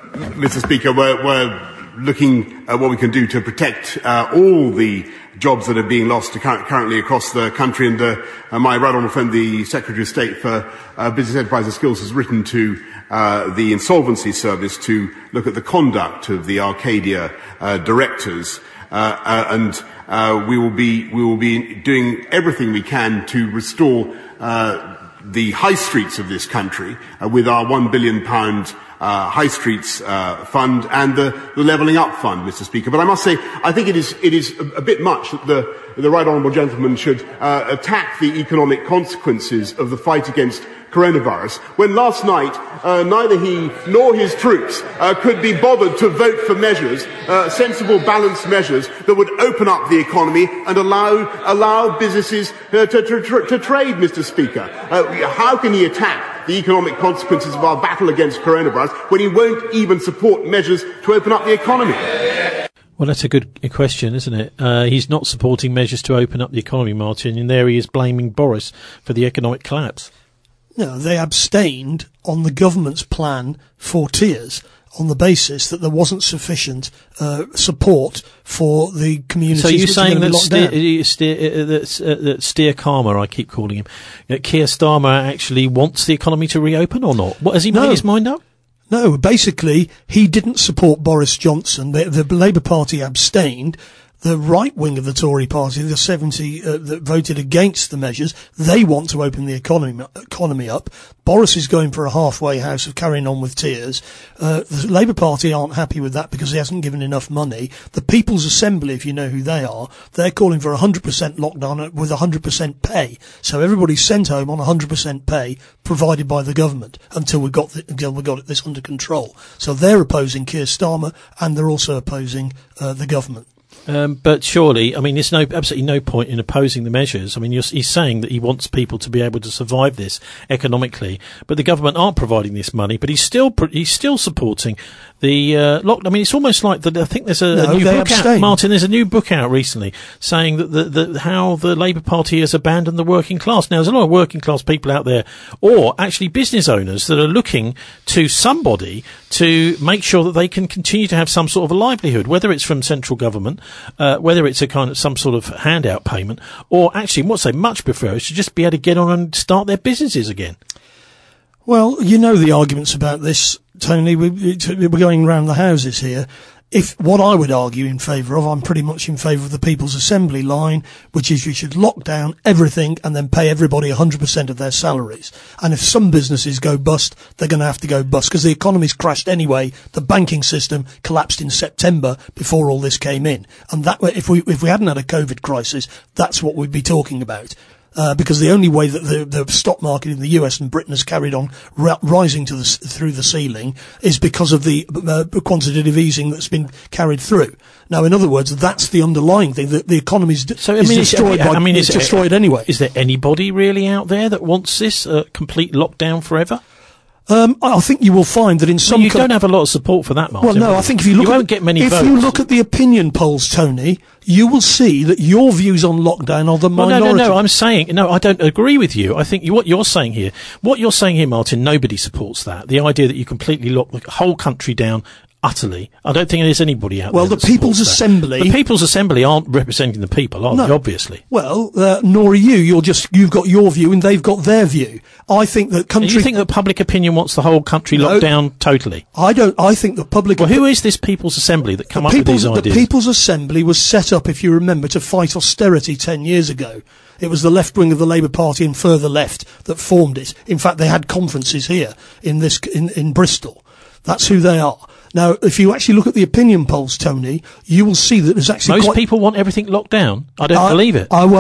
Mr. Speaker, we're looking at what we can do to protect all the jobs that are being lost currently across the country. And my right honourable friend, the Secretary of State for Business, Enterprise and Skills, has written to the Insolvency Service to look at the conduct of the Arcadia directors. And we will be doing everything we can to restore the high streets of this country with our £1 billion High Streets Fund and the Levelling Up Fund, Mr. Speaker. But I must say, I think it is a bit much that the right honourable gentleman should attack the economic consequences of the fight against coronavirus, when last night neither he nor his troops could be bothered to vote for measures, sensible, balanced measures that would open up the economy and allow businesses to trade, Mr. Speaker. How can he attack the economic consequences of our battle against coronavirus when he won't even support measures to open up the economy? Well, that's a good question, isn't it? He's not supporting measures to open up the economy, Martin, and there he is blaming Boris for the economic collapse. No, they abstained on the government's plan for tiers on the basis that there wasn't sufficient support for the communities. So you're which saying are going to be locked down. that Steer Karma, I keep calling him, that Keir Starmer actually wants the economy to reopen or not? What, has he made his mind up? No, basically, he didn't support Boris Johnson. The Labour Party abstained. The right wing of the Tory party, the 70 that voted against the measures, they want to open the economy up. Boris is going for a halfway house of carrying on with tiers. The Labour Party aren't happy with that because he hasn't given enough money. The People's Assembly, if you know who they are, they're calling for 100% lockdown with 100% pay. So everybody's sent home on 100% pay provided by the government until we got this under control. So they're opposing Keir Starmer and they're also opposing the government. But surely, I mean, there's absolutely no point in opposing the measures. I mean, he's saying that he wants people to be able to survive this economically, but the government aren't providing this money. But he's still supporting the lockdown. I mean, it's almost like I think there's a new book out, Martin. There's a new book out recently saying that how the Labour Party has abandoned the working class. Now, there's a lot of working class people out there, or actually business owners that are looking to somebody to make sure that they can continue to have some sort of a livelihood, whether it's from central government. Whether it's a kind of some sort of handout payment, or actually what they much prefer is to just be able to get on and start their businesses again. Well, you know the arguments about this, Tony. We're going round the houses here. If what I would argue in favour of, I'm pretty much in favour of the People's Assembly line, which is you should lock down everything and then pay everybody 100% of their salaries. And if some businesses go bust, they're going to have to go bust because the economy's crashed anyway. The banking system collapsed in September before all this came in. And that way, if we hadn't had a COVID crisis, that's what we'd be talking about. Because the only way that the stock market in the US and Britain has carried on rising through the ceiling is because of the quantitative easing that's been carried through. Now, in other words, that's the underlying thing. The economy's destroyed anyway. Is there anybody really out there that wants this complete lockdown forever? I think you will find that in some... you don't have a lot of support for that, Martin. Well, no, I think if you won't get many votes. If you look at the opinion polls, Tony, you will see that your views on lockdown are the minority. No, I'm saying... No, I don't agree with you. I think what you're saying here, Martin, nobody supports that. The idea that you completely lock the whole country down utterly. I don't think there's anybody out there. Well, the People's Assembly... The People's Assembly aren't representing the people, are they? Obviously. Well, nor are you. You've got your view and they've got their view. I think that country... And you think that public opinion wants the whole country locked down totally? I don't. I think the public... Well, who is this People's Assembly that come up with these ideas? The People's Assembly was set up, if you remember, to fight austerity 10 years ago. It was the left wing of the Labour Party and further left that formed it. In fact, they had conferences here in Bristol. That's who they are. Now, if you actually look at the opinion polls, Tony, you will see that there's actually most people want everything locked down. I don't believe it. I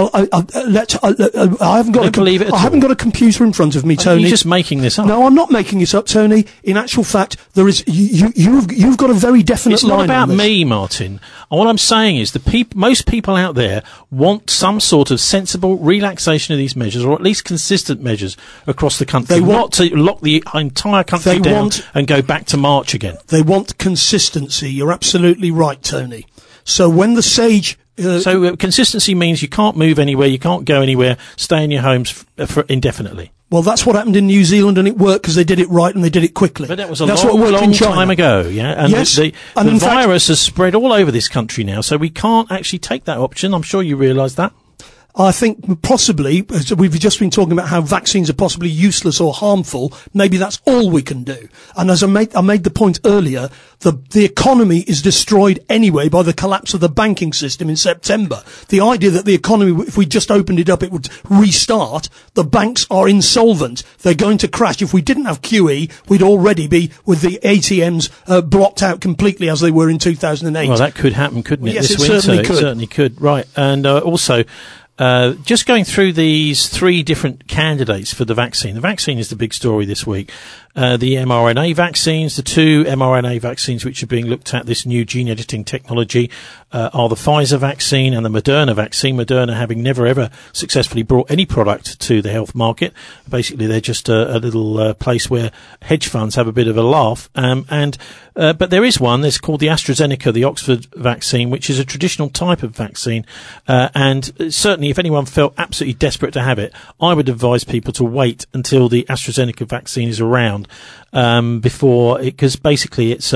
haven't got a computer in front of me, Tony. You're just making this up. No, I'm not making it up, Tony. In actual fact, there is you've got a very definite line. It's not about me, Martin. What I'm saying is most people out there want some sort of sensible relaxation of these measures, or at least consistent measures across the country. They want to lock the entire country down and go back to March again. They want consistency. You're absolutely right, Tony. So when the sage... consistency means you can't move anywhere, you can't go anywhere, stay in your homes for indefinitely. Well, that's what happened in New Zealand, and it worked because they did it right and they did it quickly. But that was a long time ago, yeah? And yes. The virus has spread all over this country now, so we can't actually take that option. I'm sure you realise that. I think possibly, we've just been talking about how vaccines are possibly useless or harmful. Maybe that's all we can do. And as I made the point earlier, the economy is destroyed anyway by the collapse of the banking system in September. The idea that the economy, if we just opened it up, it would restart. The banks are insolvent. They're going to crash. If we didn't have QE, we'd already be with the ATMs blocked out completely as they were in 2008. Well, that could happen, couldn't it? Yes, this winter, certainly could. It certainly could. Right. And also... just going through these three different candidates for the vaccine. The vaccine is the big story this week. The mRNA vaccines, the two mRNA vaccines which are being looked at, this new gene editing technology, are the Pfizer vaccine and the Moderna vaccine. Moderna having never ever successfully brought any product to the health market. Basically, they're just a little place where hedge funds have a bit of a laugh. But there is one, it's called the AstraZeneca, the Oxford vaccine, which is a traditional type of vaccine. And certainly if anyone felt absolutely desperate to have it, I would advise advise people to wait until the AstraZeneca vaccine is around because basically it's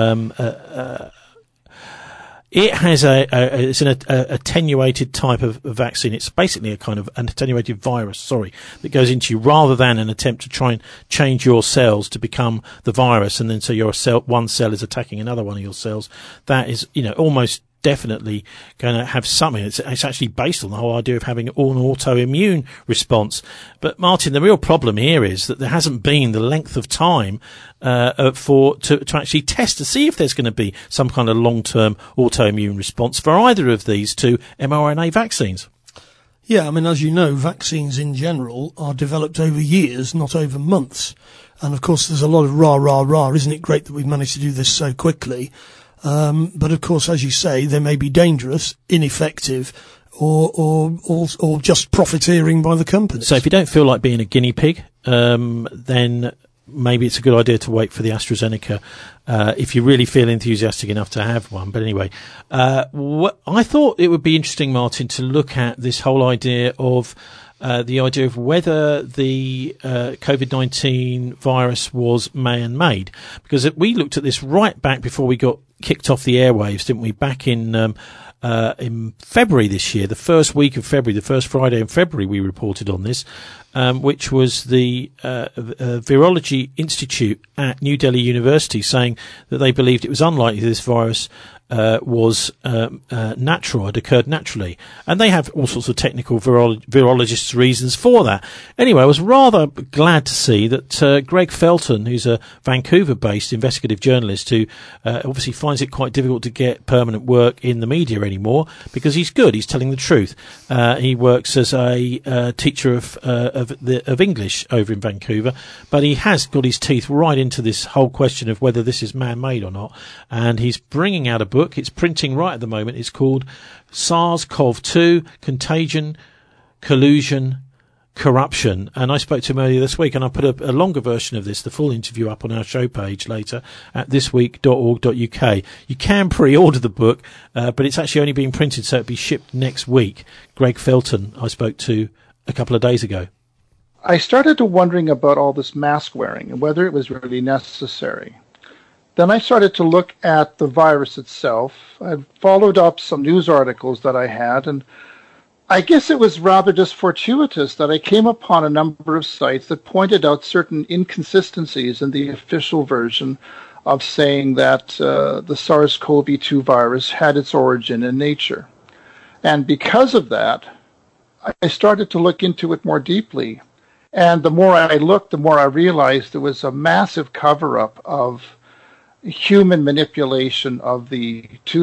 it has it's an attenuated type of vaccine. It's basically a kind of an attenuated virus, that goes into you rather than an attempt to try and change your cells to become the virus, and then so your one cell is attacking another one of your cells. That is, almost definitely going to have something. It's actually based on the whole idea of having an autoimmune response. But Martin, the real problem here is that there hasn't been the length of time to actually test to see if there's going to be some kind of long-term autoimmune response for either of these two mRNA vaccines. Yeah, I mean, as you know, vaccines in general are developed over years, not over months. And of course, there's a lot of rah. Isn't it great that we've managed to do this so quickly? But of course, as you say, they may be dangerous, ineffective, or just profiteering by the companies. So if you don't feel like being a guinea pig, then maybe it's a good idea to wait for the AstraZeneca, if you really feel enthusiastic enough to have one. But anyway, I thought it would be interesting, Martin, to look at this whole idea of the idea of whether the COVID-19 virus was man-made, because we looked at this right back before we got kicked off the airwaves, didn't we? Back in February this year, the first week of February, the first Friday in February, we reported on this, which was the Virology Institute at New Delhi University saying that they believed it was unlikely this virus was natural, had occurred naturally. And they have all sorts of technical virologists' reasons for that. Anyway, I was rather glad to see that Greg Felton, who's a Vancouver-based investigative journalist who obviously finds it quite difficult to get permanent work in the media anymore, because he's good, he's telling the truth. He works as a teacher of English over in Vancouver, but he has got his teeth right into this whole question of whether this is man-made or not. And he's bringing out a book. It's printing right at the moment. It's called SARS-CoV-2 Contagion, Collusion, Corruption. And I spoke to him earlier this week, and I put a longer version of this, the full interview, up on our show page later at thisweek.org.uk. You can pre-order the book, but it's actually only being printed, so it'll be shipped next week. Greg Felton, I spoke to a couple of days ago. I started to wondering about all this mask wearing and whether it was really necessary. Then I started to look at the virus itself. I followed up some news articles that I had, and I guess it was rather just fortuitous that I came upon a number of sites that pointed out certain inconsistencies in the official version of saying that the SARS-CoV-2 virus had its origin in nature. And because of that, I started to look into it more deeply. And the more I looked, the more I realized there was a massive cover-up of human manipulation of the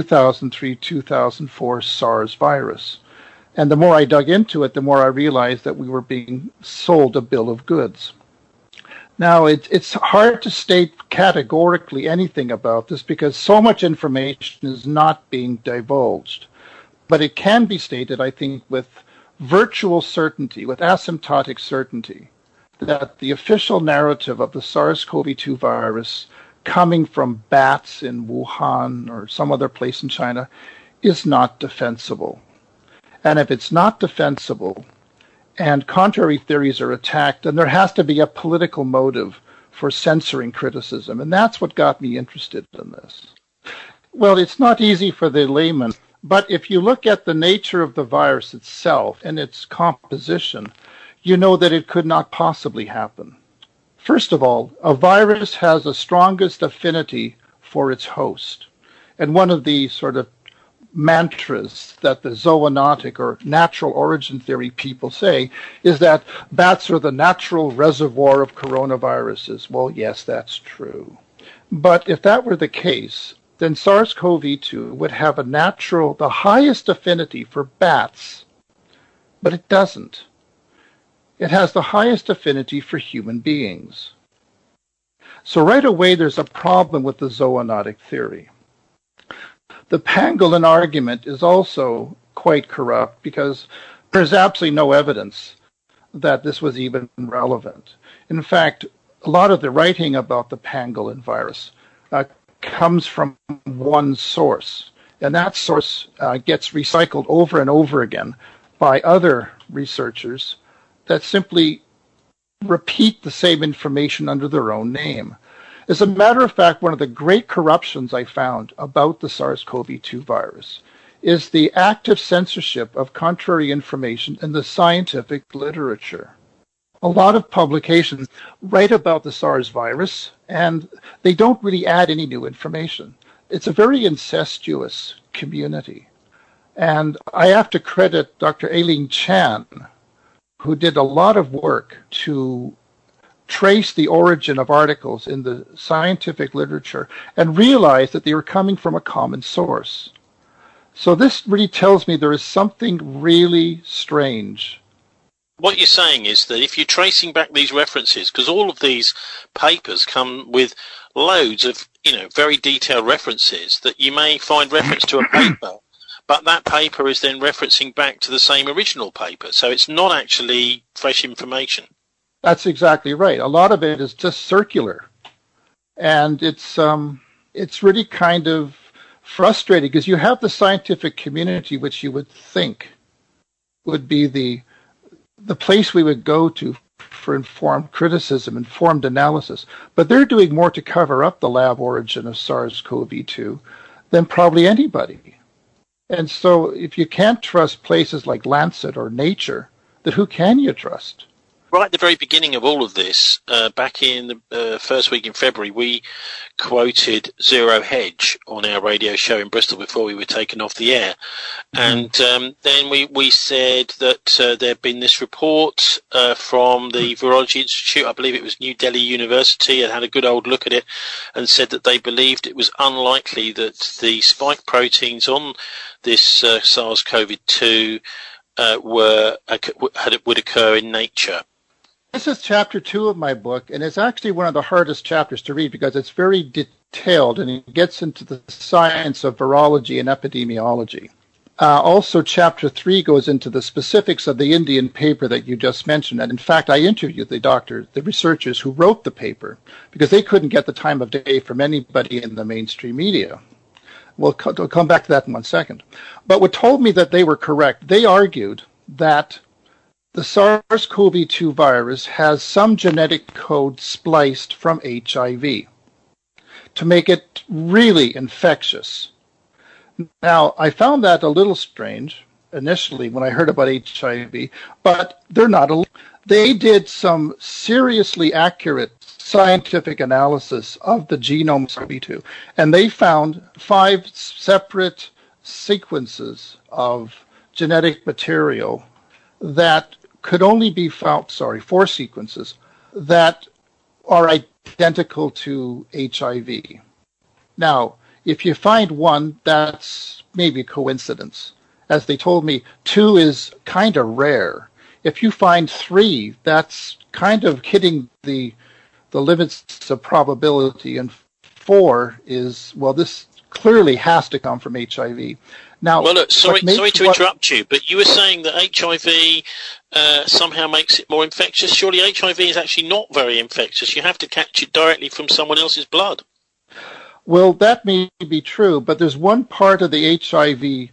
2003-2004 SARS virus. And the more I dug into it, the more I realized that we were being sold a bill of goods. Now, it's hard to state categorically anything about this because so much information is not being divulged. But it can be stated, I think, with virtual certainty, with asymptotic certainty, that the official narrative of the SARS-CoV-2 virus coming from bats in Wuhan or some other place in China is not defensible. And if it's not defensible and contrary theories are attacked, then there has to be a political motive for censoring criticism. And that's what got me interested in this. Well, it's not easy for the layman, but if you look at the nature of the virus itself and its composition, you know that it could not possibly happen. First of all, a virus has the strongest affinity for its host. And one of the sort of mantras that the zoonotic or natural origin theory people say is that bats are the natural reservoir of coronaviruses. Well, yes, that's true. But if that were the case, then SARS-CoV-2 would have the highest affinity for bats, but it doesn't. It has the highest affinity for human beings. So right away, there's a problem with the zoonotic theory. The pangolin argument is also quite corrupt because there's absolutely no evidence that this was even relevant. In fact, a lot of the writing about the pangolin virus comes from one source, and that source gets recycled over and over again by other researchers that simply repeat the same information under their own name. As a matter of fact, one of the great corruptions I found about the SARS-CoV-2 virus is the active censorship of contrary information in the scientific literature. A lot of publications write about the SARS virus, and they don't really add any new information. It's a very incestuous community. And I have to credit Dr. Aileen Chan, who did a lot of work to trace the origin of articles in the scientific literature and realize that they were coming from a common source. So this really tells me there is something really strange. What you're saying is that if you're tracing back these references, because all of these papers come with loads of, very detailed references, that you may find reference to a paper, but that paper is then referencing back to the same original paper. So it's not actually fresh information. That's exactly right. A lot of it is just circular. And it's really kind of frustrating because you have the scientific community, which you would think would be the place we would go to for informed criticism, informed analysis. But they're doing more to cover up the lab origin of SARS-CoV-2 than probably anybody. And so if you can't trust places like Lancet or Nature, then who can you trust? Right at the very beginning of all of this, back in the first week in February, we quoted Zero Hedge on our radio show in Bristol before we were taken off the air. And then we said that there had been this report from the Virology Institute, I believe it was New Delhi University, had a good old look at it and said that they believed it was unlikely that the spike proteins on this SARS-CoV-2 would occur in nature. This is chapter 2 of my book, and it's actually one of the hardest chapters to read because it's very detailed and it gets into the science of virology and epidemiology. Also, chapter 3 goes into the specifics of the Indian paper that you just mentioned. And in fact, I interviewed the researchers who wrote the paper because they couldn't get the time of day from anybody in the mainstream media. We'll come back to that in 1 second. But what told me that they were correct, they argued that the SARS-CoV-2 virus has some genetic code spliced from HIV to make it really infectious. Now, I found that a little strange initially when I heard about HIV, but they're not. They did some seriously accurate scientific analysis of the genome of SARS-CoV-2, and they found 5 separate sequences of genetic material that could only be found, 4 sequences that are identical to HIV. Now, if you find one, that's maybe a coincidence. As they told me, 2 is kind of rare. If you find 3, that's kind of hitting the limits of probability, and 4 is, well, this clearly has to come from HIV. Now, well, look, sorry to interrupt you, but you were saying that HIV somehow makes it more infectious. Surely HIV is actually not very infectious. You have to catch it directly from someone else's blood. Well, that may be true, but there's one part of the HIV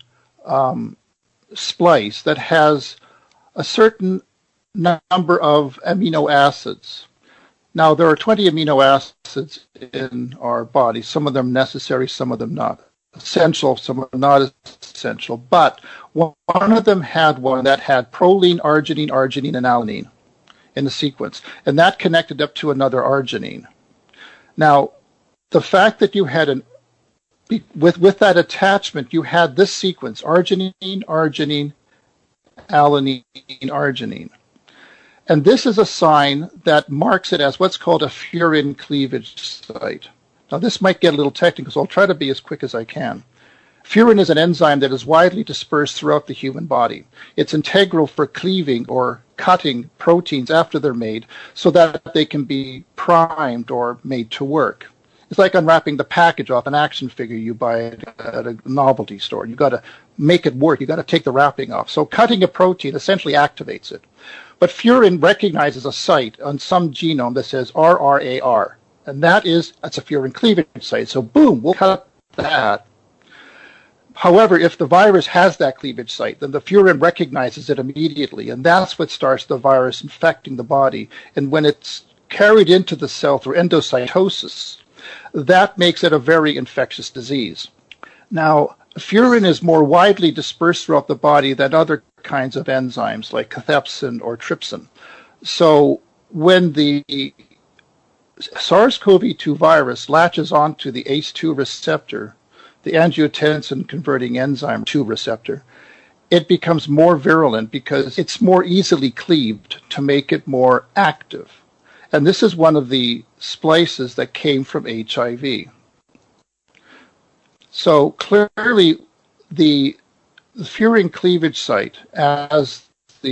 splice that has a certain number of amino acids. Now, there are 20 amino acids in our body, some of them necessary, some of them not essential, some are not essential, but one of them had one that had proline, arginine, and alanine in the sequence, and that connected up to another arginine. Now, the fact that you had with that attachment, you had this sequence, arginine, alanine, arginine. And this is a sign that marks it as what's called a furin cleavage site. Now, this might get a little technical, so I'll try to be as quick as I can. Furin is an enzyme that is widely dispersed throughout the human body. It's integral for cleaving or cutting proteins after they're made so that they can be primed or made to work. It's like unwrapping the package off an action figure you buy at a novelty store. You've got to make it work. You've got to take the wrapping off. So cutting a protein essentially activates it. But furin recognizes a site on some genome that says RRAR. And that's a furin cleavage site. So boom, we'll cut that. However, if the virus has that cleavage site, then the furin recognizes it immediately, and that's what starts the virus infecting the body. And when it's carried into the cell through endocytosis, that makes it a very infectious disease. Now, furin is more widely dispersed throughout the body than other kinds of enzymes like cathepsin or trypsin. So when the SARS-CoV-2 virus latches onto the ACE2 receptor, the angiotensin converting enzyme 2 receptor, it becomes more virulent because it's more easily cleaved to make it more active. And this is one of the splices that came from HIV. So clearly the furin cleavage site, as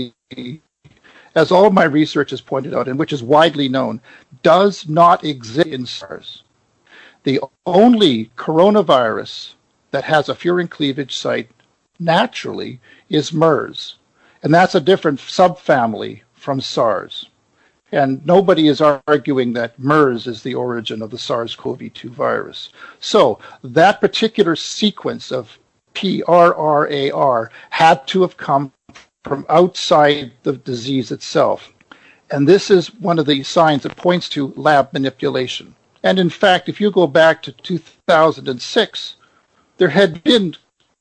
all of my research has pointed out, and which is widely known, does not exist in SARS. The only coronavirus that has a furin cleavage site naturally is MERS, and that's a different subfamily from SARS. And nobody is arguing that MERS is the origin of the SARS-CoV-2 virus. So that particular sequence of PRRAR had to have come from outside the disease itself. And this is one of the signs that points to lab manipulation. And in fact, if you go back to 2006, there had been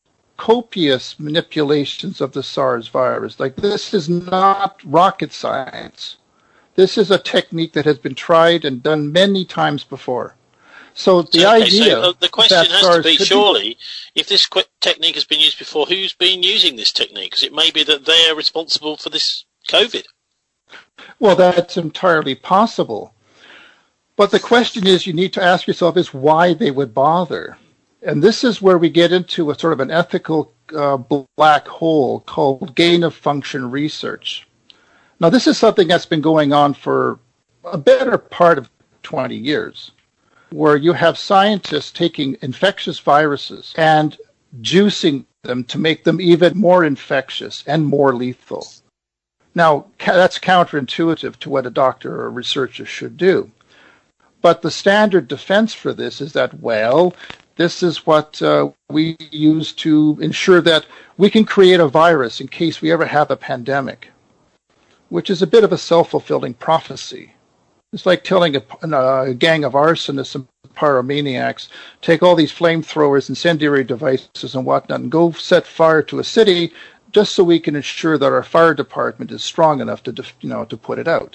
copious manipulations of the SARS virus. Like, this is not rocket science. This is a technique that has been tried and done many times before. So the the question has to be, surely, if this technique has been used before, who's been using this technique? Because it may be that they're responsible for this COVID. Well, that's entirely possible. But the question is, you need to ask yourself, is why they would bother. And this is where we get into a sort of an ethical black hole called gain-of-function research. Now, this is something that's been going on for a better part of 20 years, where you have scientists taking infectious viruses and juicing them to make them even more infectious and more lethal. Now, that's counterintuitive to what a doctor or a researcher should do. But the standard defense for this is that, well, this is what we use to ensure that we can create a virus in case we ever have a pandemic, which is a bit of a self-fulfilling prophecy. It's like telling a gang of arsonists and pyromaniacs, take all these flamethrowers, incendiary devices and whatnot, and go set fire to a city just so we can ensure that our fire department is strong enough to put it out.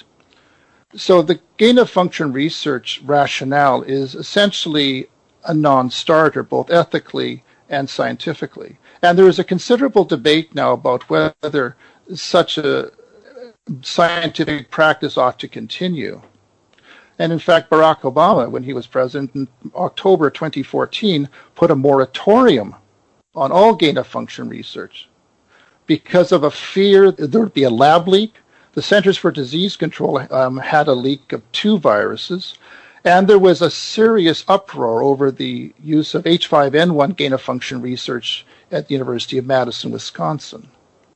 So the gain-of-function research rationale is essentially a non-starter, both ethically and scientifically. And there is a considerable debate now about whether such a scientific practice ought to continue. And in fact, Barack Obama, when he was president in October 2014, put a moratorium on all gain-of-function research because of a fear that there would be a lab leak. The Centers for Disease Control had a leak of 2 viruses, and there was a serious uproar over the use of H5N1 gain-of-function research at the University of Madison, Wisconsin.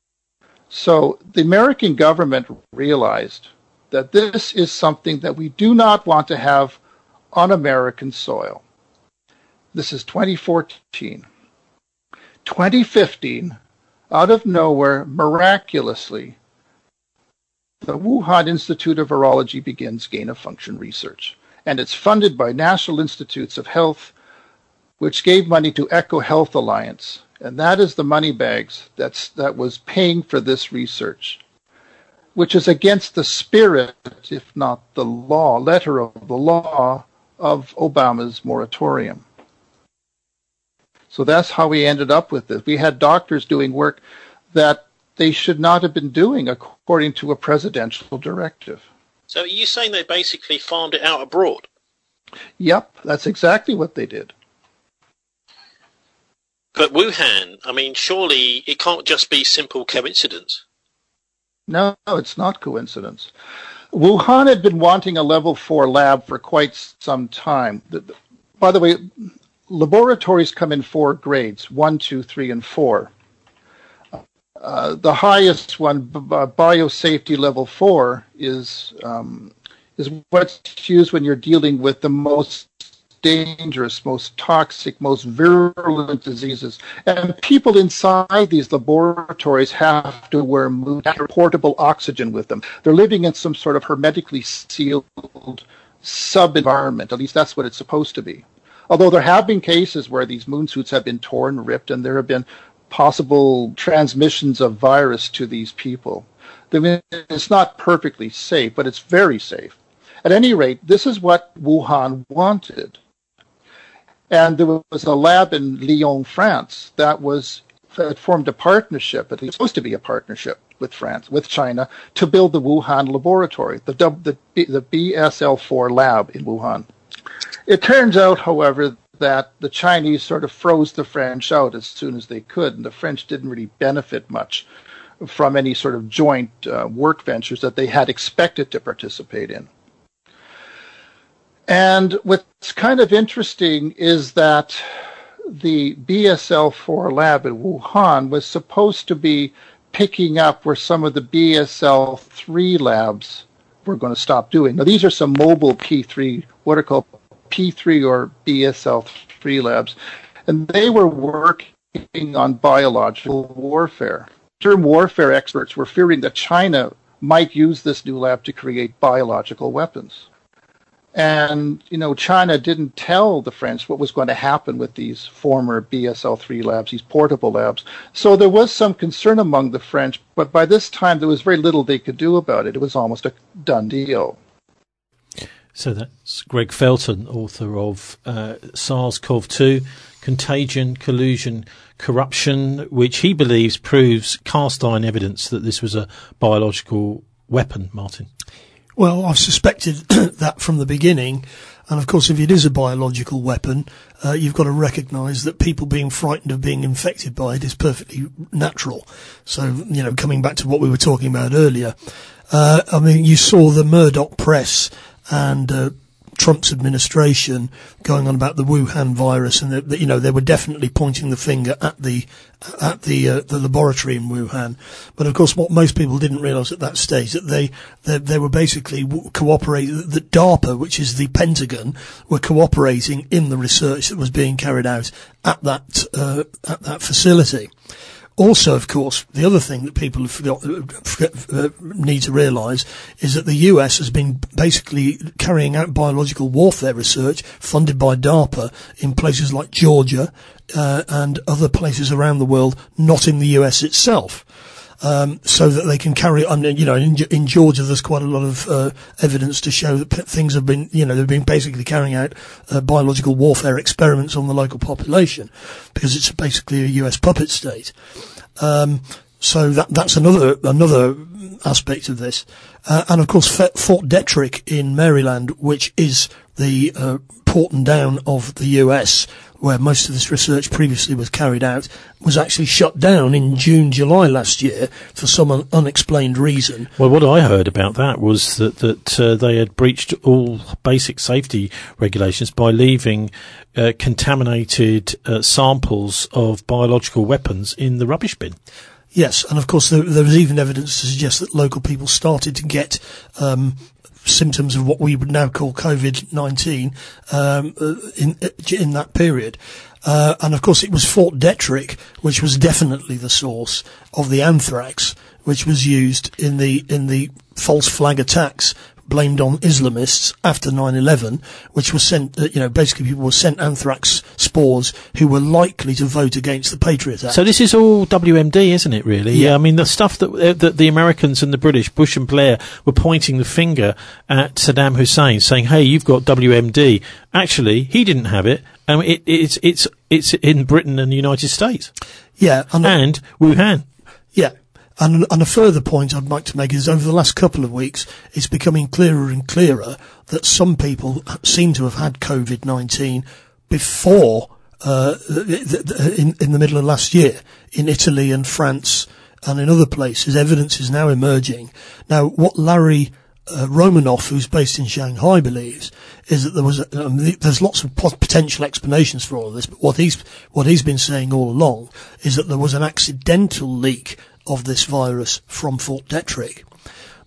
So the American government realized that this is something that we do not want to have on American soil. This is 2014. 2015, out of nowhere, miraculously, the Wuhan Institute of Virology begins gain-of-function research. And it's funded by National Institutes of Health, which gave money to EcoHealth Alliance. And that is the money bags that was paying for this research, which is against the spirit, if not the law, letter of the law of Obama's moratorium. So that's how we ended up with this. We had doctors doing work that they should not have been doing according to a presidential directive. So are you saying they basically farmed it out abroad? Yep, that's exactly what they did. But Wuhan, I mean, surely it can't just be simple coincidence. No, it's not coincidence. Wuhan had been wanting a level 4 lab for quite some time. By the way, laboratories come in 4 grades, 1, 2, 3, and 4. The highest one, biosafety level 4, is what's used when you're dealing with the most dangerous, most toxic, most virulent diseases. And people inside these laboratories have to wear portable oxygen with them. They're living in some sort of hermetically sealed sub-environment. At least that's what it's supposed to be. Although there have been cases where these moon suits have been torn, ripped, and there have been possible transmissions of virus to these people. I mean, it's not perfectly safe, but it's very safe. At any rate, this is what Wuhan wanted. And there was a lab in Lyon, France, that formed a partnership, at least supposed to be a partnership with France, with China, to build the Wuhan laboratory, the BSL-4 lab in Wuhan. It turns out, however, that the Chinese sort of froze the French out as soon as they could, and the French didn't really benefit much from any sort of joint work ventures that they had expected to participate in. And what's kind of interesting is that the BSL-4 lab in Wuhan was supposed to be picking up where some of the BSL-3 labs were going to stop doing. Now, these are some mobile P3, what are called P3 or BSL-3 labs, and they were working on biological warfare. Term warfare experts were fearing that China might use this new lab to create biological weapons. And, China didn't tell the French what was going to happen with these former BSL-3 labs, these portable labs. So there was some concern among the French, but by this time there was very little they could do about it. It was almost a done deal. So that's Greg Felton, author of SARS-CoV-2, Contagion, Collusion, Corruption, which he believes proves cast iron evidence that this was a biological weapon, Martin. Well, I've suspected that from the beginning. And of course, if it is a biological weapon, you've got to recognise that people being frightened of being infected by it is perfectly natural. So, coming back to what we were talking about earlier, you saw the Murdoch press and Trump's administration going on about the Wuhan virus, and they were definitely pointing the finger at the laboratory in Wuhan. But of course, what most people didn't realise at that stage that they were basically cooperating. That DARPA, which is the Pentagon, were cooperating in the research that was being carried out at that facility. Also, of course, the other thing that people need to realise is that the US has been basically carrying out biological warfare research funded by DARPA in places like Georgia and other places around the world, not in the US itself. So that they can carry on, in Georgia there's quite a lot of evidence to show that things have been, they've been basically carrying out biological warfare experiments on the local population because it's basically a US puppet state. So that's another aspect of this. And of course Fort Detrick in Maryland, which is the Porton Down of the US, where most of this research previously was carried out, was actually shut down in June, July last year for some unexplained reason. Well, what I heard about that was that they had breached all basic safety regulations by leaving contaminated samples of biological weapons in the rubbish bin. Yes, and of course there was even evidence to suggest that local people started to get symptoms of what we would now call COVID-19 in that period. And of course it was Fort Detrick which was definitely the source of the anthrax which was used in the false flag attacks blamed on Islamists after 9/11, which was sent, basically people were sent anthrax spores who were likely to vote against the Patriot Act. So this is all WMD, isn't it, really? Yeah. I mean, the stuff that the Americans and the British, Bush and Blair, were pointing the finger at Saddam Hussein, saying, hey, you've got WMD. Actually, he didn't have it. It's in Britain and the United States. Yeah. And Wuhan. Yeah. And a further point I'd like to make is over the last couple of weeks, it's becoming clearer and clearer that some people seem to have had COVID-19 before, in the middle of last year, in Italy and France and in other places. Evidence is now emerging. Now, what Larry Romanoff, who's based in Shanghai, believes is that there's lots of potential explanations for all of this, but what he's been saying all along is that there was an accidental leak of this virus from Fort Detrick.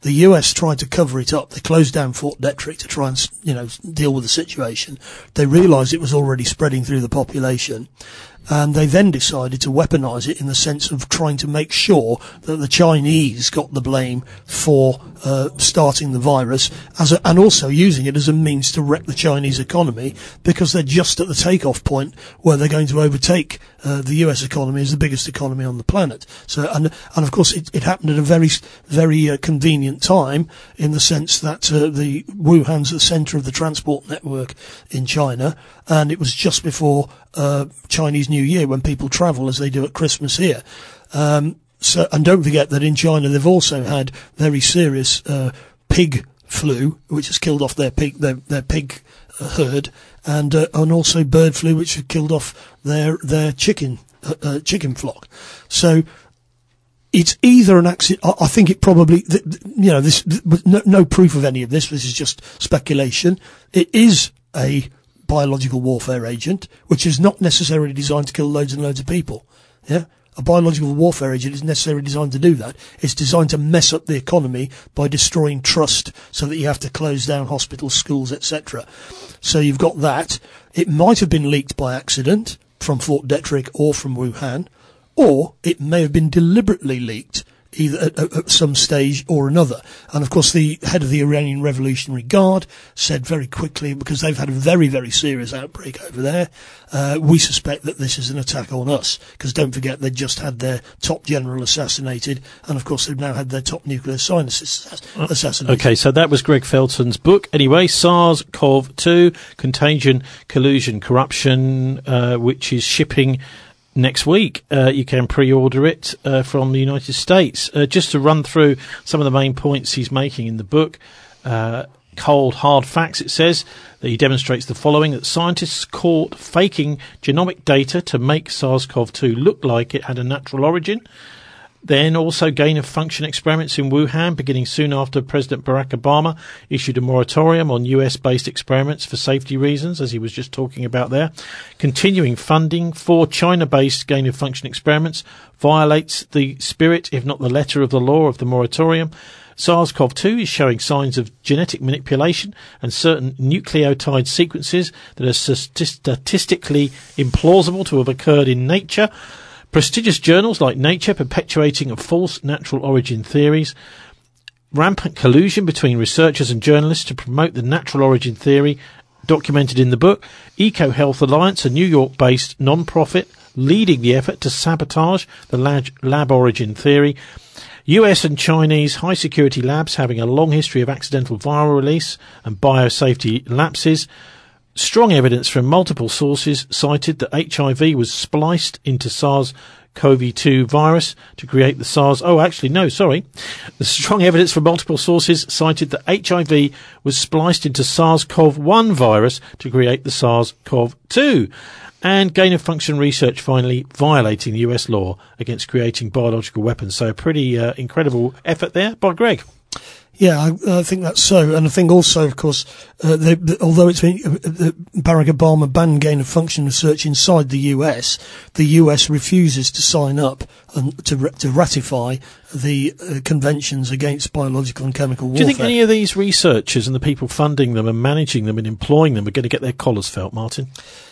The US tried to cover it up. They closed down Fort Detrick to try and, deal with the situation. They realised it was already spreading through the population. And they then decided to weaponize it in the sense of trying to make sure that the Chinese got the blame for starting the virus, and also using it as a means to wreck the Chinese economy, because they're just at the takeoff point where they're going to overtake the US economy as the biggest economy on the planet. So, and of course, it happened at a very, very convenient time, in the sense that the Wuhan's the centre of the transport network in China, and it was just before Chinese New Year, when people travel as they do at Christmas here. So, and don't forget that in China they've also had very serious pig flu, which has killed off their pig herd, and also bird flu, which has killed off their chicken flock. So it's either an accident. I think it probably, no proof of any of this. This is just speculation. It is a biological warfare agent, which is not necessarily designed to kill loads and loads of people. Yeah, a biological warfare agent isn't necessarily designed to do that. It's designed to mess up the economy by destroying trust, so that you have to close down hospitals, schools, etc. So you've got that. It might have been leaked by accident from Fort Detrick or from Wuhan, or it may have been deliberately leaked, either at some stage or another. And of course the head of the Iranian Revolutionary Guard said very quickly, because they've had a very, very serious outbreak over there, we suspect that this is an attack on us, because don't forget they just had their top general assassinated, and of course they've now had their top nuclear scientist assassinated. Okay, so that was Greg Felton's book. Anyway, SARS-CoV-2, Contagion, Collusion, Corruption, which is shipping next week. You can pre-order it from the United States. Just to run through some of the main points he's making in the book, Cold Hard Facts, it says that he demonstrates the following: that scientists caught faking genomic data to make SARS-CoV-2 look like it had a natural origin. Then also gain-of-function experiments in Wuhan, beginning soon after President Barack Obama issued a moratorium on US-based experiments for safety reasons, as he was just talking about there. Continuing funding for China-based gain-of-function experiments violates the spirit, if not the letter, of the law of the moratorium. SARS-CoV-2 is showing signs of genetic manipulation and certain nucleotide sequences that are statistically implausible to have occurred in nature. Prestigious journals like Nature perpetuating of false natural origin theories. Rampant collusion between researchers and journalists to promote the natural origin theory documented in the book. EcoHealth Alliance, a New York-based non-profit, leading the effort to sabotage the lab origin theory. US and Chinese high-security labs having a long history of accidental viral release and biosafety lapses. Strong evidence from multiple sources cited that HIV was spliced into SARS-CoV-2 virus to create the SARS. The strong evidence from multiple sources cited that HIV was spliced into SARS-CoV-1 virus to create the SARS-CoV-2. And gain-of-function research finally violating the US law against creating biological weapons. So a pretty incredible effort there by Greg. Yeah, I think that's so. And I think also, of course, although it's been, Barack Obama banned gain-of-function research inside the US refuses to sign up and to ratify the conventions against biological and chemical warfare. Do you think any of these researchers and the people funding them and managing them and employing them are going to get their collars felt, Martin?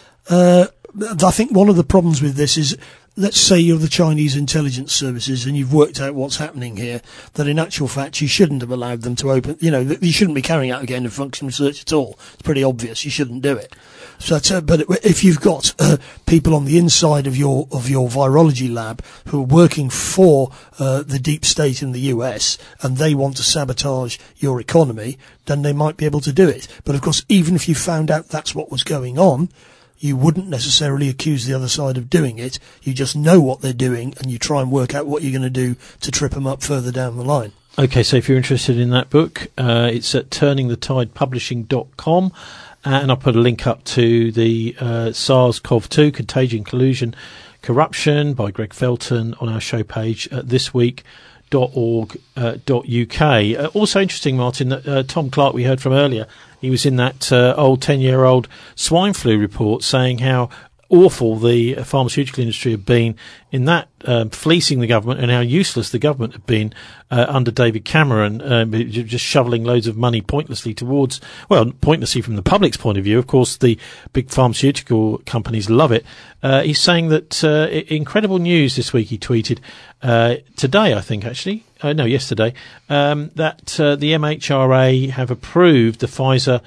I think one of the problems with this is, let's say you're the Chinese intelligence services and you've worked out what's happening here, that in actual fact you shouldn't have allowed them to open, you shouldn't be carrying out gain-of-function research at all. It's pretty obvious. You shouldn't do it. So, but if you've got people on the inside of your virology lab who are working for the deep state in the US and they want to sabotage your economy, then they might be able to do it. But of course, even if you found out that's what was going on, you wouldn't necessarily accuse the other side of doing it. You just know what they're doing and you try and work out what you're going to do to trip them up further down the line. Okay, so if you're interested in that book, it's at turningthetidepublishing.com, and I'll put a link up to the SARS-CoV-2, Contagion, Collusion, Corruption by Greg Felton on our show page at thisweek.org.uk. Also interesting, Martin, that Tom Clark we heard from earlier, he was in that old 10-year-old swine flu report saying how awful the pharmaceutical industry have been in that fleecing the government, and how useless the government have been under David Cameron, just shoveling loads of money pointlessly pointlessly from the public's point of view. Of course, the big pharmaceutical companies love it. He's saying that incredible news this week, he tweeted today, I think, actually. No, yesterday, that the MHRA have approved the Pfizer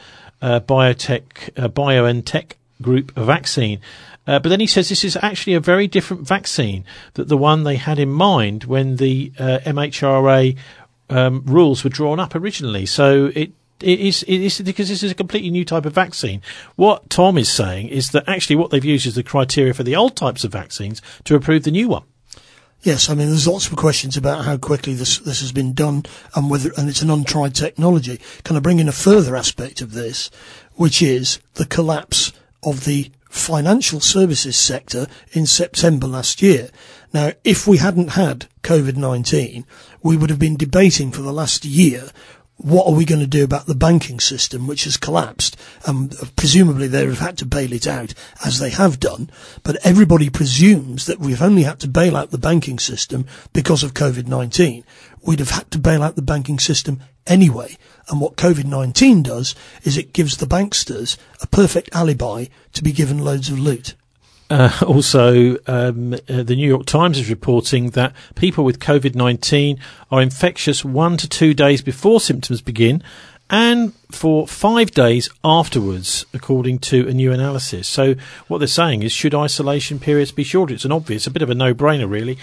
BioNTech group vaccine. But then he says this is actually a very different vaccine than the one they had in mind when the MHRA rules were drawn up originally. So it is because this is a completely new type of vaccine. What Tom is saying is that actually what they've used is the criteria for the old types of vaccines to approve the new one. Yes, I mean, there's lots of questions about how quickly this has been done and and it's an untried technology. Can I bring in a further aspect of this, which is the collapse of the financial services sector in September last year. Now, if we hadn't had COVID-19, we would have been debating for the last year, what are we going to do about the banking system, which has collapsed? Presumably they would have had to bail it out, as they have done. But everybody presumes that we've only had to bail out the banking system because of COVID-19. We'd have had to bail out the banking system anyway. And what COVID-19 does is it gives the banksters a perfect alibi to be given loads of loot. Also, the New York Times is reporting that people with COVID-19 are infectious 1 to 2 days before symptoms begin and for 5 days afterwards, according to a new analysis. So what they're saying is, should isolation periods be shorter? It's a bit of a no-brainer, really.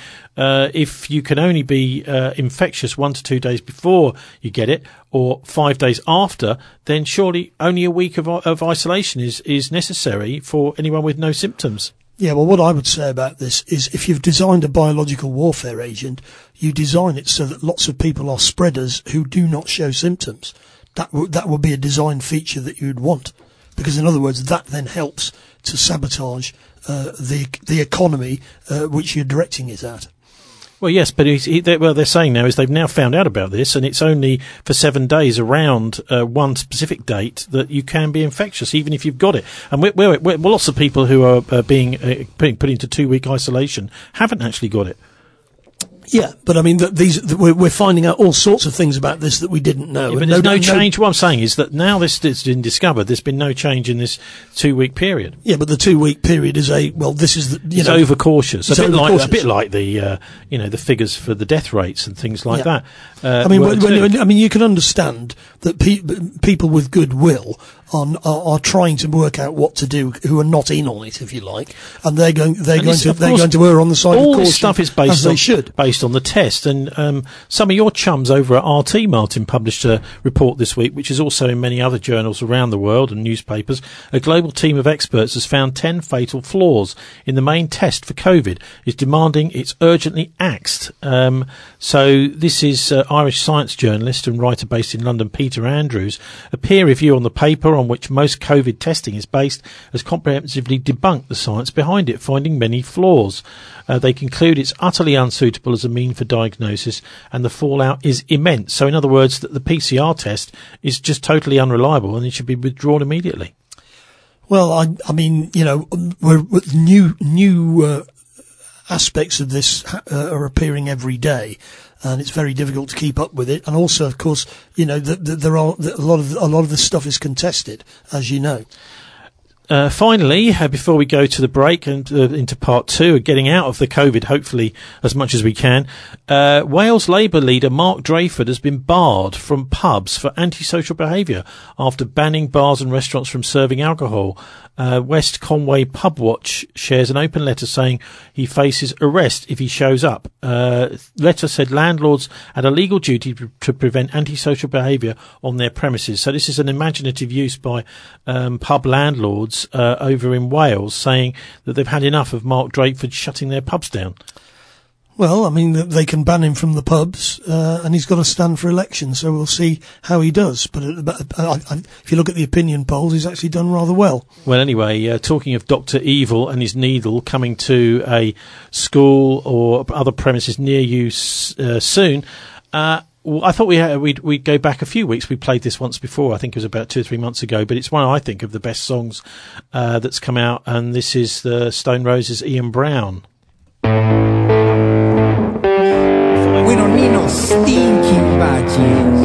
If you can only be infectious 1 to 2 days before you get it, or 5 days after, then surely only a week of isolation is necessary for anyone with no symptoms. Yeah, well, what I would say about this is if you've designed a biological warfare agent, you design it so that lots of people are spreaders who do not show symptoms. That would be a design feature that you'd want, because in other words, that then helps to sabotage the economy which you're directing it at. Well, yes, but they're saying now is they've now found out about this, and it's only for 7 days around one specific date that you can be infectious, even if you've got it. And we're lots of people who are being put into 2-week isolation haven't actually got it. Yeah, but I mean, we're finding out all sorts of things about this that we didn't know. Yeah, but there's no change. What I'm saying is that now this has been discovered, there's been no change in this 2-week period. Yeah, but the 2-week period is it's overcautious. A bit like the the figures for the death rates and things like that. I mean, you can understand that people with goodwill are trying to work out what to do, who are not in on it, if you like, and they're going to err on the side of caution. All this stuff is based on the test, and some of your chums over at RT, Martin, published a report this week, which is also in many other journals around the world and newspapers. A global team of experts has found 10 fatal flaws in the main test for COVID, is demanding it's urgently axed. So this is Irish science journalist and writer based in London, Peter Andrews. A peer review on the paper on which most COVID testing is based has comprehensively debunked the science behind it, finding many flaws. They conclude it's utterly unsuitable as a mean for diagnosis, and the fallout is immense. So in other words, that the PCR test is just totally unreliable and it should be withdrawn immediately. Well, I mean, we're new aspects of this are appearing every day, and it's very difficult to keep up with it. And also, of course, there are a lot of this stuff is contested, as you know. Finally, before we go to the break and into part 2, getting out of the COVID, hopefully, as much as we can, Wales Labour leader Mark Drakeford has been barred from pubs for antisocial behaviour after banning bars and restaurants from serving alcohol. West Conway Pub Watch shares an open letter saying he faces arrest if he shows up. Letter said landlords had a legal duty to prevent antisocial behaviour on their premises. So this is an imaginative use by pub landlords over in Wales, saying that they've had enough of Mark Drakeford shutting their pubs down. Well, I mean, they can ban him from the pubs, and he's got to stand for election, so we'll see how he does. But if you look at the opinion polls, he's actually done rather well. Well, anyway, talking of Dr. Evil and his needle coming to a school or other premises near you soon, I thought we'd go back a few weeks. We played this once before. I think it was about 2 or 3 months ago. But it's one, I think, of the best songs that's come out. And this is the Stone Roses' Ian Brown. We don't need no stinking badges.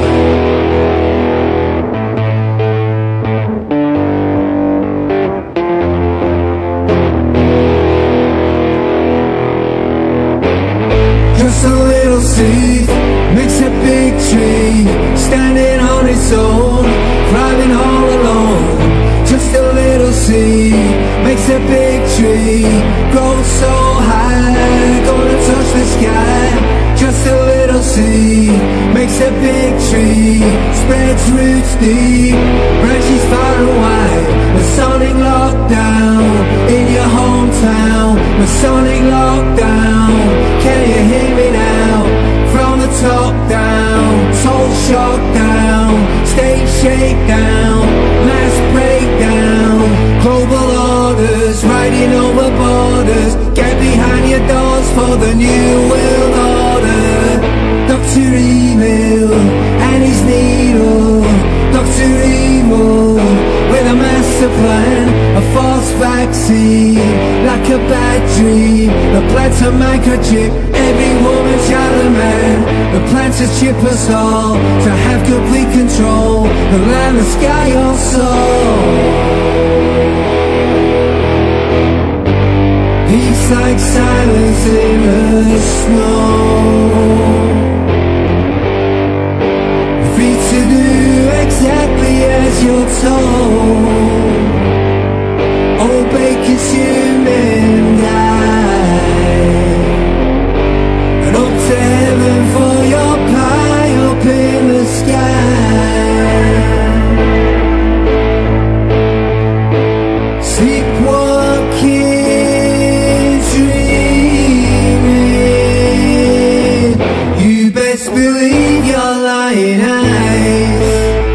Just a little seed makes a big tree, standing on its own, thriving all alone. Just a little seed makes a big tree, grows so high, gonna touch the sky. Just a little seed makes a big tree, spreads roots deep, branches far and wide. Masonic lockdown in your hometown, Masonic lockdown. Can you hear me now? From the top down, soul shock down, state shakedown, mass breakdown, global orders, riding over borders. Get behind your doors for the new world order. Dr. Evil and his needle, Dr. Evil with a master plan, a false vaccine, like a bad dream. The plant's a microchip, every woman, child and man. The plant's a chip us all, to have complete control, the land, the sky, your soul. Peace like silence in the snow. Free to do exactly as you're told. Obey, consume and die. And up to heaven for your pie up in the sky. Sleepwalking, dreaming. You best believe you're lying eyes.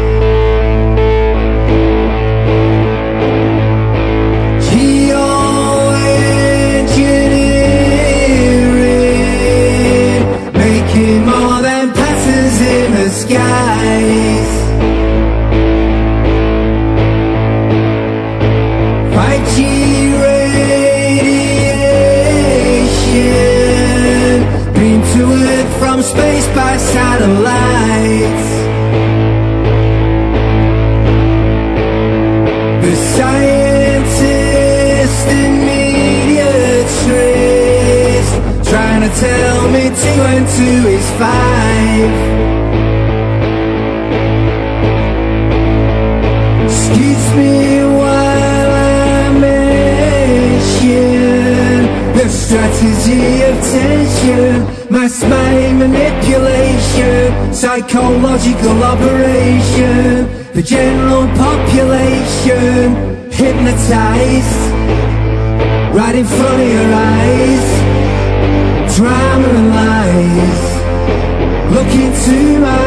Skies, 5G radiation beamed to Earth from space by satellites. The scientists and media tricks trying to tell me 2 and 2 is 5. Excuse me while I mention the strategy of tension, mass mind manipulation, psychological operation, the general population hypnotized right in front of your eyes. Drama and lies, look into my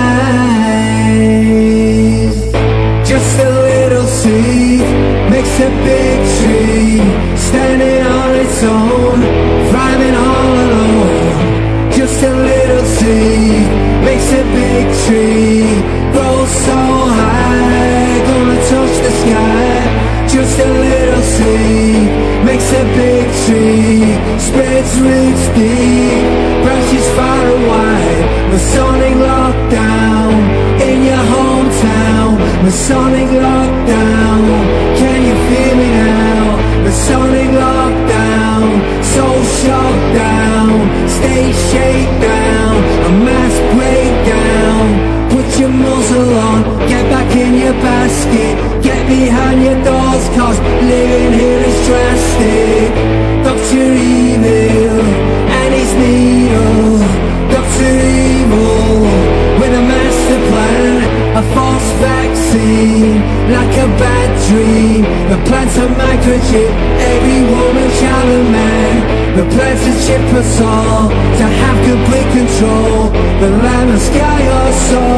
eyes. Just a little seed makes a big tree, standing on its own, thriving all alone. Just a little seed makes a big tree, grows so high, gonna touch the sky. Just a little seed makes a big tree, spreads roots deep, branches far and wide. Masonic lockdown in your hometown, Masonic lockdown. Can you feel me now? Masonic lockdown, soul shock down, state shakedown, a mass breakdown. Put your muzzle on, get back in your basket, get behind your doors, cause living here is drastic. Dr. Evil and his needle, Dr. Evil with a master plan, a false vaccine, like a bad dream. The plant's a microchip, every woman, child and man. The plant's a chip us all, to have complete control, the land, the sky, your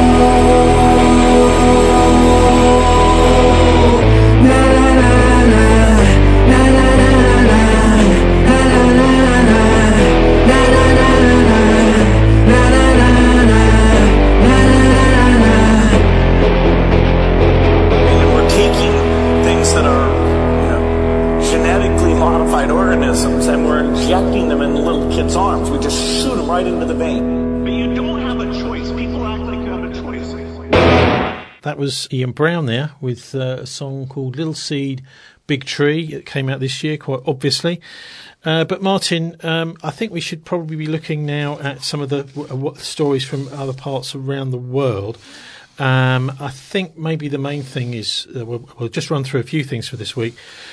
soul. Na na na na, na na na na, na na na na, na na na na, na na na na. right into the vein. But you don't have a choice. People act like you have a choice. That was Ian Brown there with a song called Little Seed, Big Tree. It came out this year, quite obviously. But Martin, I think we should probably be looking now at some of the stories from other parts around the world. I think maybe the main thing is, we'll just run through a few things for this week.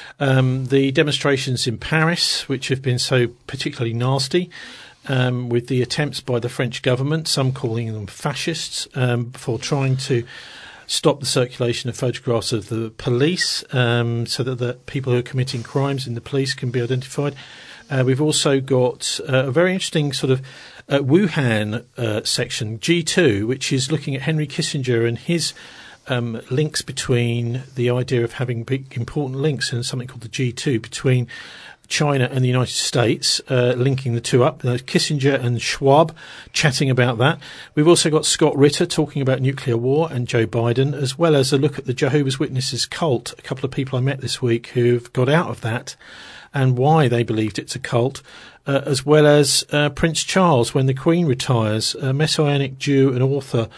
The demonstrations in Paris, which have been so particularly nasty, with the attempts by the French government, some calling them fascists, for trying to stop the circulation of photographs of the police, so that the people who are committing crimes in the police can be identified. We've also got a very interesting sort of Wuhan section, G2, which is looking at Henry Kissinger and his links between the idea of having big important links in something called the G2 between China and the United States, linking the two up. Kissinger and Schwab chatting about that. We've also got Scott Ritter talking about nuclear war and Joe Biden, as well as a look at the Jehovah's Witnesses cult. A couple of people I met this week who've got out of that and why they believed it's a cult, as well as Prince Charles when the Queen retires, a Messianic Jew and author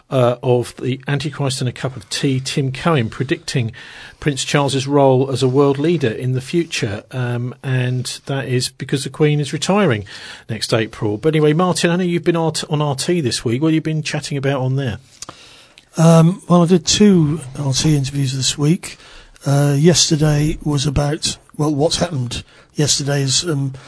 of The Antichrist and a Cup of Tea, Tim Cohen, predicting Prince Charles's role as a world leader in the future, and that is because the Queen is retiring next April. But anyway, Martin, I know you've been on RT this week. What have you been chatting about on there? Well, I did 2 RT interviews this week. Yesterday was about, what's happened yesterday is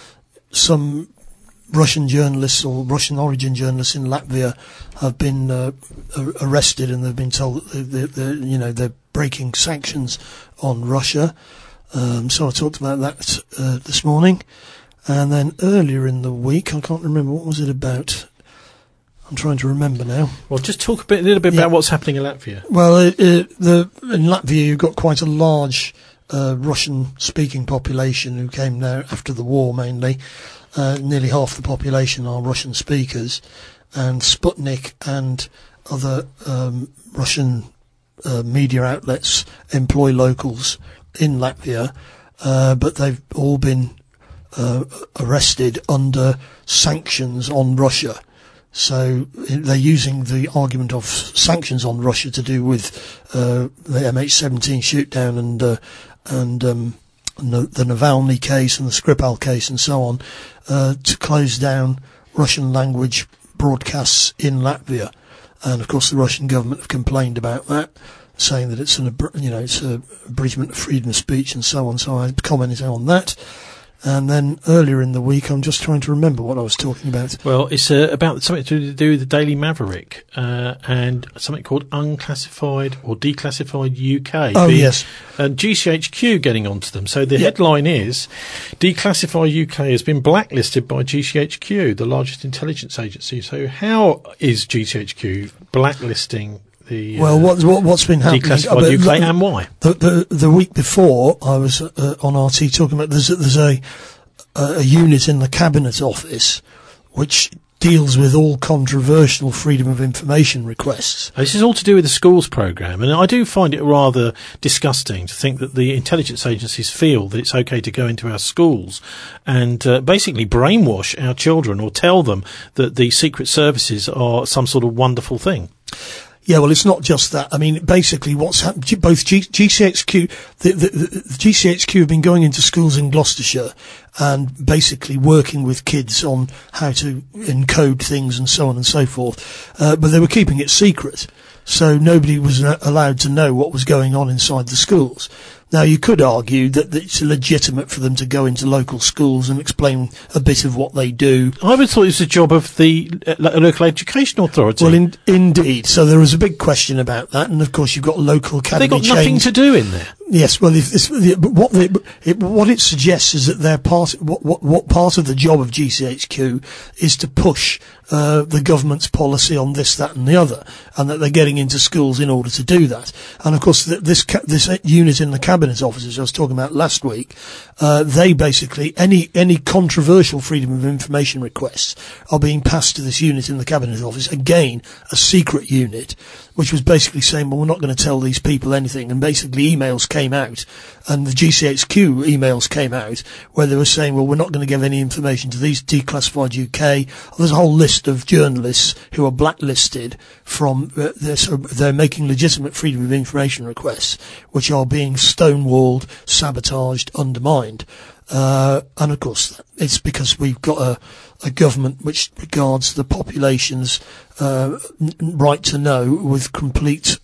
some Russian journalists or Russian origin journalists in Latvia have been arrested, and they've been told that they're breaking sanctions on Russia. So I talked about that this morning, and then earlier in the week, I can't remember, what was it about? I'm trying to remember now. Well, just talk a little bit about what's happening in Latvia. Well, in Latvia, you've got quite a large Russian-speaking population who came there after the war, mainly. Nearly half the population are Russian speakers, and Sputnik and other Russian media outlets employ locals in Latvia, but they've all been arrested under sanctions on Russia. So they're using the argument of sanctions on Russia to do with the MH17 shootdown and the Navalny case and the Skripal case and so on, to close down Russian language broadcasts in Latvia. And of course the Russian government have complained about that, saying that it's it's a abridgment of freedom of speech and so on. So I commented on that. And then earlier in the week, I'm just trying to remember what I was talking about. Well, it's about something to do with the Daily Maverick and something called Unclassified or Declassified UK. Oh, yes. And GCHQ getting onto them. So the headline is, Declassified UK has been blacklisted by GCHQ, the largest intelligence agency. So how is GCHQ blacklisting the what's been happening? Declassified UK, and why? The week before, I was on RT talking about there's a unit in the Cabinet Office which deals with all controversial freedom of information requests. This is all to do with the schools programme, and I do find it rather disgusting to think that the intelligence agencies feel that it's okay to go into our schools and basically brainwash our children or tell them that the secret services are some sort of wonderful thing. Yeah, well, it's not just that. I mean, basically what's happened, both GCHQ, the GCHQ have been going into schools in Gloucestershire and basically working with kids on how to encode things and so on and so forth. But they were keeping it secret. So nobody was allowed to know what was going on inside the schools. Now, you could argue that it's legitimate for them to go into local schools and explain a bit of what they do. I would have thought it was the job of the local education authority. Well, indeed. So there was a big question about that, and of course you've got local academy chains. They've got nothing to do in there. Yes, well, what it suggests is that they're what part of the job of GCHQ is to push the government's policy on this, that, and the other, and that they're getting into schools in order to do that. And of course, this unit in the Cabinet Cabinet officers I was talking about last week, they basically, any controversial freedom of information requests are being passed to this unit in the Cabinet Office, again, a secret unit, which was basically saying, well, we're not going to tell these people anything. And basically emails came out, and the GCHQ emails came out, where they were saying, well, we're not going to give any information to these Declassified UK. There's a whole list of journalists who are blacklisted from they're making legitimate freedom of information requests, which are being stonewalled, sabotaged, undermined. And of course, it's because we've got a government which regards the population's right to know with complete,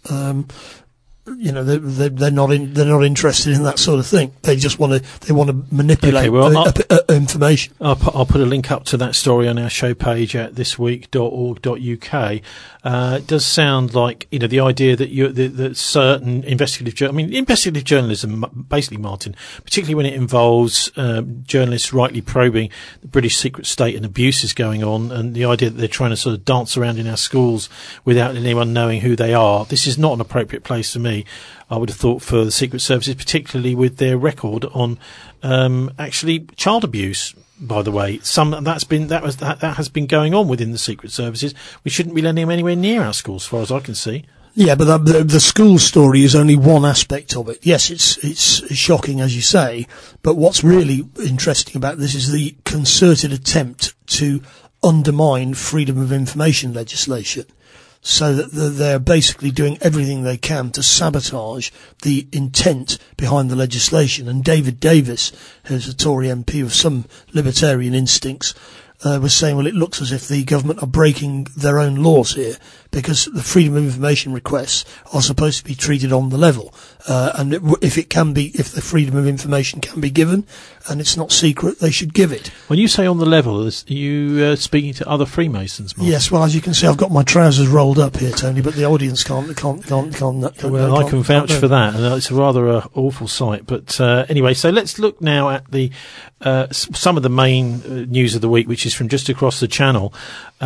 they're not interested in that sort of thing. They just want to manipulate information. I'll put a link up to that story on our show page at thisweek.org.uk. It does sound like, the idea that certain investigative journalism, basically, Martin, particularly when it involves journalists rightly probing the British secret state and abuses going on, and the idea that they're trying to sort of dance around in our schools without anyone knowing who they are. This is not an appropriate place for me. I would have thought for the Secret Services, particularly with their record on actually child abuse. By the way, that has been going on within the Secret Services. We shouldn't be letting them anywhere near our schools, as far as I can see. Yeah, but the school story is only one aspect of it. Yes, it's shocking, as you say, but what's really interesting about this is the concerted attempt to undermine freedom of information legislation, so that they're basically doing everything they can to sabotage the intent behind the legislation. And David Davis, who's a Tory MP with some libertarian instincts, was saying, well, it looks as if the government are breaking their own laws here, because the freedom of information requests are supposed to be treated on the level. And if the freedom of information can be given and it's not secret, they should give it. When you say on the level, are you speaking to other Freemasons, Mark? Yes, well, as you can see, I've got my trousers rolled up here, Tony, but the audience can't. Well, I can vouch for that, and it's a rather awful sight. But anyway, so let's look now at the some of the main news of the week, which is from just across the channel.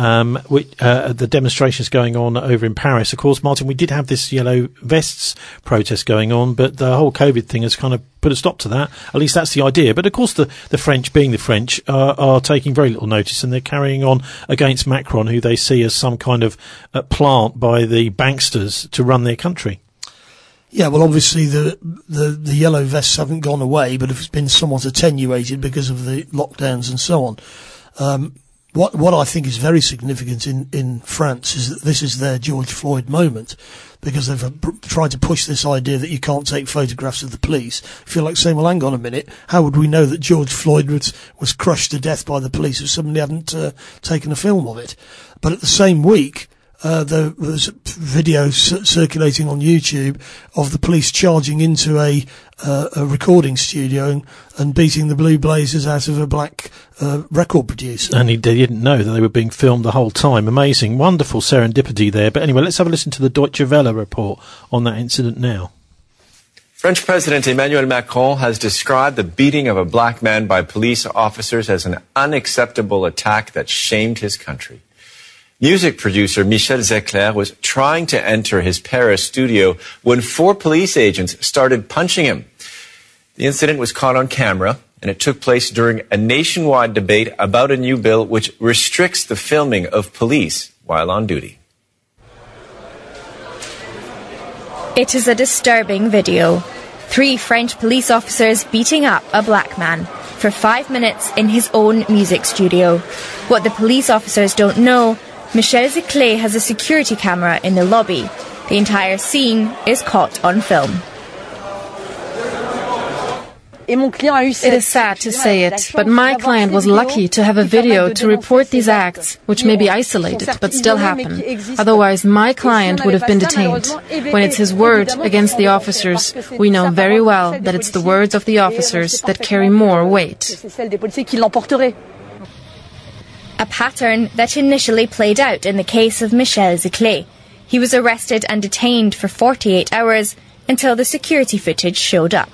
The demonstrations going on over in Paris. Of course, Martin, we did have this yellow vests protest going on, but the whole COVID thing has kind of put a stop to that. At least that's the idea. But of course, the French, being the French, are taking very little notice, and they're carrying on against Macron, who they see as some kind of plant by the banksters to run their country. Yeah, well, obviously the yellow vests haven't gone away, but it's been somewhat attenuated because of the lockdowns and so on. What I think is very significant in France is that this is their George Floyd moment, because they've tried to push this idea that you can't take photographs of the police. I feel like saying, well, hang on a minute, how would we know that George Floyd was crushed to death by the police if somebody hadn't taken a film of it? But at the same week, there was a video circulating on YouTube of the police charging into a recording studio and beating the blue blazers out of a black record producer. And they didn't know that they were being filmed the whole time. Amazing, wonderful serendipity there. But anyway, let's have a listen to the Deutsche Welle report on that incident now. French President Emmanuel Macron has described the beating of a black man by police officers as an unacceptable attack that shamed his country. Music producer Michel Zecler was trying to enter his Paris studio when 4 police agents started punching him. The incident was caught on camera, and it took place during a nationwide debate about a new bill which restricts the filming of police while on duty. It is a disturbing video. 3 French police officers beating up a black man for 5 minutes in his own music studio. What the police officers don't know, Michel Zecler has a security camera in the lobby. The entire scene is caught on film. It is sad to say it, but my client was lucky to have a video to report these acts, which may be isolated, but still happen. Otherwise, my client would have been detained. When it's his word against the officers, we know very well that it's the words of the officers that carry more weight. A pattern that initially played out in the case of Michel Zecler. He was arrested and detained for 48 hours until the security footage showed up.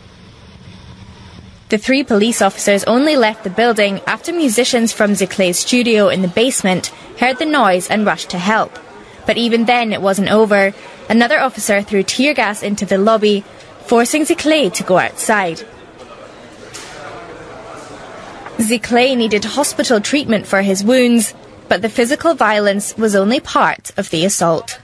The 3 police officers only left the building after musicians from Zecler's studio in the basement heard the noise and rushed to help. But even then it wasn't over. Another officer threw tear gas into the lobby, forcing Ziclay to go outside. Ziclay needed hospital treatment for his wounds, but the physical violence was only part of the assault.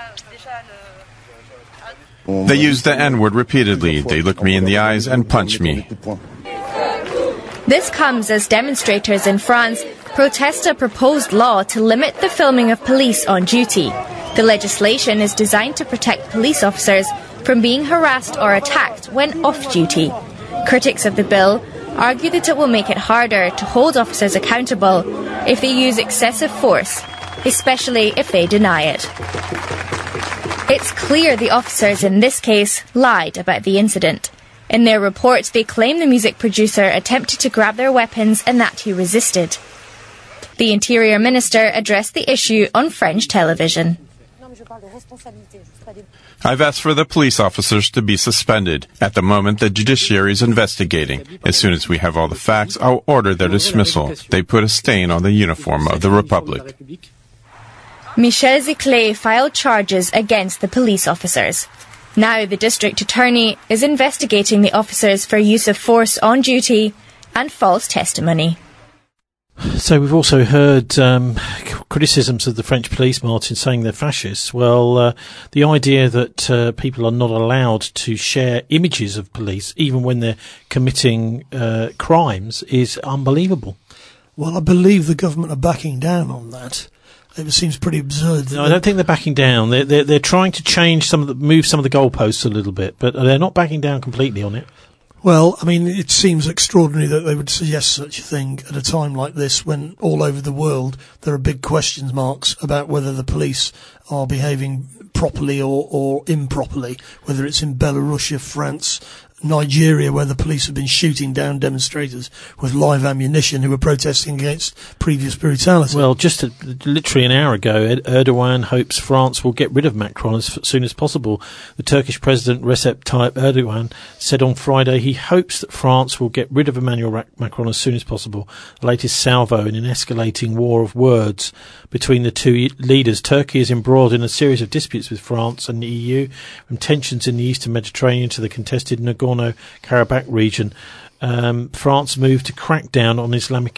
They used the N-word repeatedly. They looked me in the eyes and punched me. This comes as demonstrators in France protest a proposed law to limit the filming of police on duty. The legislation is designed to protect police officers from being harassed or attacked when off duty. Critics of the bill argue that it will make it harder to hold officers accountable if they use excessive force, especially if they deny it. It's clear the officers in this case lied about the incident. In their report, they claim the music producer attempted to grab their weapons and that he resisted. The Interior Minister addressed the issue on French television. I've asked for the police officers to be suspended. At the moment, the judiciary is investigating. As soon as we have all the facts, I'll order their dismissal. They put a stain on the uniform of the Republic. Michel Ziclay filed charges against the police officers. Now the district attorney is investigating the officers for use of force on duty and false testimony. So we've also heard criticisms of the French police, Martin, saying they're fascists. Well, the idea that people are not allowed to share images of police, even when they're committing crimes, is unbelievable. Well, I believe the government are backing down on that. It seems pretty absurd. No, I don't think they're backing down. They're trying to move some of the goalposts a little bit, but they're not backing down completely on it. Well, I mean, it seems extraordinary that they would suggest such a thing at a time like this when all over the world there are big question marks about whether the police are behaving properly or improperly, whether it's in Belarus, France, Nigeria, where the police have been shooting down demonstrators with live ammunition who were protesting against previous brutality. Well, just literally an hour ago, Erdogan hopes France will get rid of Macron as soon as possible. The Turkish President Recep Tayyip Erdogan said on Friday he hopes that France will get rid of Emmanuel Macron as soon as possible. The latest salvo in an escalating war of words between the two leaders. Turkey is embroiled in a series of disputes with France and the EU, from tensions in the eastern Mediterranean to the contested Nagorno-Karabakh region. France moved to crack down on Islamist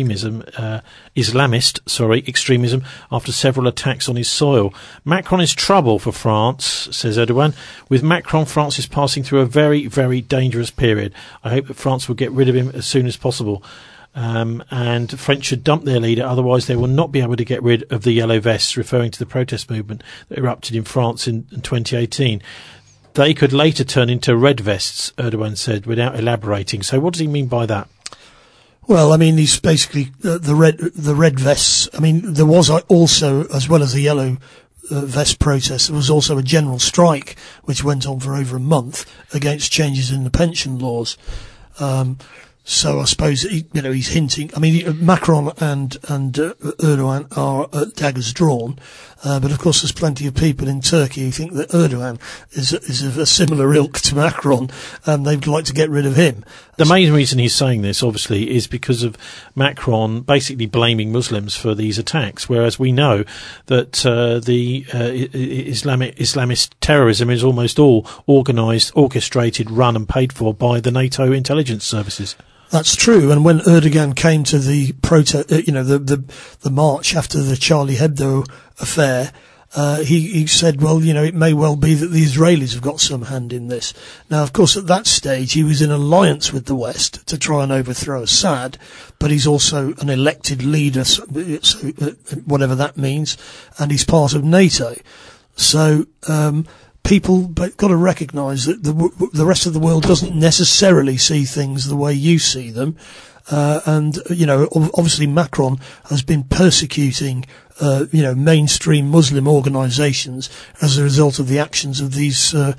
extremism after several attacks on his soil. Macron is trouble for France, says Erdogan. With Macron, France is passing through a very, very dangerous period. I hope that France will get rid of him as soon as possible. And French should dump their leader, otherwise they will not be able to get rid of the yellow vests, referring to the protest movement that erupted in France in 2018. They could later turn into red vests, Erdogan said, without elaborating. So what does he mean by that? Well, I mean, he's basically the red vests. I mean, there was also, as well as the yellow vest protest, there was also a general strike which went on for over a month against changes in the pension laws. So I suppose he's hinting. I mean, Macron and Erdogan are at daggers drawn, but of course there's plenty of people in Turkey who think that Erdogan is of a similar ilk to Macron, and they'd like to get rid of him. The main reason he's saying this, obviously, is because of Macron basically blaming Muslims for these attacks, whereas we know that the Islamist terrorism is almost all organised, orchestrated, run and paid for by the NATO intelligence services. That's true. And when Erdogan came to the protest, the march after the Charlie Hebdo affair, he said, well, it may well be that the Israelis have got some hand in this. Now, of course, at that stage, he was in alliance with the West to try and overthrow Assad, but he's also an elected leader, so whatever that means, and he's part of NATO. So, people got to recognise that the rest of the world doesn't necessarily see things the way you see them. And obviously Macron has been persecuting, mainstream Muslim organisations as a result of the actions of these, of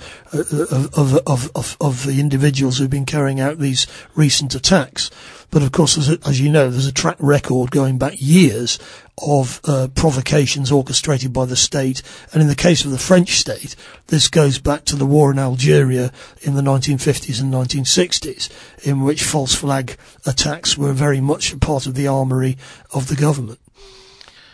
the individuals who've been carrying out these recent attacks. But of course, as you know, there's a track record going back years of provocations orchestrated by the state. And in the case of the French state, this goes back to the war in Algeria in the 1950s and 1960s, in which false flag attacks were very much a part of the armoury of the government.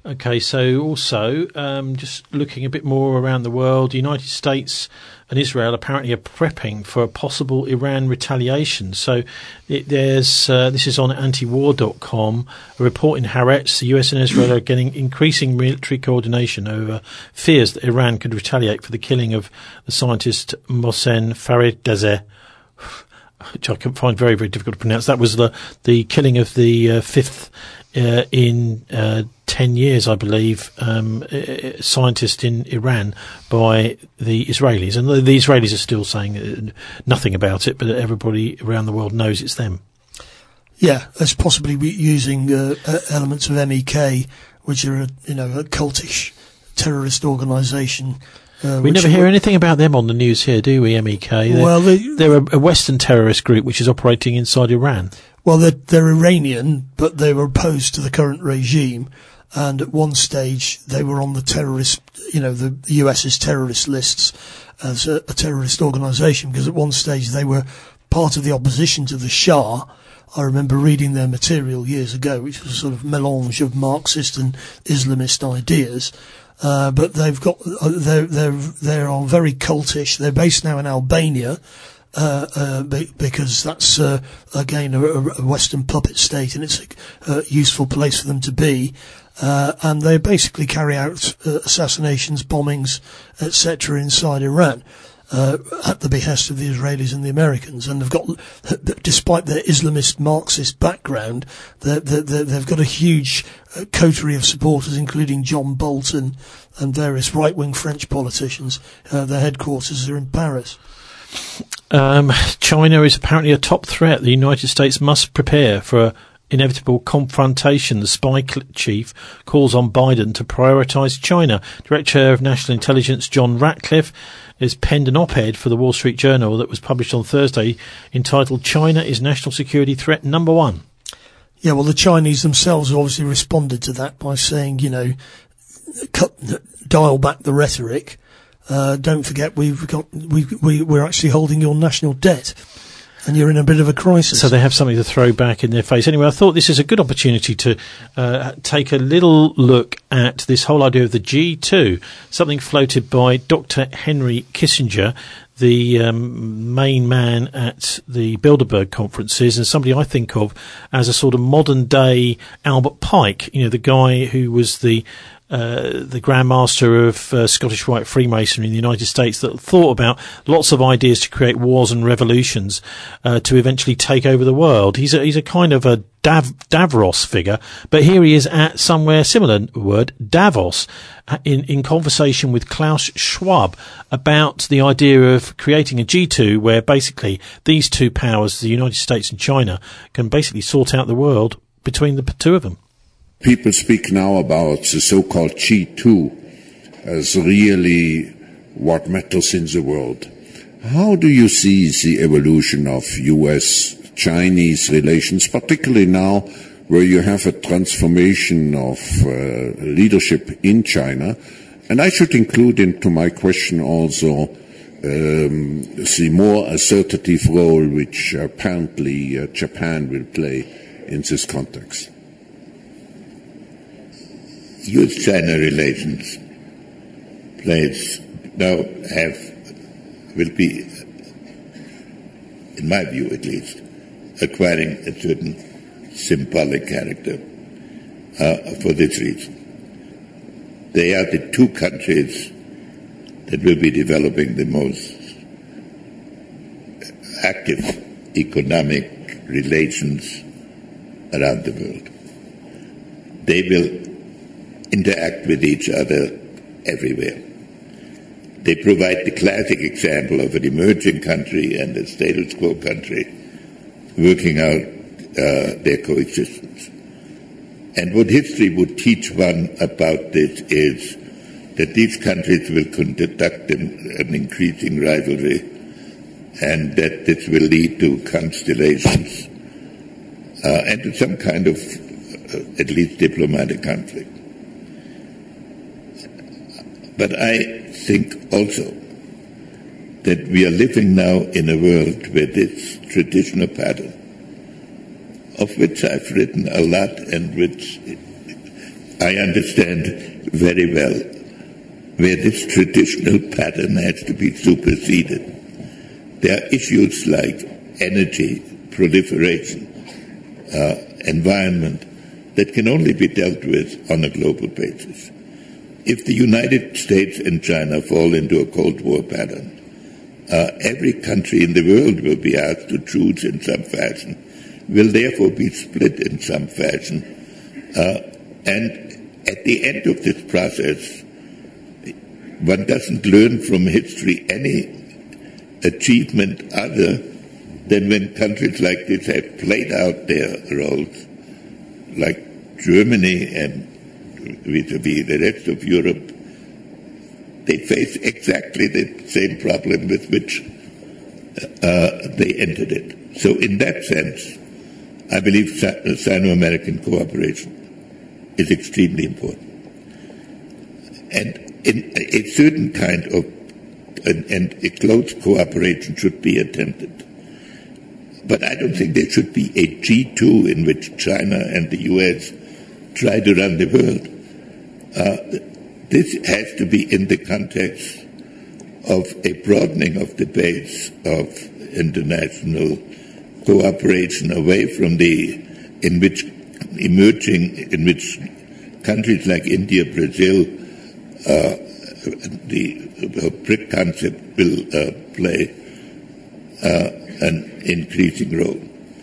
Okay, so also just looking a bit more around the world, the United States and Israel apparently are prepping for a possible Iran retaliation. So this is on antiwar.com, a report in Haaretz. The US and Israel are getting increasing military coordination over fears that Iran could retaliate for the killing of the scientist Mohsen Faridazeh, which I can find very, very difficult to pronounce. That was the killing of the fifth in 10 years, I believe, scientist in Iran by the Israelis. And the Israelis are still saying nothing about it, but everybody around the world knows it's them. Yeah, as possibly using elements of MEK, which are a cultish terrorist organisation. We never hear anything about them on the news here, do we, MEK? They're a Western terrorist group which is operating inside Iran. Well, they're Iranian, but they were opposed to the current regime. And at one stage, they were on the terrorist, the US's terrorist lists as a terrorist organisation, because at one stage they were part of the opposition to the Shah. I remember reading their material years ago, which was a sort of melange of Marxist and Islamist ideas. But they're all very cultish. They're based now in Albania, because that's, again, a Western puppet state, and it's a useful place for them to be. And they basically carry out assassinations, bombings, etc. inside Iran, at the behest of the Israelis and the Americans. And they've got, despite their Islamist Marxist background, they've got a huge coterie of supporters, including John Bolton and various right-wing French politicians. Their headquarters are in Paris. China is apparently a top threat. The United States must prepare for inevitable confrontation. The spy chief calls on Biden to prioritise China. Director of National Intelligence John Ratcliffe has penned an op-ed for the Wall Street Journal that was published on Thursday entitled "China is National Security Threat Number One." Yeah, well, the Chinese themselves have obviously responded to that by saying, dial back the rhetoric. Don't forget, we're actually holding your national debt, and you're in a bit of a crisis. So they have something to throw back in their face. Anyway, I thought this is a good opportunity to take a little look at this whole idea of the G2, something floated by Dr. Henry Kissinger, the main man at the Bilderberg conferences, and somebody I think of as a sort of modern-day Albert Pike, the guy who was the Grand Master of Scottish Rite Freemasonry in the United States, that thought about lots of ideas to create wars and revolutions to eventually take over the world. He's a kind of a Davros figure, but here he is at somewhere similar word, Davos, in conversation with Klaus Schwab about the idea of creating a G2 where basically these two powers, the United States and China, can basically sort out the world between the two of them. People speak now about the so-called G2 as really what matters in the world. How do you see the evolution of US-Chinese relations, particularly now where you have a transformation of leadership in China? And I should include into my question also the more assertive role which apparently Japan will play in this context. US-China relations will be, in my view at least, acquiring a certain symbolic character for this reason. They are the two countries that will be developing the most active economic relations around the world. They will interact with each other everywhere. They provide the classic example of an emerging country and a status quo country working out their coexistence. And what history would teach one about this is that these countries will conduct an increasing rivalry, and that this will lead to constellations and to some kind of at least diplomatic conflict. But I think also that we are living now in a world where this traditional pattern, of which I've written a lot and which I understand very well where this traditional pattern has to be superseded. There are issues like energy, proliferation, environment, that can only be dealt with on a global basis. If the United States and China fall into a Cold War pattern, every country in the world will be asked to choose in some fashion, will therefore be split in some fashion, and at the end of this process, one doesn't learn from history any achievement other than when countries like this have played out their roles, like Germany and vis-a-vis the rest of Europe. They face exactly the same problem with which they entered it. So in that sense, I believe Sino-American cooperation is extremely important. And in a certain kind of, and a close cooperation should be attempted. But I don't think there should be a G2 in which China and the US try to run the world. This has to be in the context of a broadening of the base of international cooperation away from in which countries like India, Brazil, the BRIC concept will play an increasing role.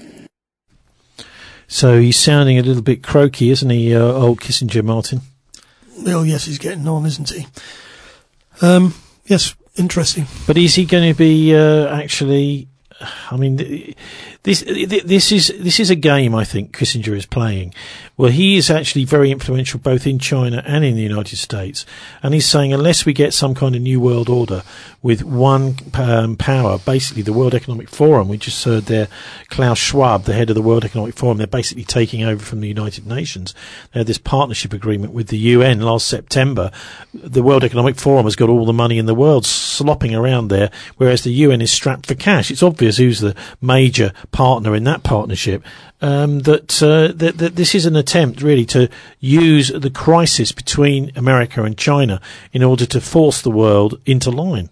So he's sounding a little bit croaky, isn't he, old Kissinger, Martin? Oh, yes, he's getting on, isn't he? Yes, interesting. But is he going to be actually... I mean, this is a game I think Kissinger is playing. Well, he is actually very influential both in China and in the United States, and he's saying unless we get some kind of new world order with one power, basically the World Economic Forum. We just heard there Klaus Schwab, the head of the World Economic Forum. They're basically taking over from the United Nations. They had this partnership agreement with the UN last September. The World Economic Forum has got all the money in the world slopping around there, whereas the UN is strapped for cash. It's obvious who's the major partner in that partnership. That this is an attempt really to use the crisis between America and China in order to force the world into line.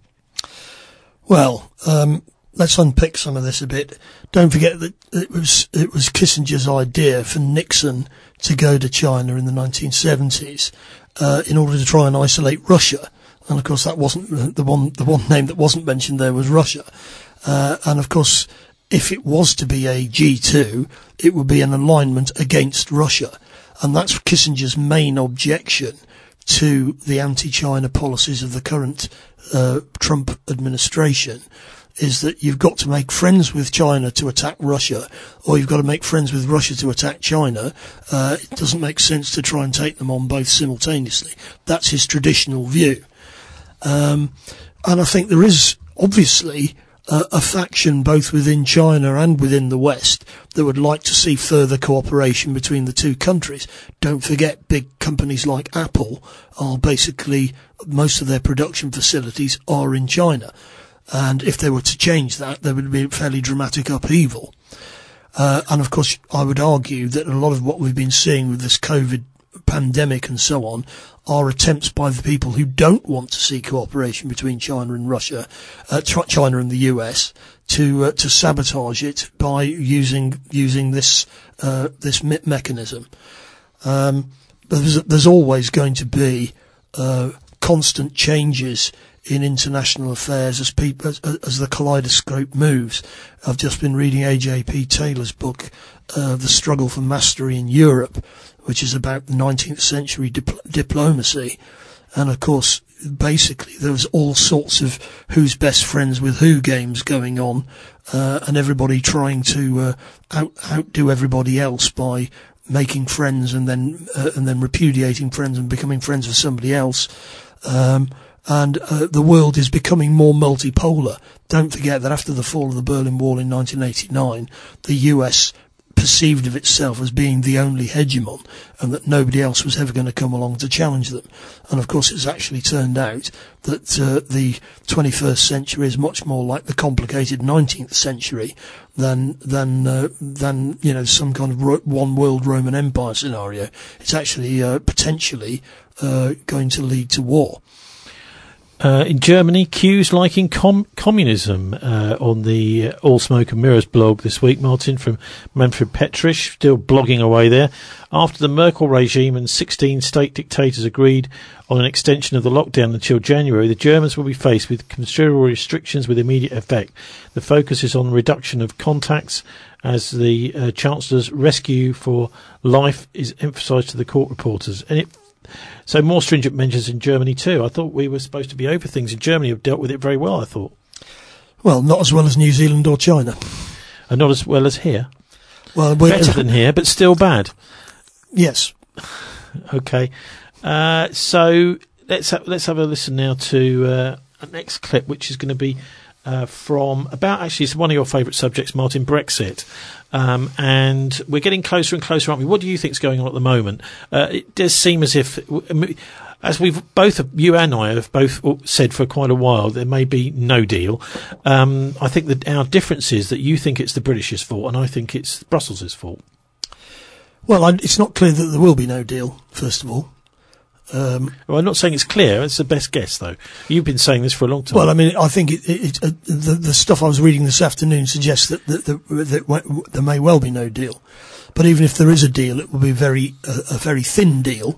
Well, let's unpick some of this a bit. Don't forget that it was Kissinger's idea for Nixon to go to China in the 1970s in order to try and isolate Russia. And of course, that wasn't the one name that wasn't mentioned there was Russia. And of course, if it was to be a G2, it would be an alignment against Russia. And that's Kissinger's main objection to the anti-China policies of the current Trump administration, is that you've got to make friends with China to attack Russia, or you've got to make friends with Russia to attack China. It doesn't make sense to try and take them on both simultaneously. That's his traditional view. And I think there is obviously a faction both within China and within the West that would like to see further cooperation between the two countries. Don't forget, big companies like Apple are basically, most of their production facilities are in China. And if they were to change that, there would be a fairly dramatic upheaval. And of course, I would argue that a lot of what we've been seeing with this COVID pandemic and so on are attempts by the people who don't want to see cooperation between China and Russia, China and the US, to sabotage it by using this mechanism. There's always going to be constant changes in international affairs as the kaleidoscope moves. I've just been reading A.J.P. Taylor's book, The Struggle for Mastery in Europe, which is about the 19th century diplomacy. And of course, basically, there was all sorts of who's best friends with who games going on, and everybody trying to outdo everybody else by making friends and then repudiating friends and becoming friends with somebody else. And the world is becoming more multipolar. Don't forget that after the fall of the Berlin Wall in 1989, the US perceived of itself as being the only hegemon, and that nobody else was ever going to come along to challenge them. And of course, it's actually turned out that the 21st century is much more like the complicated 19th century than some kind of one world Roman Empire scenario. It's actually potentially going to lead to war. In Germany, queues like in communism, on the All Smoke and Mirrors blog this week, Martin, from Manfred Petrisch, still blogging away there. After the Merkel regime and 16 state dictators agreed on an extension of the lockdown until January, the Germans will be faced with considerable restrictions with immediate effect. The focus is on reduction of contacts as the Chancellor's rescue for life is emphasised to the court reporters. So more stringent measures in Germany too. I thought we were supposed to be over things. In Germany have dealt with it very well, I thought. Well, not as well as New Zealand or China. And not as well as here. Well, better than here, but still bad. Yes. Okay. So let's have a listen now to a next clip, which is going to be from it's one of your favourite subjects, Martin, Brexit. And we're getting closer and closer, aren't we? What do you think is going on at the moment? It does seem as if, as you and I have both said for quite a while, there may be no deal. I think that our difference is that you think it's the British's fault and I think it's Brussels' fault. Well, it's not clear that there will be no deal, first of all. Well, I'm not saying it's clear. It's the best guess, though. You've been saying this for a long time. Well, I mean, I think the stuff I was reading this afternoon suggests that there may well be no deal. But even if there is a deal, it will be a very thin deal,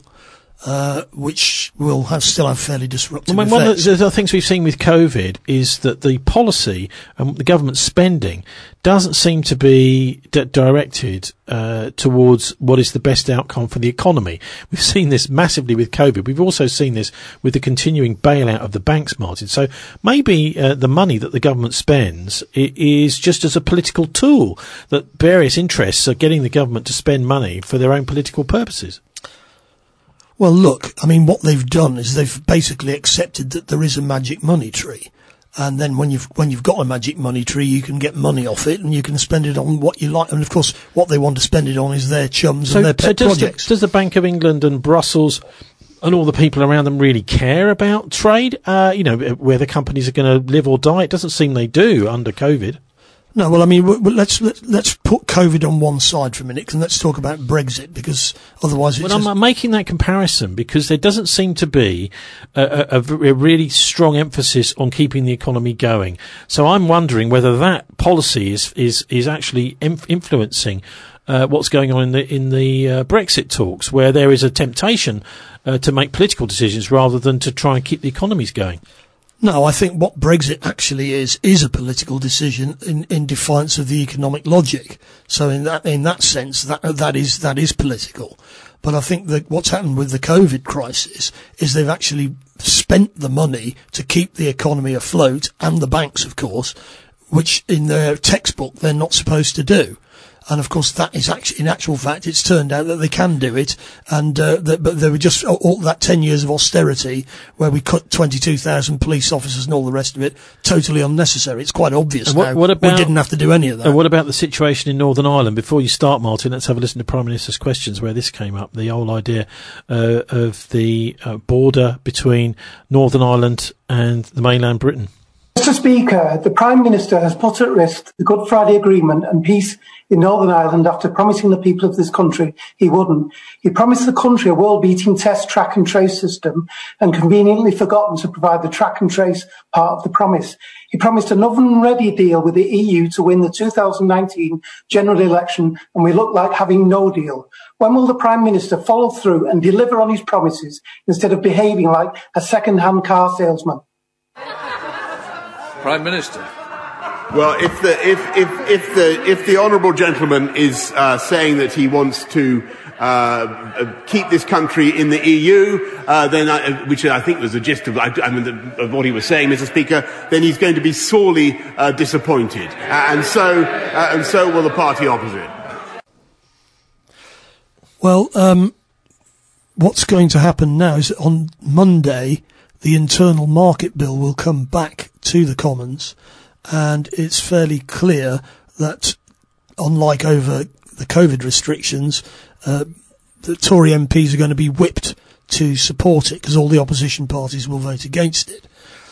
which will still have fairly disruptive effects. One of the things we've seen with COVID is that the policy and the government spending doesn't seem to be directed towards what is the best outcome for the economy. We've seen this massively with COVID. We've also seen this with the continuing bailout of the banks, Martin. So maybe the money that the government spends is just as a political tool, that various interests are getting the government to spend money for their own political purposes. Well, look, I mean, what they've done is they've basically accepted that there is a magic money tree. And then when you've got a magic money tree, you can get money off it and you can spend it on what you like. And of course, what they want to spend it on is their chums and their pet projects. Does the Bank of England and Brussels and all the people around them really care about trade? Where the companies are going to live or die? It doesn't seem they do under COVID. No, well, I mean, let's put COVID on one side for a minute and let's talk about Brexit, because otherwise it's... Well, I'm making that comparison because there doesn't seem to be a really strong emphasis on keeping the economy going. So I'm wondering whether that policy is actually influencing what's going on in the Brexit talks, where there is a temptation to make political decisions rather than to try and keep the economies going. No, I think what Brexit actually is a political decision in defiance of the economic logic. So in that sense, that is political. But I think that what's happened with the COVID crisis is they've actually spent the money to keep the economy afloat, and the banks, of course, which in their textbook they're not supposed to do. And of course, that is actually, in actual fact, it's turned out that they can do it. And, but they were just all that 10 years of austerity where we cut 22,000 police officers and all the rest of it, totally unnecessary. It's quite obvious now. We didn't have to do any of that. And what about the situation in Northern Ireland? Before you start, Martin, let's have a listen to Prime Minister's questions where this came up. The whole idea, of the border between Northern Ireland and the mainland Britain. Mr. Speaker, the Prime Minister has put at risk the Good Friday Agreement and peace in Northern Ireland after promising the people of this country he wouldn't. He promised the country a world-beating test, track and trace system and conveniently forgotten to provide the track and trace part of the promise. He promised an oven-ready deal with the EU to win the 2019 general election, and we look like having no deal. When will the Prime Minister follow through and deliver on his promises instead of behaving like a second-hand car salesman? Prime Minister. Well, if the honourable gentleman is saying that he wants to keep this country in the EU, then which I think was the gist of what he was saying, Mr. Speaker, then he's going to be sorely disappointed, and so will the party opposite. Well, what's going to happen now is that on Monday the internal market bill will come back to the Commons. And it's fairly clear that, unlike over the COVID restrictions, the Tory MPs are going to be whipped to support it because all the opposition parties will vote against it.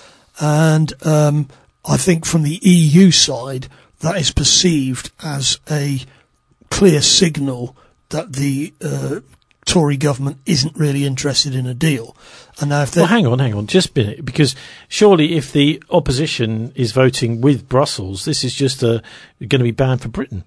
And I think from the EU side, that is perceived as a clear signal that the Tory government isn't really interested in a deal. And now if hang on, just a minute, because surely if the opposition is voting with Brussels, this is just going to be bad for Britain.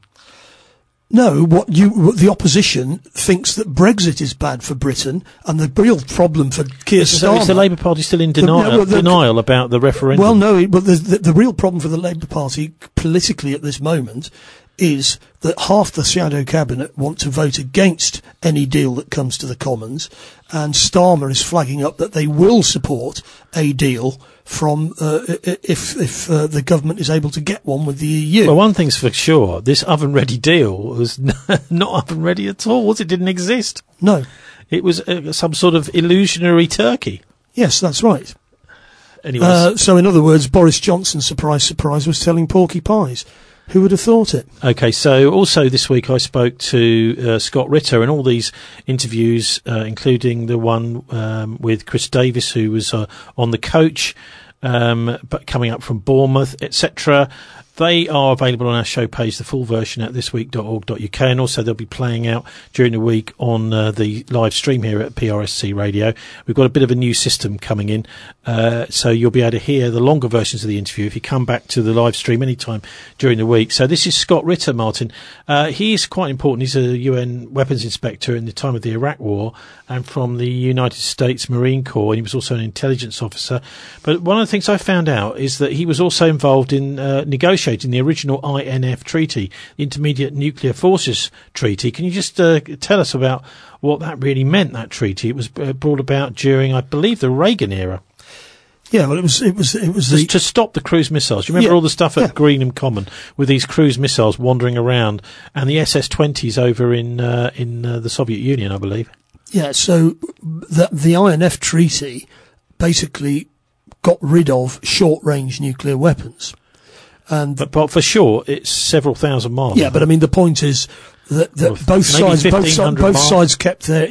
No, the opposition thinks that Brexit is bad for Britain, and the real problem for Keir Starmer... So is the Labour Party still in denial about the referendum? Well, no, but the real problem for the Labour Party politically at this moment is that half the shadow cabinet want to vote against any deal that comes to the Commons, and Starmer is flagging up that they will support a deal from if the government is able to get one with the EU. Well, one thing's for sure, this oven-ready deal was not oven-ready at all, was it? It didn't exist. No. It was some sort of illusionary turkey. Yes, that's right. Anyways. So in other words, Boris Johnson, surprise, surprise, was telling porky pies. Who would have thought it? Okay, so also this week I spoke to Scott Ritter, and all these interviews, including the one with Chris Davis, who was on the coach, but coming up from Bournemouth, etc. They are available on our show page, the full version at thisweek.org.uk, and also they'll be playing out during the week on the live stream here at PRSC Radio. We've got a bit of a new system coming in, so you'll be able to hear the longer versions of the interview if you come back to the live stream anytime during the week. So this is Scott Ritter, Martin. He's quite important. He's a UN weapons inspector in the time of the Iraq War and from the United States Marine Corps, and he was also an intelligence officer. But one of the things I found out is that he was also involved in negotiating the original INF Treaty, the Intermediate Nuclear Forces Treaty. Can you just tell us about what that really meant, that treaty? It was brought about during, I believe, the Reagan era. Yeah, well, it was to stop the cruise missiles. You remember all the stuff at Greenham Common with these cruise missiles wandering around, and the SS-20s over in the Soviet Union, I believe. Yeah, so the INF Treaty basically got rid of short-range nuclear weapons. But for sure, it's several thousand miles. Yeah, but I mean, the point is that both sides kept their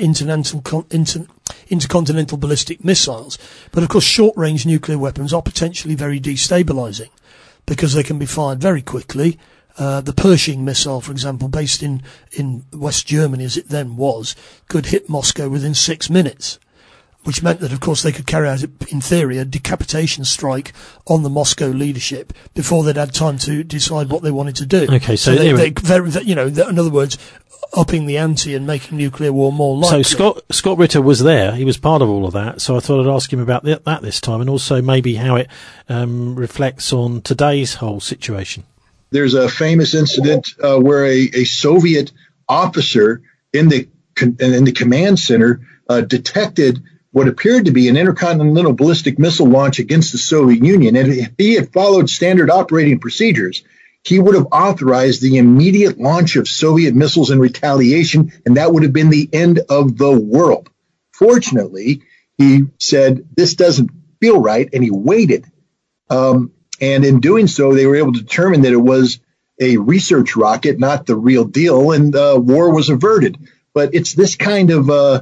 intercontinental ballistic missiles. But of course, short-range nuclear weapons are potentially very destabilising because they can be fired very quickly. The Pershing missile, for example, based in West Germany as it then was, could hit Moscow within 6 minutes. Which meant that, of course, they could carry out, in theory, a decapitation strike on the Moscow leadership before they'd had time to decide what they wanted to do. Okay, so anyway. In other words, upping the ante and making nuclear war more likely. So Scott Ritter was there; he was part of all of that. So I thought I'd ask him about that this time, and also maybe how it reflects on today's whole situation. There's a famous incident where a Soviet officer in the command center detected what appeared to be an intercontinental ballistic missile launch against the Soviet Union. And if he had followed standard operating procedures, he would have authorized the immediate launch of Soviet missiles in retaliation, and that would have been the end of the world. Fortunately, he said, this doesn't feel right, and he waited. And in doing so, they were able to determine that it was a research rocket, not the real deal, and war was averted. But it's this kind of,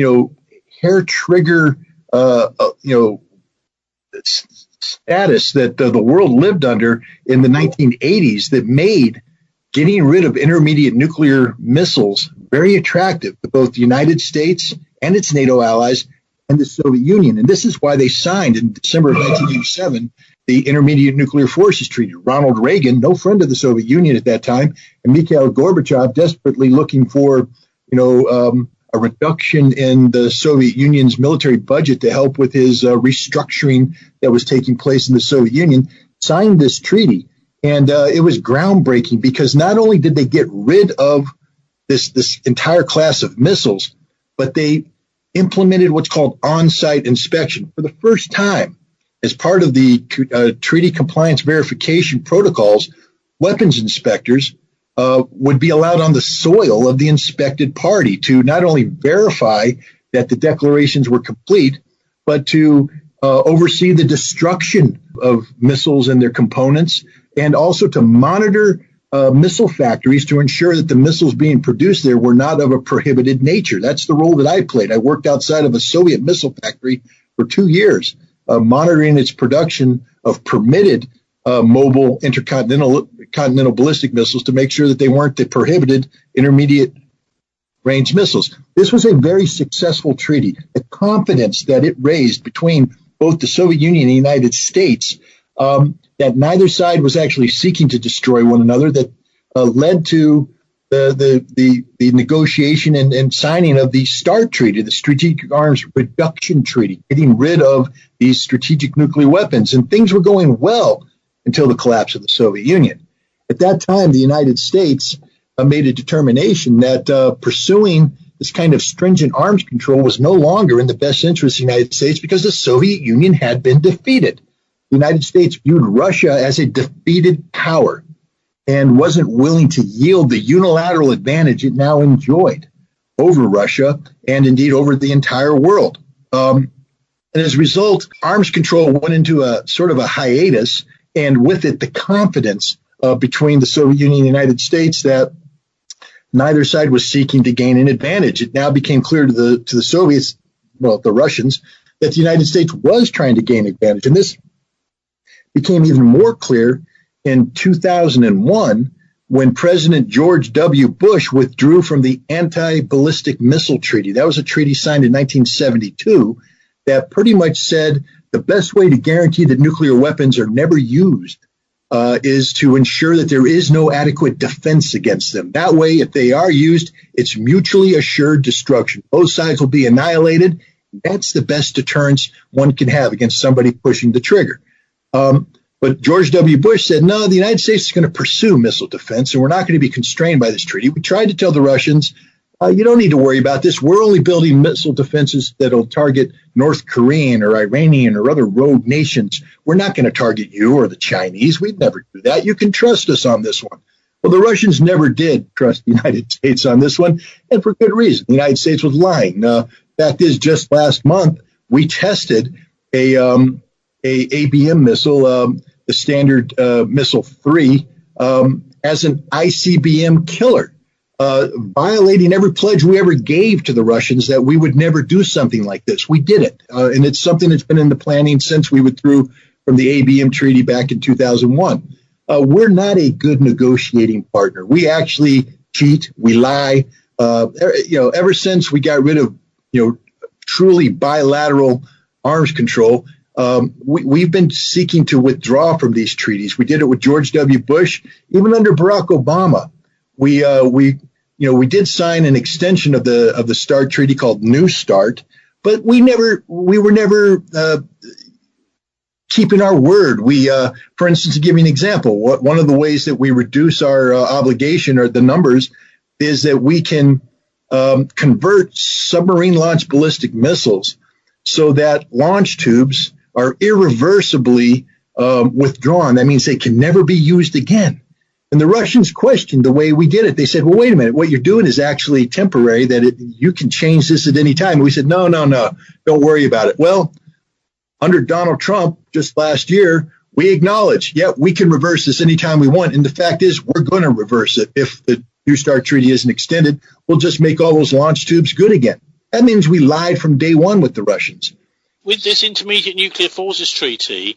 hair trigger, status that the world lived under in the 1980s that made getting rid of intermediate nuclear missiles very attractive to both the United States and its NATO allies and the Soviet Union. And this is why they signed in December of 1987 the Intermediate Nuclear Forces Treaty. Ronald Reagan, no friend of the Soviet Union at that time, and Mikhail Gorbachev desperately looking for, a reduction in the Soviet Union's military budget to help with his restructuring that was taking place in the Soviet Union, signed this treaty. And it was groundbreaking because not only did they get rid of this entire class of missiles, but they implemented what's called on-site inspection. For the first time, as part of the treaty compliance verification protocols, weapons inspectors would be allowed on the soil of the inspected party to not only verify that the declarations were complete, but to oversee the destruction of missiles and their components, and also to monitor missile factories to ensure that the missiles being produced there were not of a prohibited nature. That's the role that I played. I worked outside of a Soviet missile factory for 2 years, monitoring its production of permitted mobile intercontinental ballistic missiles to make sure that they weren't the prohibited intermediate range missiles. This was a very successful treaty. The confidence that it raised between both the Soviet Union and the United States, that neither side was actually seeking to destroy one another, that led to the negotiation and signing of the START Treaty, the Strategic Arms Reduction Treaty, getting rid of these strategic nuclear weapons. And things were going well until the collapse of the Soviet Union. At that time, the United States made a determination that pursuing this kind of stringent arms control was no longer in the best interest of the United States because the Soviet Union had been defeated. The United States viewed Russia as a defeated power and wasn't willing to yield the unilateral advantage it now enjoyed over Russia and indeed over the entire world. And as a result, arms control went into a sort of a hiatus, and with it, the confidence between the Soviet Union and the United States that neither side was seeking to gain an advantage. It now became clear to the Soviets, well, the Russians, that the United States was trying to gain advantage. And this became even more clear in 2001 when President George W. Bush withdrew from the Anti-Ballistic Missile Treaty. That was a treaty signed in 1972 that pretty much said the best way to guarantee that nuclear weapons are never used is to ensure that there is no adequate defense against them. That way, if they are used, it's mutually assured destruction. Both sides will be annihilated. That's the best deterrence one can have against somebody pushing the trigger. But George W. Bush said, no, the United States is going to pursue missile defense, and we're not going to be constrained by this treaty. We tried to tell the Russians, you don't need to worry about this. We're only building missile defenses that will target North Korean or Iranian or other rogue nations. We're not going to target you or the Chinese. We'd never do that. You can trust us on this one. Well, the Russians never did trust the United States on this one, and for good reason. The United States was lying. Fact is, just last month, we tested a ABM missile, the Standard Missile 3, as an ICBM killer, violating every pledge we ever gave to the Russians that we would never do something like this. We did it, and it's something that's been in the planning since we withdrew from the ABM treaty back in 2001. We're not a good negotiating partner. We actually cheat. We lie. Ever since we got rid of, truly bilateral arms control, we've been seeking to withdraw from these treaties. We did it with George W. Bush, even under Barack Obama. We did sign an extension of the START treaty called New START, but we were never keeping our word. For instance, to give you an example, one of the ways that we reduce our obligation or the numbers is that we can convert submarine-launched ballistic missiles so that launch tubes are irreversibly withdrawn. That means they can never be used again. And the Russians questioned the way we did it. They said, well, wait a minute, what you're doing is actually temporary, that you can change this at any time. And we said, no, don't worry about it. Well, under Donald Trump just last year, we acknowledged, we can reverse this anytime we want. And the fact is, we're going to reverse it. If the New START treaty isn't extended, we'll just make all those launch tubes good again. That means we lied from day one with the Russians. With this Intermediate Nuclear Forces Treaty,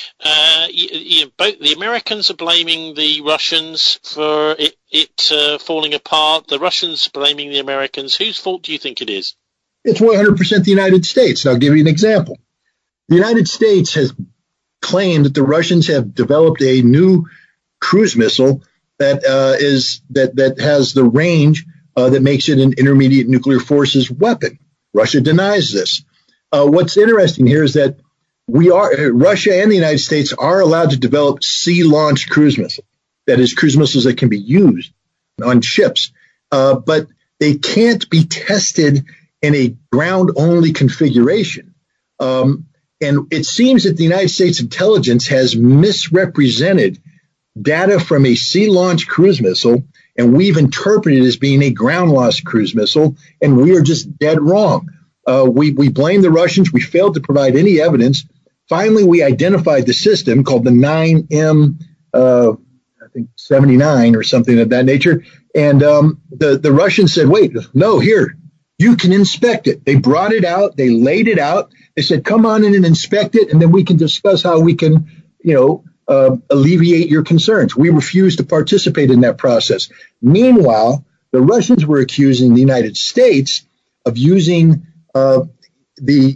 both the Americans are blaming the Russians for it falling apart. The Russians are blaming the Americans. Whose fault do you think it is? It's 100% the United States. And I'll give you an example. The United States has claimed that the Russians have developed a new cruise missile that has the range that makes it an intermediate nuclear forces weapon. Russia denies this. What's interesting here is that Russia and the United States are allowed to develop sea-launched cruise missiles. That is, cruise missiles that can be used on ships, but they can't be tested in a ground-only configuration. And it seems that the United States intelligence has misrepresented data from a sea-launched cruise missile, and we've interpreted it as being a ground-launched cruise missile, and we are just dead wrong. We blame the Russians. We failed to provide any evidence. Finally, we identified the system called the 9M think 79 or something of that nature. And the Russians said, wait, no, here, you can inspect it. They brought it out. They laid it out. They said, come on in and inspect it, and then we can discuss how we can, alleviate your concerns. We refused to participate in that process. Meanwhile, the Russians were accusing the United States of using the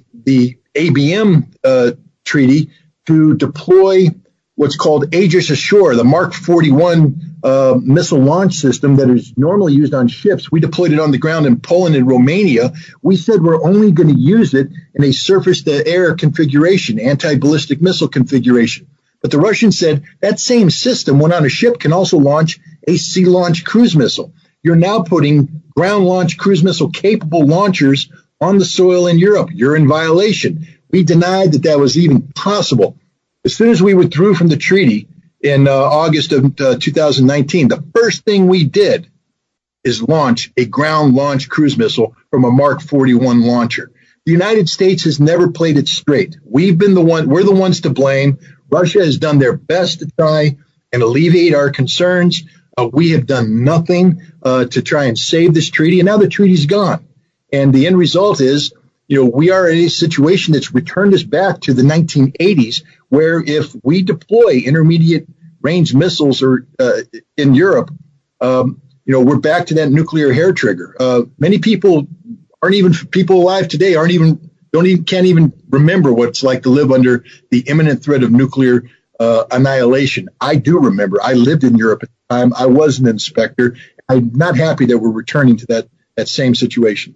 ABM treaty to deploy what's called Aegis Ashore, the Mark 41 missile launch system that is normally used on ships. We deployed it on the ground in Poland and Romania. We said we're only going to use it in a surface-to-air configuration, anti-ballistic missile configuration. But the Russians said that same system, when on a ship, can also launch a sea-launched cruise missile. You're now putting ground-launched cruise missile-capable launchers on the soil in Europe. You're in violation. We denied that was even possible. As soon as we withdrew from the treaty in August of 2019, the first thing we did is launch a ground-launched cruise missile from a Mark 41 launcher. The United States has never played it straight. We're the ones to blame. Russia has done their best to try and alleviate our concerns. We have done nothing to try and save this treaty, and now the treaty's gone. And the end result is, we are in a situation that's returned us back to the 1980s, where if we deploy intermediate range missiles in Europe, we're back to that nuclear hair trigger. Many people people alive today can't even remember what it's like to live under the imminent threat of nuclear annihilation. I do remember. I lived in Europe at the time. I was an inspector. I'm not happy that we're returning to that same situation.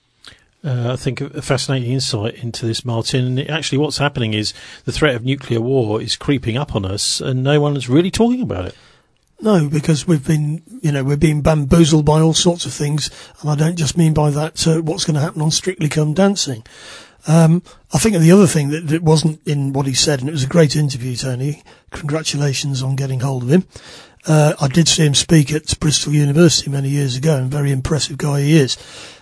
I think a fascinating insight into this, Martin. And actually what's happening is the threat of nuclear war is creeping up on us, and no one is really talking about it. No, because we're being bamboozled by all sorts of things, and I don't just mean by that what's going to happen on Strictly Come Dancing. I think the other thing that wasn't in what he said, and it was a great interview, Tony. Congratulations on getting hold of him. I did see him speak at Bristol University many years ago, and very impressive guy he is.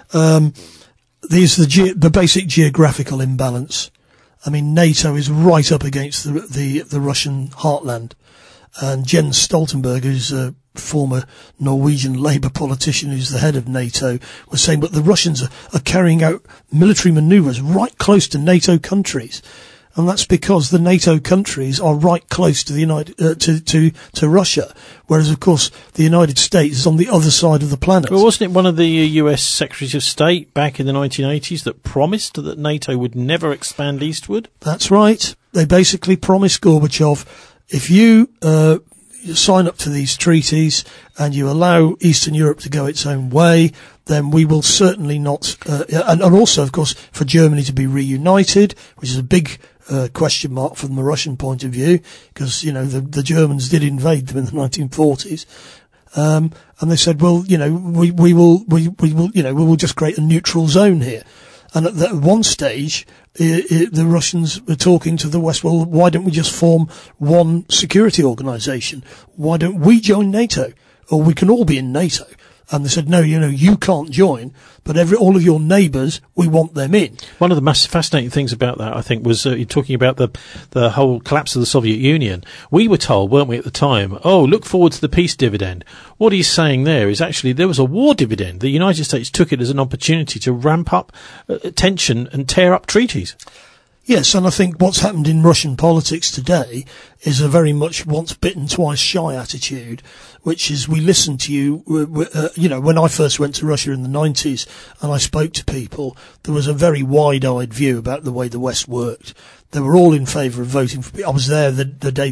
There's the basic geographical imbalance. I mean, NATO is right up against the Russian heartland. And Jens Stoltenberg, who's a former Norwegian Labour politician who's the head of NATO, was saying, but the Russians are carrying out military manoeuvres right close to NATO countries. And that's because the NATO countries are right close to the to Russia, whereas of course the United States is on the other side of the planet. Well, wasn't it one of the US Secretaries of State back in the 1980s that promised that NATO would never expand eastward? That's right. They basically promised Gorbachev, if you sign up to these treaties and you allow Eastern Europe to go its own way, then we will certainly not, and also, of course, for Germany to be reunited, which is a big question mark from the Russian point of view, because, the Germans did invade them in the 1940s. And they said, well, we will just create a neutral zone here. And at one stage, the Russians were talking to the West, well, why don't we just form one security organisation? Why don't we join NATO? Or we can all be in NATO. And they said, no, you can't join, but all of your neighbours, we want them in. One of the fascinating things about that, I think, was talking about the whole collapse of the Soviet Union. We were told, weren't we, at the time, look forward to the peace dividend. What he's saying there is actually there was a war dividend. The United States took it as an opportunity to ramp up tension and tear up treaties. Yes, and I think what's happened in Russian politics today is a very much once bitten, twice shy attitude, which is we listen to you. When I first went to Russia in the 90s and I spoke to people, there was a very wide-eyed view about the way the West worked. They were all in favour of voting for. I was there the day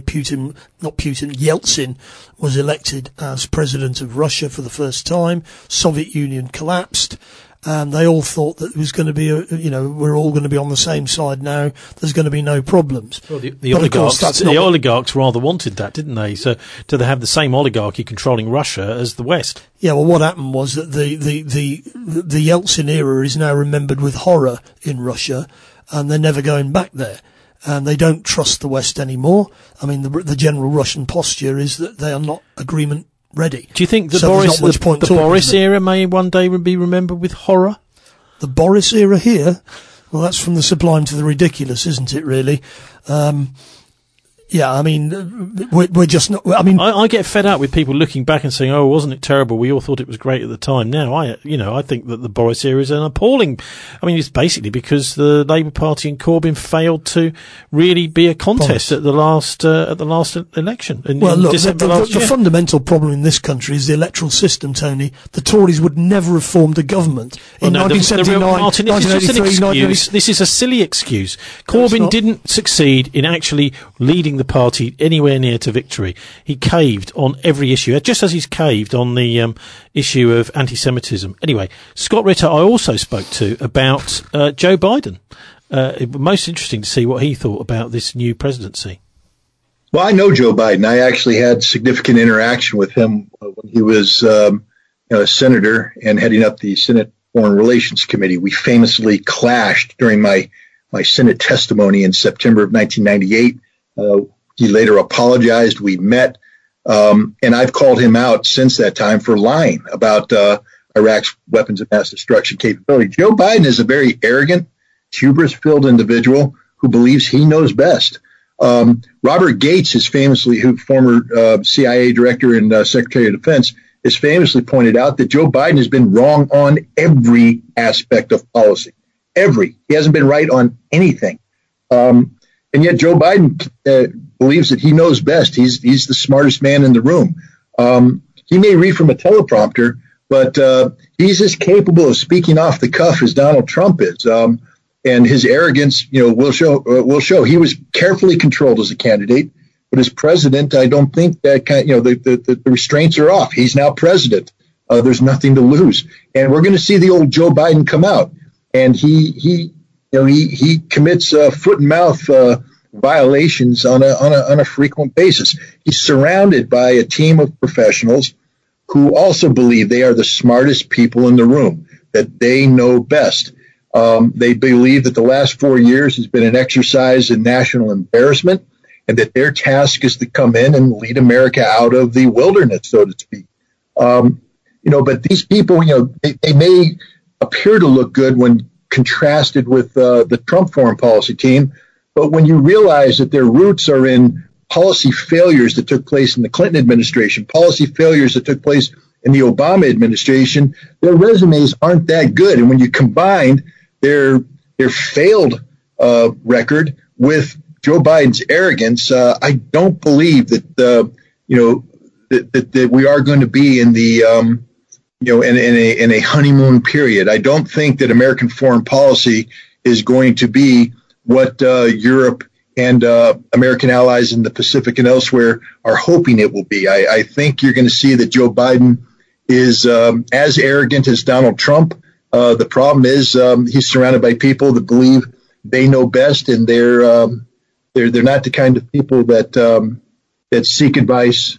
Yeltsin was elected as president of Russia for the first time. Soviet Union collapsed. And they all thought that it was going to be, we're all going to be on the same side now. There's going to be no problems. Well, the oligarchs rather wanted that, didn't they? So, do they have the same oligarchy controlling Russia as the West? Yeah. Well, what happened was that the Yeltsin era is now remembered with horror in Russia, and they're never going back there. And they don't trust the West anymore. I mean, the general Russian posture is that they are not agreement ready. Do you think the Boris era may one day be remembered with horror? The Boris era here? Well, that's from the sublime to the ridiculous, isn't it, really? Yeah, I mean, we're just not. I mean, I get fed up with people looking back and saying, "Oh, wasn't it terrible? We all thought it was great at the time." Now, I think that the Boris era is an appalling. I mean, it's basically because the Labour Party and Corbyn failed to really be a contest at the last election. Well, look, the fundamental problem in this country is the electoral system, Tony. The Tories would never have formed a government in 1979, Martin, 1983, this is a silly excuse. Corbyn didn't succeed in actually leading the party anywhere near to victory. He caved on every issue, just as he's caved on the issue of anti-Semitism. Anyway, Scott Ritter I also spoke to about Joe Biden. Most interesting to see what he thought about this new presidency. Well, I know Joe Biden. I actually had significant interaction with him when he was a senator and heading up the Senate Foreign Relations Committee. We famously clashed during my Senate testimony in September of 1998. He later apologized. We met, and I've called him out since that time for lying about Iraq's weapons of mass destruction capability. Joe Biden is a very arrogant, hubris-filled individual who believes he knows best. Robert Gates is famously, former CIA director and Secretary of Defense, has famously pointed out that Joe Biden has been wrong on every aspect of policy. He hasn't been right on anything. And yet Joe Biden believes that he knows best. He's the smartest man in the room. He may read from a teleprompter, but he's as capable of speaking off the cuff as Donald Trump is. And his arrogance, will show. He was carefully controlled as a candidate, but as president, I don't think that the restraints are off. He's now president. There's nothing to lose, and we're going to see the old Joe Biden come out, and he commits foot and mouth violations on a frequent basis. He's surrounded by a team of professionals who also believe they are the smartest people in the room, that they know best. They believe that the last 4 years has been an exercise in national embarrassment, and that their task is to come in and lead America out of the wilderness, so to speak. But these people, they may appear to look good when contrasted with the Trump foreign policy team, but when you realize that their roots are in policy failures that took place in the Clinton administration, policy failures that took place in the Obama administration, their resumes aren't that good. And when you combine their failed record with Joe Biden's arrogance, I don't believe that that we are going to be in the in a honeymoon period. I don't think that American foreign policy is going to be what Europe and American allies in the Pacific and elsewhere are hoping it will be. I think you're going to see that Joe Biden is as arrogant as Donald Trump. The problem is he's surrounded by people that believe they know best, and they're not the kind of people that seek advice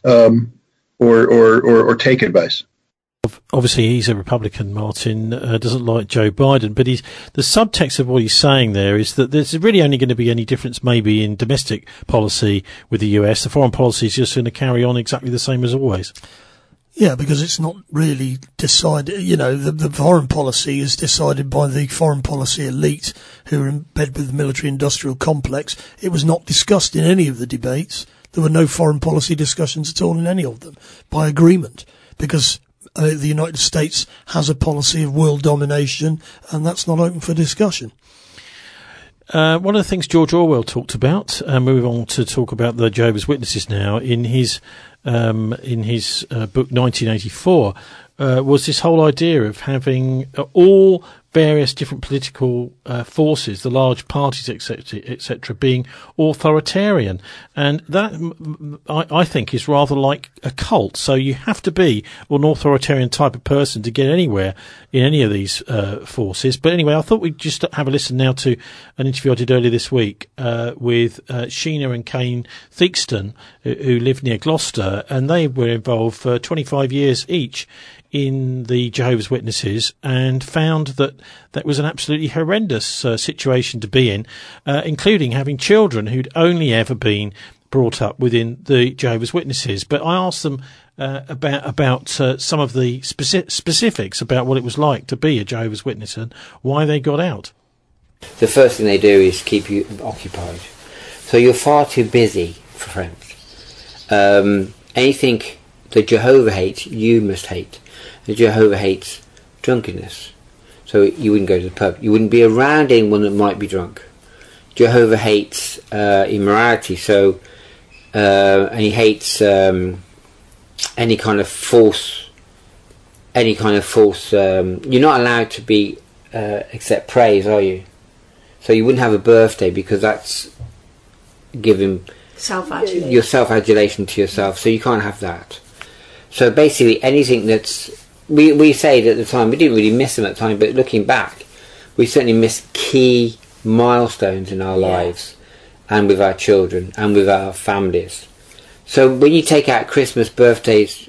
or take advice. Obviously, he's a Republican, Martin, doesn't like Joe Biden, but the subtext of what he's saying there is that there's really only going to be any difference maybe in domestic policy with the US. The foreign policy is just going to carry on exactly the same as always. Yeah, because it's not really decided, the foreign policy is decided by the foreign policy elite who are in bed with the military-industrial complex. It was not discussed in any of the debates. There were no foreign policy discussions at all in any of them by agreement, because the United States has a policy of world domination, and that's not open for discussion. One of the things George Orwell talked about, and moving on to talk about the Jehovah's Witnesses now, in his book 1984, was this whole idea of having all various different political forces, the large parties, etc., being authoritarian. And that, I think, is rather like a cult. So you have to be an authoritarian type of person to get anywhere in any of these forces. But anyway, I thought we'd just have a listen now to an interview I did earlier this week with Sheena and Kane Theakston, who live near Gloucester, and they were involved for 25 years each in the Jehovah's Witnesses, and found that was an absolutely horrendous situation to be in, including having children who'd only ever been brought up within the Jehovah's Witnesses. But I asked them about some of the specifics about what it was like to be a Jehovah's Witness and why they got out. The first thing they do is keep you occupied. So you're far too busy for friends. Anything that Jehovah hates, you must hate. And Jehovah hates drunkenness. So you wouldn't go to the pub. You wouldn't be around anyone that might be drunk. Jehovah hates immorality, so and he hates any kind of false. You're not allowed to be accept praise, are you? So you wouldn't have a birthday because that's giving self-adulation. Your self-adulation to yourself. So you can't have that. So basically, anything that's we said at the time, we didn't really miss them at the time, but looking back, we certainly missed key milestones in our lives, and with our children, and with our families. So when you take out Christmas, birthdays,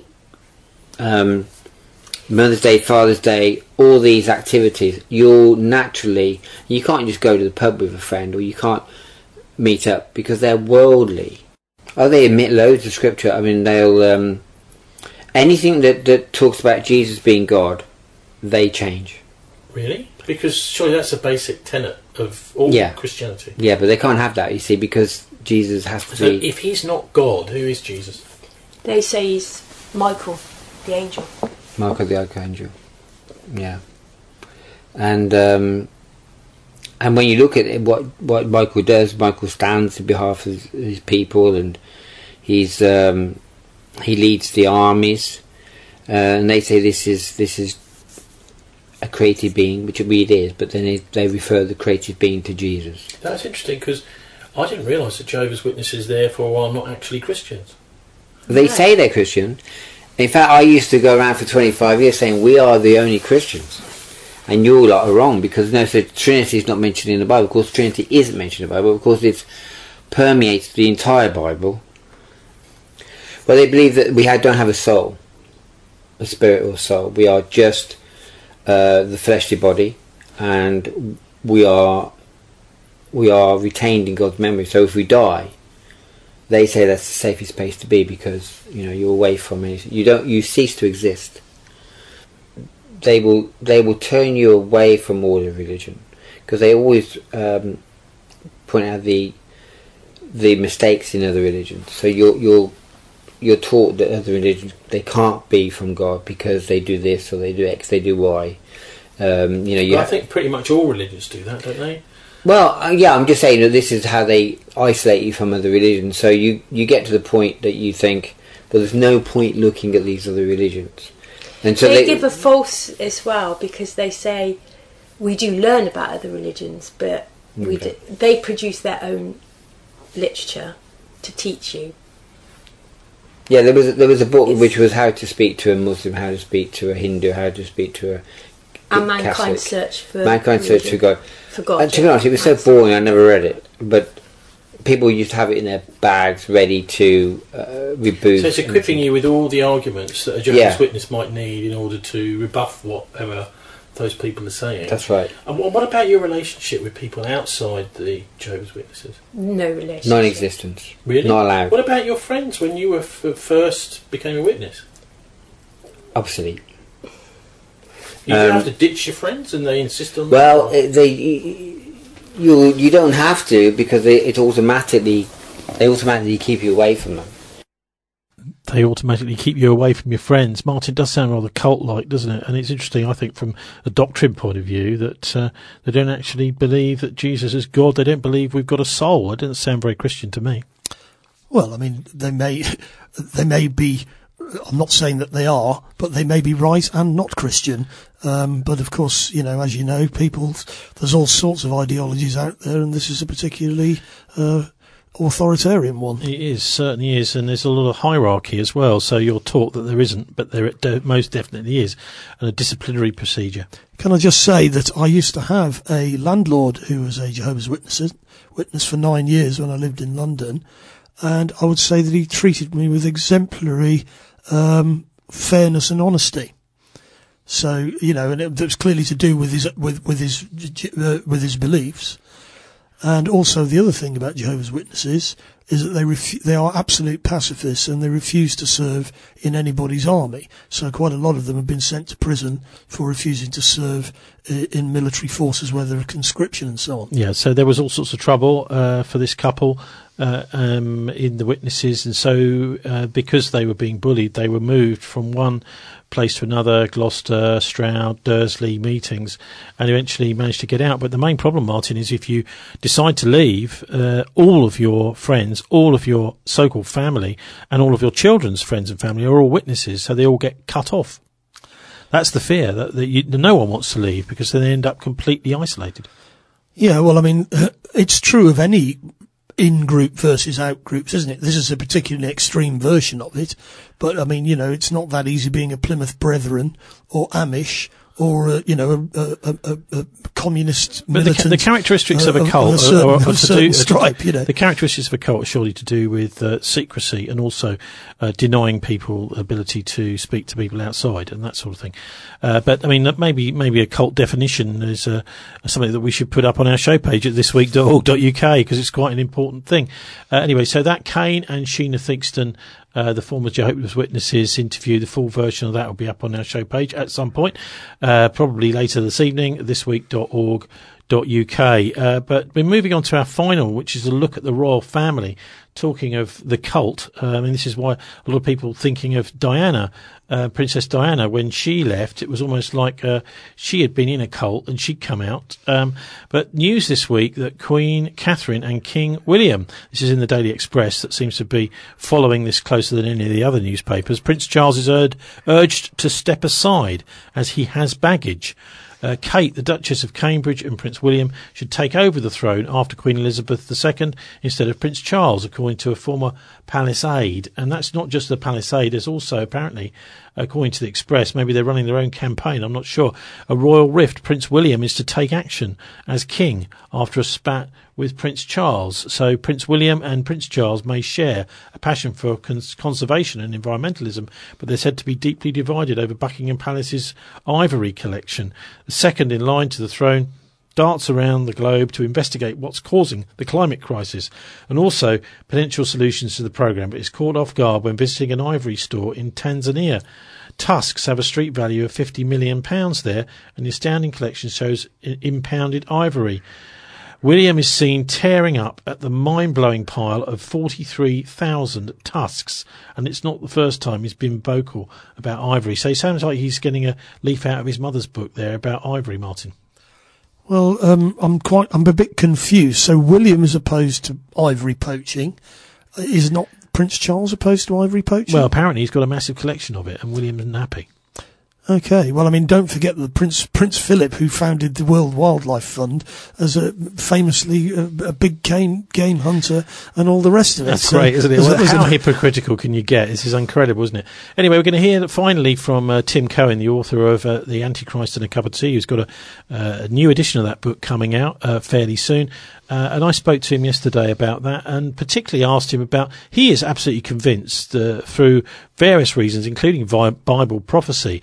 Mother's Day, Father's Day, all these activities, you can't just go to the pub with a friend, or you can't meet up, because they're worldly. Oh, they admit loads of scripture. I mean, they'll anything that talks about Jesus being God, they change. Really? Because surely that's a basic tenet of all Christianity. Yeah, but they can't have that, you see, because Jesus has to be... if he's not God, who is Jesus? They say he's Michael, the angel. Michael the Archangel. Yeah. And when you look at it, what Michael does, Michael stands on behalf of his people, and he leads the armies, and they say this is a created being, which it is, but then they refer the created being to Jesus. That's interesting, because I didn't realise that Jehovah's Witnesses therefore are not actually Christians. They say they're Christian. In fact, I used to go around for 25 years saying we are the only Christians, and you all are wrong, because so Trinity is not mentioned in the Bible. Of course, Trinity isn't mentioned in the Bible. Of course, it permeates the entire Bible. Well, they believe that we don't have a soul, a spirit or soul. We are just the fleshly body, and we are retained in God's memory. So if we die, they say that's the safest place to be, because you're away from anything. You cease to exist. They will turn you away from all of religion, because they always point out the mistakes in other religions. So you're taught that other religions, they can't be from God because they do this or they do X, they do Y. I think pretty much all religions do that, don't they? Well, I'm just saying that this is how they isolate you from other religions. So you get to the point that you think, well, there's no point looking at these other religions. And so they give a false as well, because they say we do learn about other religions, but they produce their own literature to teach you. Yeah, there was a book which was how to speak to a Muslim, how to speak to a Hindu, how to speak to a and Mankind's Catholic. Search for Mankind's Search for God. For God. And to be honest, it was so boring, I never read it. But people used to have it in their bags, ready to reboot. So it's equipping you with all the arguments that a Jehovah's Witness might need in order to rebuff whatever those people are saying. That's right. And what about your relationship with people outside the Jehovah's Witnesses? No relationship. Non-existence. Really? Not allowed. What about your friends when you were first became a witness? Obsolete. You have to ditch your friends, and they insist on. Well, you don't have to, because they automatically keep you away from them. They automatically keep you away from your friends. Martin, does sound rather cult-like, doesn't it? And it's interesting, I think, from a doctrine point of view, that they don't actually believe that Jesus is God. They don't believe we've got a soul. It doesn't sound very Christian to me. Well, I mean, they may be. I'm not saying that they are, but they may be right and not Christian. But of course, as you know, there's all sorts of ideologies out there, and this is a particularly authoritarian one. It is, certainly is, and there's a lot of hierarchy as well. So you're taught that there isn't, but there most definitely is, and a disciplinary procedure. Can I just say that I used to have a landlord who was a Jehovah's Witness for 9 years when I lived in London, and I would say that he treated me with exemplary fairness and honesty. So and it was clearly to do with his beliefs. And also the other thing about Jehovah's Witnesses is that they are absolute pacifists and they refuse to serve in anybody's army. So quite a lot of them have been sent to prison for refusing to serve in military forces where there are conscription and so on. Yeah, so there was all sorts of trouble for this couple in the witnesses, and so because they were being bullied, they were moved from one place to another, Gloucester, Stroud, Dursley meetings, and eventually managed to get out. But the main problem, Martin, is if you decide to leave, all of your friends, all of your so-called family, and all of your children's friends and family are all witnesses, so they all get cut off. That's the fear, that no one wants to leave because then they end up completely isolated. Yeah, well, I mean, it's true of any in-group versus out-groups, isn't it? This is a particularly extreme version of it. But, I mean, you know, it's not that easy being a Plymouth Brethren or Amish or, a communist militant. The characteristics of a cult stripe, you know. The characteristics of a cult are surely to do with secrecy and also denying people the ability to speak to people outside and that sort of thing. But I mean, maybe a cult definition is something that we should put up on our show page at thisweek.org.uk because it's quite an important thing. Anyway, so that Kane and Sheena Theakston, the former Jehovah's Witnesses interview, the full version of that will be up on our show page at some point, probably later this evening, thisweek.org.uk. But we're moving on to our final, which is a look at the royal family. Talking of the cult, I mean, this is why a lot of people thinking of Diana, Princess Diana, when she left, it was almost like she had been in a cult and she'd come out. But news this week that Queen Catherine and King William, this is in the Daily Express that seems to be following this closer than any of the other newspapers, Prince Charles is urged to step aside as he has baggage. Kate, the Duchess of Cambridge, and Prince William should take over the throne after Queen Elizabeth II instead of Prince Charles, according to a former palace aide. And that's not just the palace aide, there's also apparently, according to the Express, maybe they're running their own campaign, I'm not sure, a royal rift. Prince William is to take action as king after a spat with Prince Charles. So Prince William and Prince Charles may share a passion for conservation and environmentalism, but they're said to be deeply divided over Buckingham Palace's ivory collection. The second in line to the throne darts around the globe to investigate what's causing the climate crisis and also potential solutions to the programme, but is caught off guard when visiting an ivory store in Tanzania. Tusks have a street value of £50 million there, and the astounding collection shows impounded ivory. William is seen tearing up at the mind-blowing pile of 43,000 tusks, and it's not the first time he's been vocal about ivory. So it sounds like he's getting a leaf out of his mother's book there about ivory, Martin. Well, I'm a bit confused. So William is opposed to ivory poaching. Is not Prince Charles opposed to ivory poaching? Well, apparently he's got a massive collection of it, and William isn't happy. Okay, well, I mean, don't forget that Prince Philip, who founded the World Wildlife Fund, as famously a big game hunter and all the rest of it. That's great, isn't it? How hypocritical can you get? This is incredible, isn't it? Anyway, we're going to hear finally from Tim Cohen, the author of The Antichrist and a Cup of Tea, who's got a new edition of that book coming out fairly soon. And I spoke to him yesterday about that and particularly asked him about, he is absolutely convinced through various reasons, including Bible prophecy,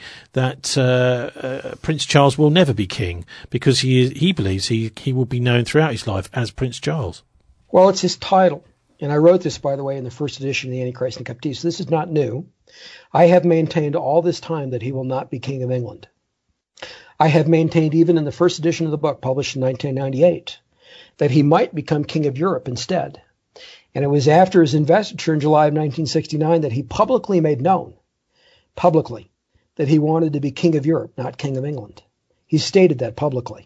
that Prince Charles will never be king because he believes he will be known throughout his life as Prince Charles. Well, it's his title. And I wrote this, by the way, in the first edition of The Antichrist and a Cup of Tea. So this is not new. I have maintained all this time that he will not be King of England. I have maintained even in the first edition of the book, published in 1998, that he might become King of Europe instead. And it was after his investiture in July of 1969 that he publicly made known, that he wanted to be King of Europe, not King of England. He stated that publicly.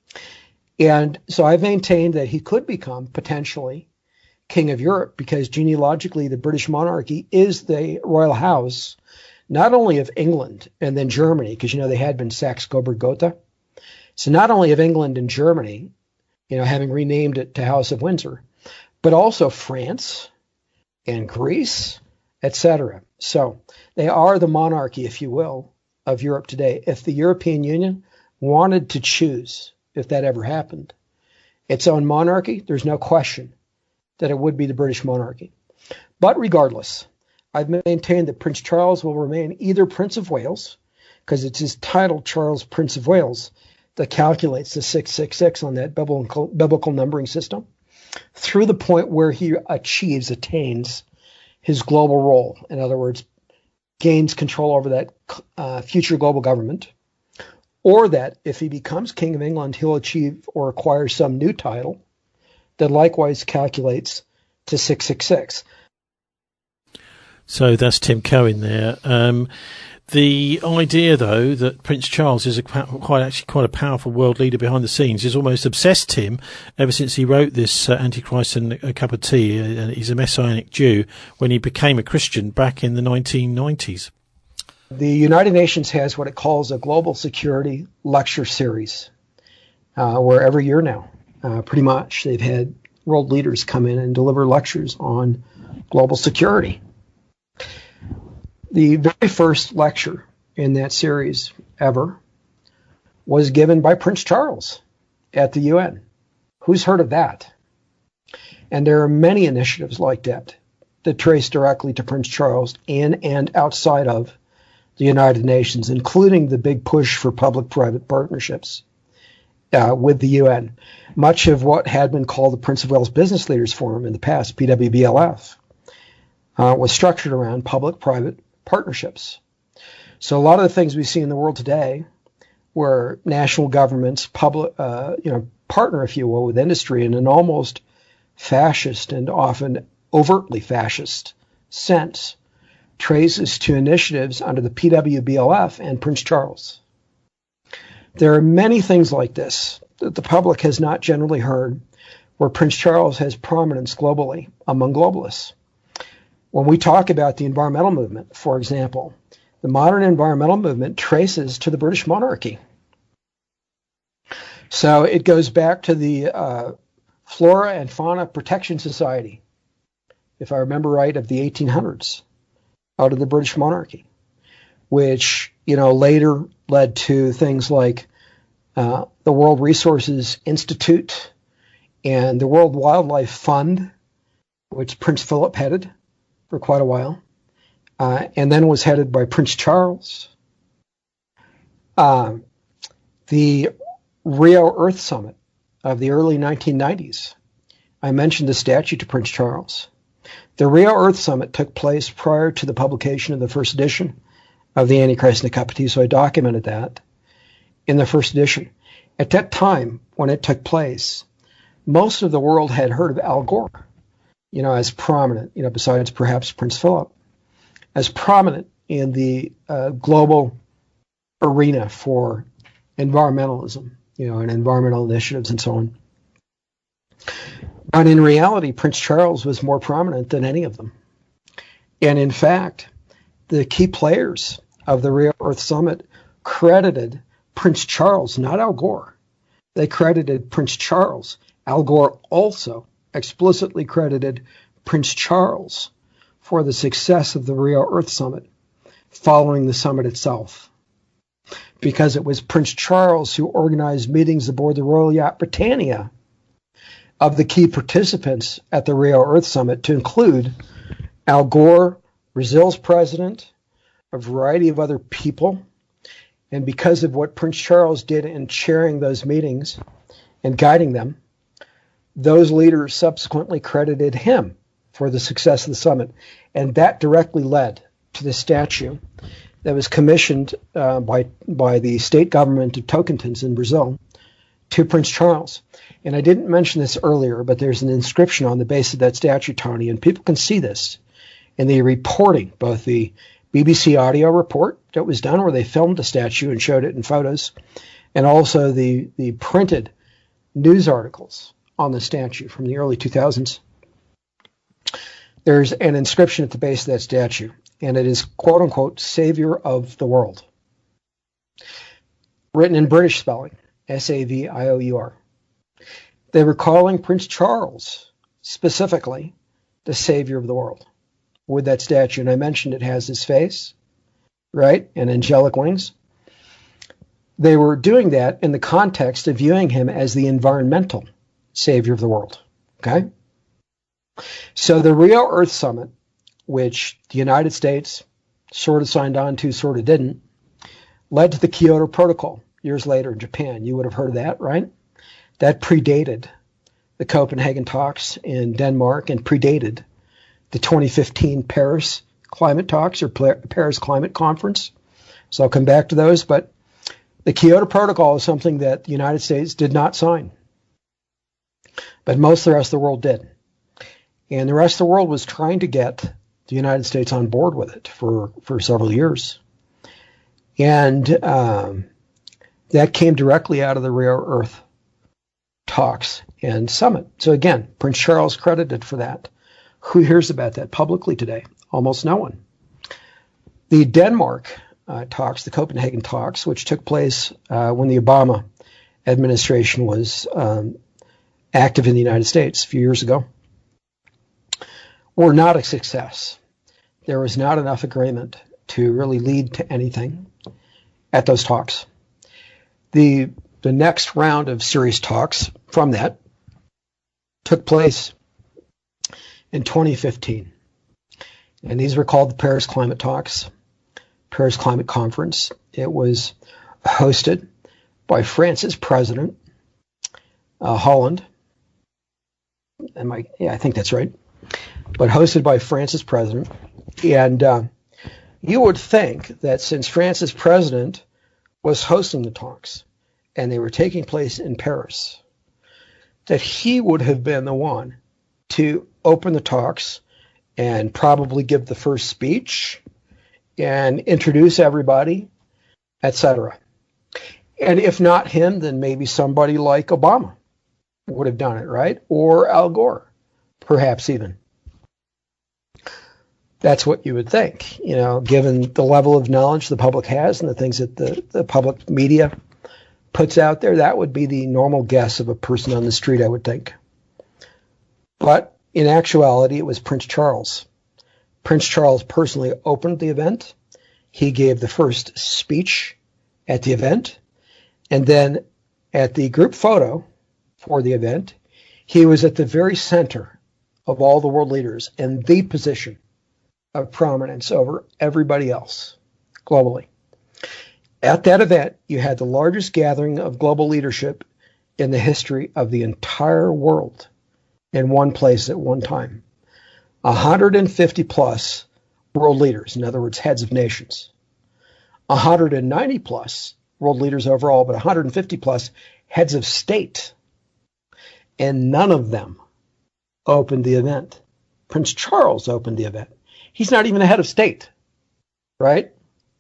And so I've maintained that he could become potentially King of Europe because genealogically the British monarchy is the royal house, not only of England and then Germany, because, they had been Saxe-Coburg-Gotha. So not only of England and Germany, having renamed it to House of Windsor, but also France and Greece, etc. So they are the monarchy, if you will, of Europe today. If the European Union wanted to choose, if that ever happened, its own monarchy, there's no question that it would be the British monarchy. But regardless, I've maintained that Prince Charles will remain either Prince of Wales, because it's his title, Charles, Prince of Wales, that calculates the 666 on that biblical numbering system, through the point where he attains his global role. In other words, gains control over that future global government, or that if he becomes King of England, he'll achieve or acquire some new title that likewise calculates to 666. So that's Tim Cohen there. The idea, though, that Prince Charles is quite a powerful world leader behind the scenes has almost obsessed him ever since he wrote this Antichrist and a Cup of Tea. He's a Messianic Jew when he became a Christian back in the 1990s. The United Nations has what it calls a Global Security Lecture Series, where every year now, pretty much, they've had world leaders come in and deliver lectures on global security. The very first lecture in that series ever was given by Prince Charles at the UN. Who's heard of that? And there are many initiatives like that that trace directly to Prince Charles in and outside of the United Nations, including the big push for public-private partnerships with the UN. Much of what had been called the Prince of Wales Business Leaders Forum in the past, PWBLF, was structured around public-private partnerships. So a lot of the things we see in the world today, where national governments partner, if you will, with industry in an almost fascist and often overtly fascist sense, traces to initiatives under the PWBLF and Prince Charles. There are many things like this that the public has not generally heard, where Prince Charles has prominence globally among globalists. When we talk about the environmental movement, for example, the modern environmental movement traces to the British monarchy. So it goes back to the Flora and Fauna Protection Society, if I remember right, of the 1800s, out of the British monarchy, which, later led to things like the World Resources Institute and the World Wildlife Fund, which Prince Philip headed for quite a while, and then was headed by Prince Charles. The Rio Earth Summit of the early 1990s, I mentioned the statue to Prince Charles. The Rio Earth Summit took place prior to the publication of the first edition of the Antichrist and the Cup of Tea, so I documented that in the first edition. At that time, when it took place, most of the world had heard of Al Gore, as prominent, besides perhaps Prince Philip, as prominent in the global arena for environmentalism, and environmental initiatives and so on. But in reality, Prince Charles was more prominent than any of them. And in fact, the key players of the Rio Earth Summit credited Prince Charles, not Al Gore. They credited Prince Charles. Al Gore also explicitly credited Prince Charles for the success of the Rio Earth Summit following the summit itself, because it was Prince Charles who organized meetings aboard the Royal Yacht Britannia of the key participants at the Rio Earth Summit, to include Al Gore, Brazil's president, a variety of other people. And because of what Prince Charles did in chairing those meetings and guiding them, those leaders subsequently credited him for the success of the summit. And that directly led to the statue that was commissioned by the state government of Tocantins in Brazil to Prince Charles. And I didn't mention this earlier, but there's an inscription on the base of that statue, Tony, and people can see this in the reporting, both the BBC audio report that was done where they filmed the statue and showed it in photos, and also the printed news articles on the statue from the early 2000s. There's an inscription at the base of that statue, and it is, quote unquote, Savior of the World, written in British spelling, S-A-V-I-O-U-R. They were calling Prince Charles specifically the Savior of the world with that statue. And I mentioned it has his face, right, and angelic wings. They were doing that in the context of viewing him as the environmental Savior of the world, okay? So the Rio Earth Summit, which the United States sort of signed on to, sort of didn't, led to the Kyoto Protocol years later in Japan. You would have heard of that, right? That predated the Copenhagen talks in Denmark and predated the 2015 Paris climate talks or Paris Climate Conference. So I'll come back to those. But the Kyoto Protocol is something that the United States did not sign, but most of the rest of the world did. And the rest of the world was trying to get the United States on board with it for several years. And that came directly out of the rare earth talks and summit. So again, Prince Charles credited for that. Who hears about that publicly today? Almost no one. The Denmark talks, the Copenhagen talks, which took place when the Obama administration was active in the United States a few years ago, were not a success. There was not enough agreement to really lead to anything at those talks. The next round of serious talks from that took place in 2015. And these were called the Paris Climate Talks, Paris Climate Conference. It was hosted by France's president, Holland. I think that's right. But hosted by France's president. And you would think that since France's president was hosting the talks and they were taking place in Paris, that he would have been the one to open the talks and probably give the first speech and introduce everybody, etc. And if not him, then maybe somebody like Obama would have done it, right? Or Al Gore, perhaps even. That's what you would think, given the level of knowledge the public has and the things that the public media puts out there. That would be the normal guess of a person on the street, I would think. But in actuality, it was Prince Charles. Prince Charles personally opened the event. He gave the first speech at the event. And then at the group photo for the event, he was at the very center of all the world leaders and the position of prominence over everybody else globally. At that event, you had the largest gathering of global leadership in the history of the entire world in one place at one time. 150 plus world leaders, in other words, heads of nations. 190 plus world leaders overall, but 150 plus heads of state. And none of them opened the event. Prince Charles opened the event. He's not even a head of state, right?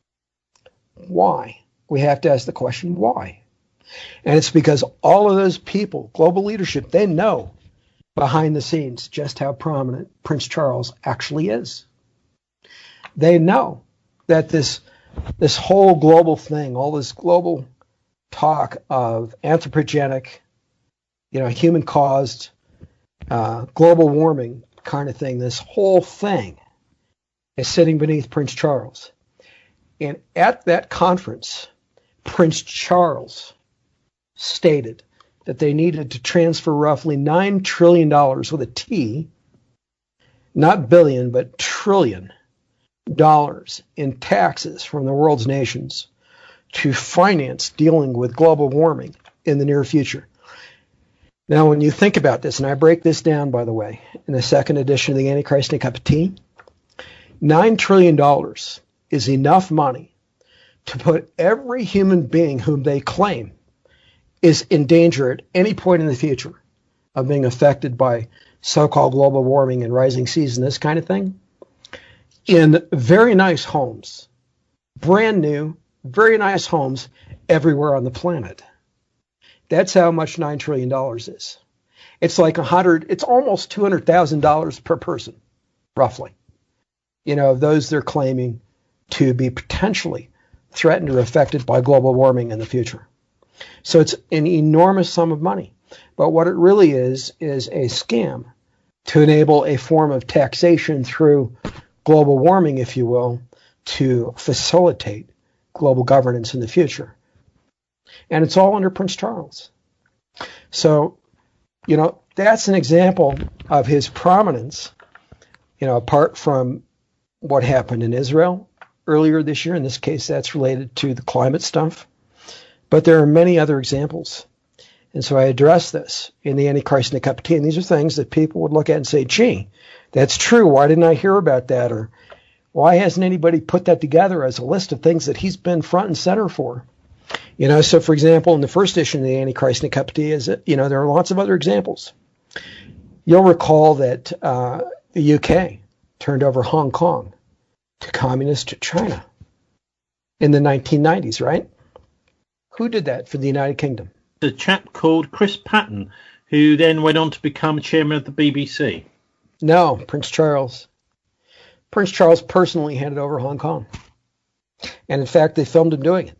Why? We have to ask the question, why? And it's because all of those people, global leadership, they know behind the scenes just how prominent Prince Charles actually is. They know that this whole global thing, all this global talk of anthropogenic, human-caused global warming kind of thing, this whole thing is sitting beneath Prince Charles. And at that conference, Prince Charles stated that they needed to transfer roughly $9 trillion with a T, not billion, but trillion dollars in taxes from the world's nations to finance dealing with global warming in the near future. Now, when you think about this, and I break this down, by the way, in the second edition of the Antichrist in a Cup of Tea, $9 trillion is enough money to put every human being whom they claim is in danger at any point in the future of being affected by so-called global warming and rising seas and this kind of thing, in very nice homes, brand new, very nice homes everywhere on the planet. That's how much $9 trillion is. It's like it's almost $200,000 per person, roughly. Those they're claiming to be potentially threatened or affected by global warming in the future. So it's an enormous sum of money. But what it really is a scam to enable a form of taxation through global warming, if you will, to facilitate global governance in the future. And it's all under Prince Charles. So, that's an example of his prominence, apart from what happened in Israel earlier this year. In this case, that's related to the climate stuff. But there are many other examples. And so I address this in the Antichrist and the Cup of Tea. And these are things that people would look at and say, gee, that's true. Why didn't I hear about that? Or why hasn't anybody put that together as a list of things that he's been front and center for? So for example, in the first edition of the Antichrist and the Cup of Tea, there are lots of other examples. You'll recall that the UK turned over Hong Kong to communist China in the 1990s, right? Who did that for the United Kingdom? A chap called Chris Patten, who then went on to become chairman of the BBC. No, Prince Charles. Prince Charles personally handed over Hong Kong. And in fact, they filmed him doing it.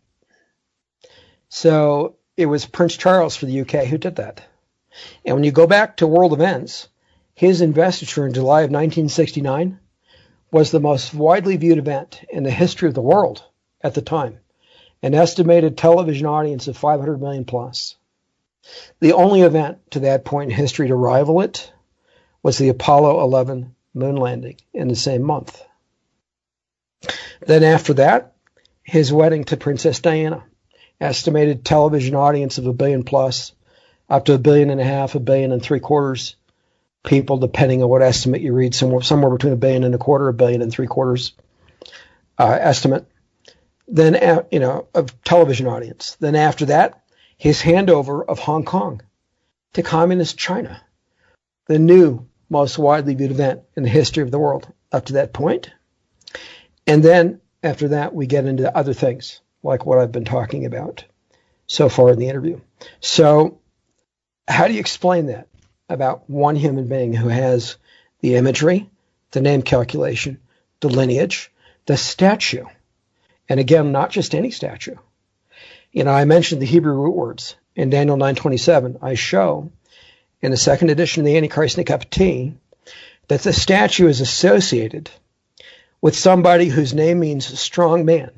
So it was Prince Charles for the UK who did that. And when you go back to world events, his investiture in July of 1969 was the most widely viewed event in the history of the world at the time. An estimated television audience of 500 million plus. The only event to that point in history to rival it was the Apollo 11 moon landing in the same month. Then after that, his wedding to Princess Diana. Estimated television audience of 1 billion plus, up to 1.5 billion, 1.75 billion people, depending on what estimate you read, somewhere between 1.25 billion, 1.75 billion estimate. Then, of television audience. Then after that, his handover of Hong Kong to communist China, the new most widely viewed event in the history of the world up to that point. And then after that, we get into other things like what I've been talking about so far in the interview. So how do you explain that about one human being who has the imagery, the name calculation, the lineage, the statue? And again, not just any statue. I mentioned the Hebrew root words in Daniel 9:27. I show in the second edition of the Antichrist and the Cup of Tea that the statue is associated with somebody whose name means strong man.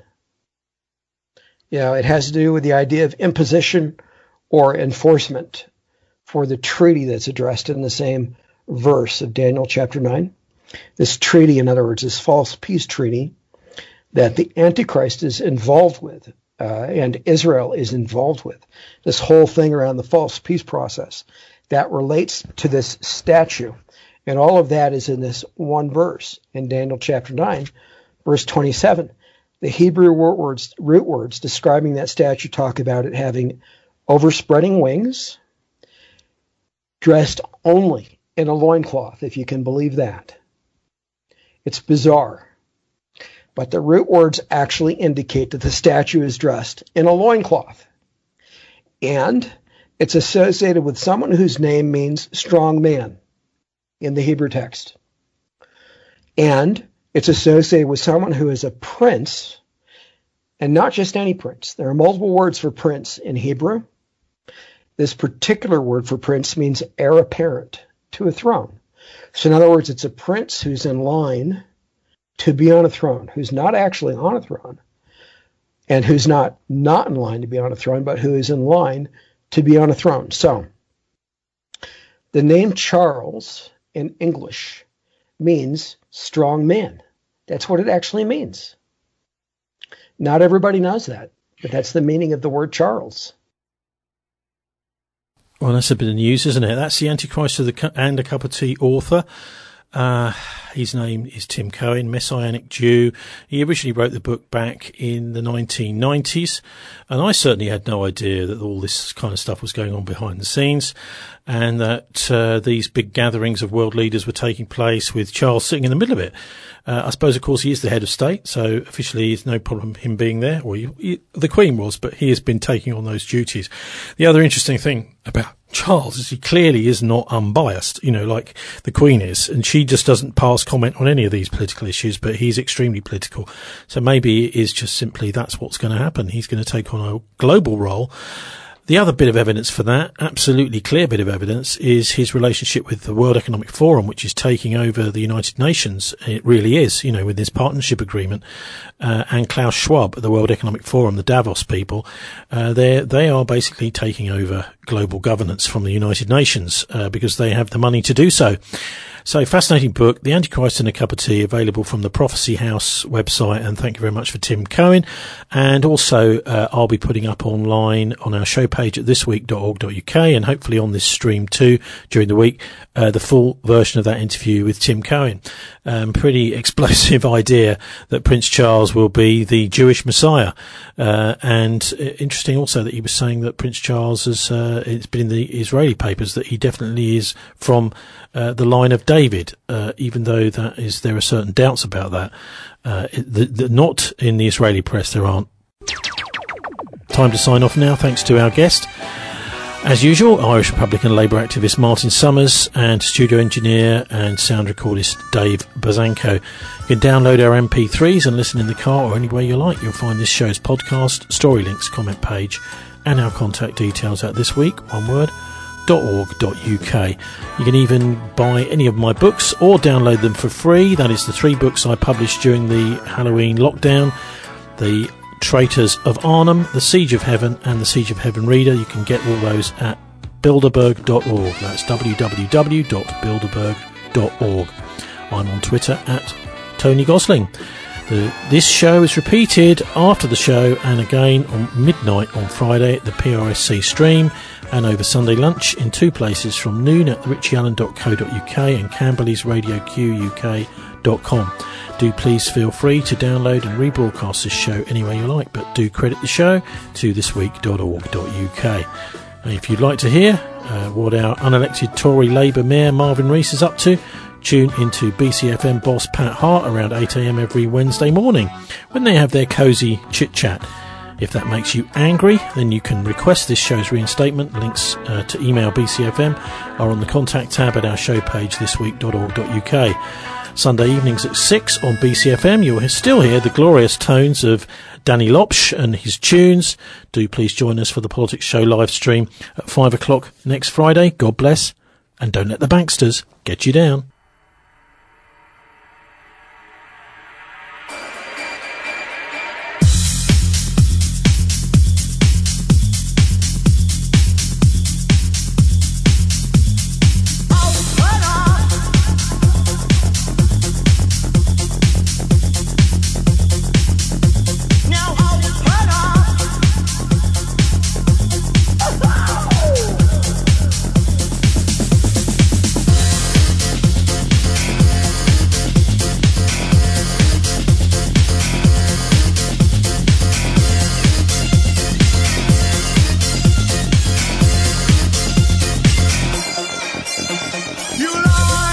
It has to do with the idea of imposition or enforcement for the treaty that's addressed in the same verse of Daniel chapter 9. This treaty, in other words, this false peace treaty that the Antichrist is involved with, and Israel is involved with, this whole thing around the false peace process that relates to this statue. And all of that is in this one verse in Daniel chapter 9, verse 27. The Hebrew root words describing that statue talk about it having overspreading wings, dressed only in a loincloth, if you can believe that. It's bizarre. But the root words actually indicate that the statue is dressed in a loincloth. And it's associated with someone whose name means strong man in the Hebrew text. And it's associated with someone who is a prince, and not just any prince. There are multiple words for prince in Hebrew. This particular word for prince means heir apparent to a throne. So in other words, it's a prince who's in line to be on a throne, who's not actually on a throne, and who's not in line to be on a throne, but who is in line to be on a throne. So the name Charles in English means strong man. That's what it actually means. Not everybody knows that, but that's the meaning of the word Charles. Well, that's a bit of news, isn't it? That's the Antichrist and a Cup of Tea author. His name is Tim Cohen, Messianic Jew. He originally wrote the book back in the 1990s, and I certainly had no idea that all this kind of stuff was going on behind the scenes, and that these big gatherings of world leaders were taking place with Charles sitting in the middle of it. I suppose, of course, he is the head of state, so officially there's no problem him being there. Or the Queen was, but he has been taking on those duties. The other interesting thing about Charles is he clearly is not unbiased, like the Queen is, and she just doesn't pass comment on any of these political issues, but he's extremely political. So maybe it is just simply that's what's going to happen. He's going to take on a global role. The other bit of evidence for that, absolutely clear bit of evidence, is his relationship with the World Economic Forum, which is taking over the United Nations. It really is, with this partnership agreement. And Klaus Schwab at the World Economic Forum, the Davos people, they are basically taking over global governance from the United Nations, because they have the money to do so. So, fascinating book, The Antichrist in a Cup of Tea, available from the Prophecy House website, and thank you very much for Tim Cohen. And also, I'll be putting up online on our show page at thisweek.org.uk, and hopefully on this stream too during the week, the full version of that interview with Tim Cohen. Pretty explosive idea that Prince Charles will be the Jewish Messiah. And interesting also that he was saying that Prince Charles has, it's been in the Israeli papers that he definitely is from the line of David, even though there are certain doubts about that. Not in the Israeli press, there aren't. Time to sign off now, thanks to our guest. As usual, Irish Republican Labour activist Martin Summers and studio engineer and sound recordist Dave Bazanko. You can download our MP3s and listen in the car or anywhere you like. You'll find this show's podcast, story links, comment page, and our contact details at thisweek.org.uk. You can even buy any of my books or download them for free. That is the 3 books I published during the Halloween lockdown. The Traitors of Arnhem, The Siege of Heaven, and The Siege of Heaven Reader. You can get all those at bilderberg.org. That's www.bilderberg.org. I'm on Twitter at Tony Gosling. This show is repeated after the show and again on midnight on Friday at the PRSC stream, and over Sunday lunch in 2 places from noon at richieallen.co.uk and camberleysradioquk.com. Do please feel free to download and rebroadcast this show any way you like, but do credit the show to thisweek.org.uk. If you'd like to hear what our unelected Tory Labour Mayor Marvin Rees is up to, tune into BCFM boss Pat Hart around 8 a.m. every Wednesday morning when they have their cosy chit-chat. If that makes you angry, then you can request this show's reinstatement. Links to email BCFM are on the contact tab at our show page thisweek.org.uk. Sunday evenings at 6 on BCFM, you'll still hear the glorious tones of Danny Lopsh and his tunes. Do please join us for the Politics Show live stream at 5 o'clock next Friday. God bless, and don't let the banksters get you down.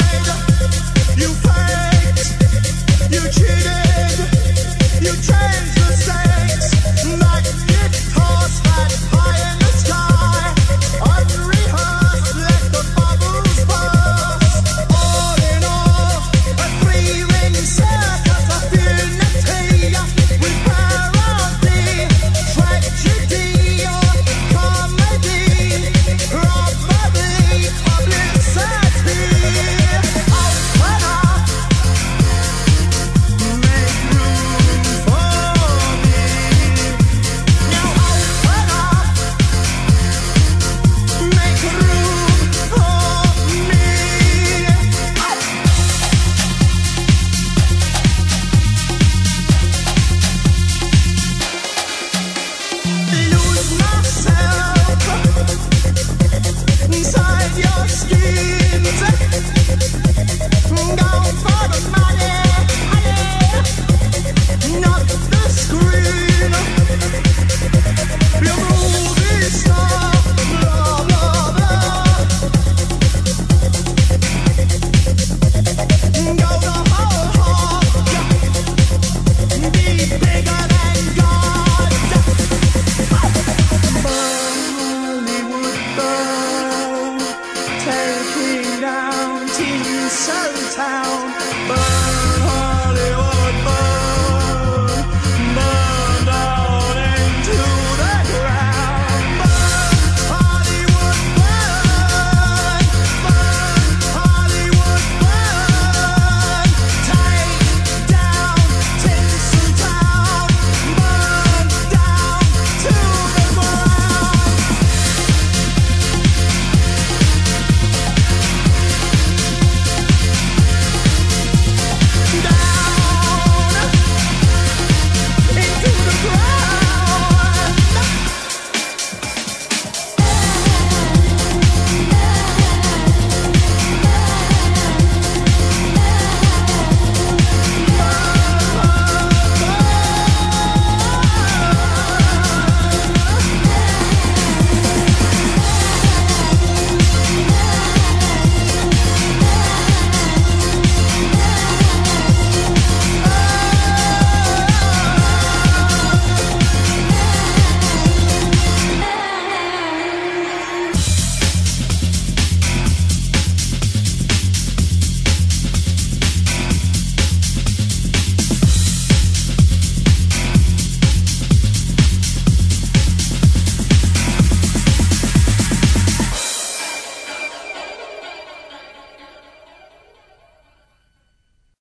You cheated, you changed.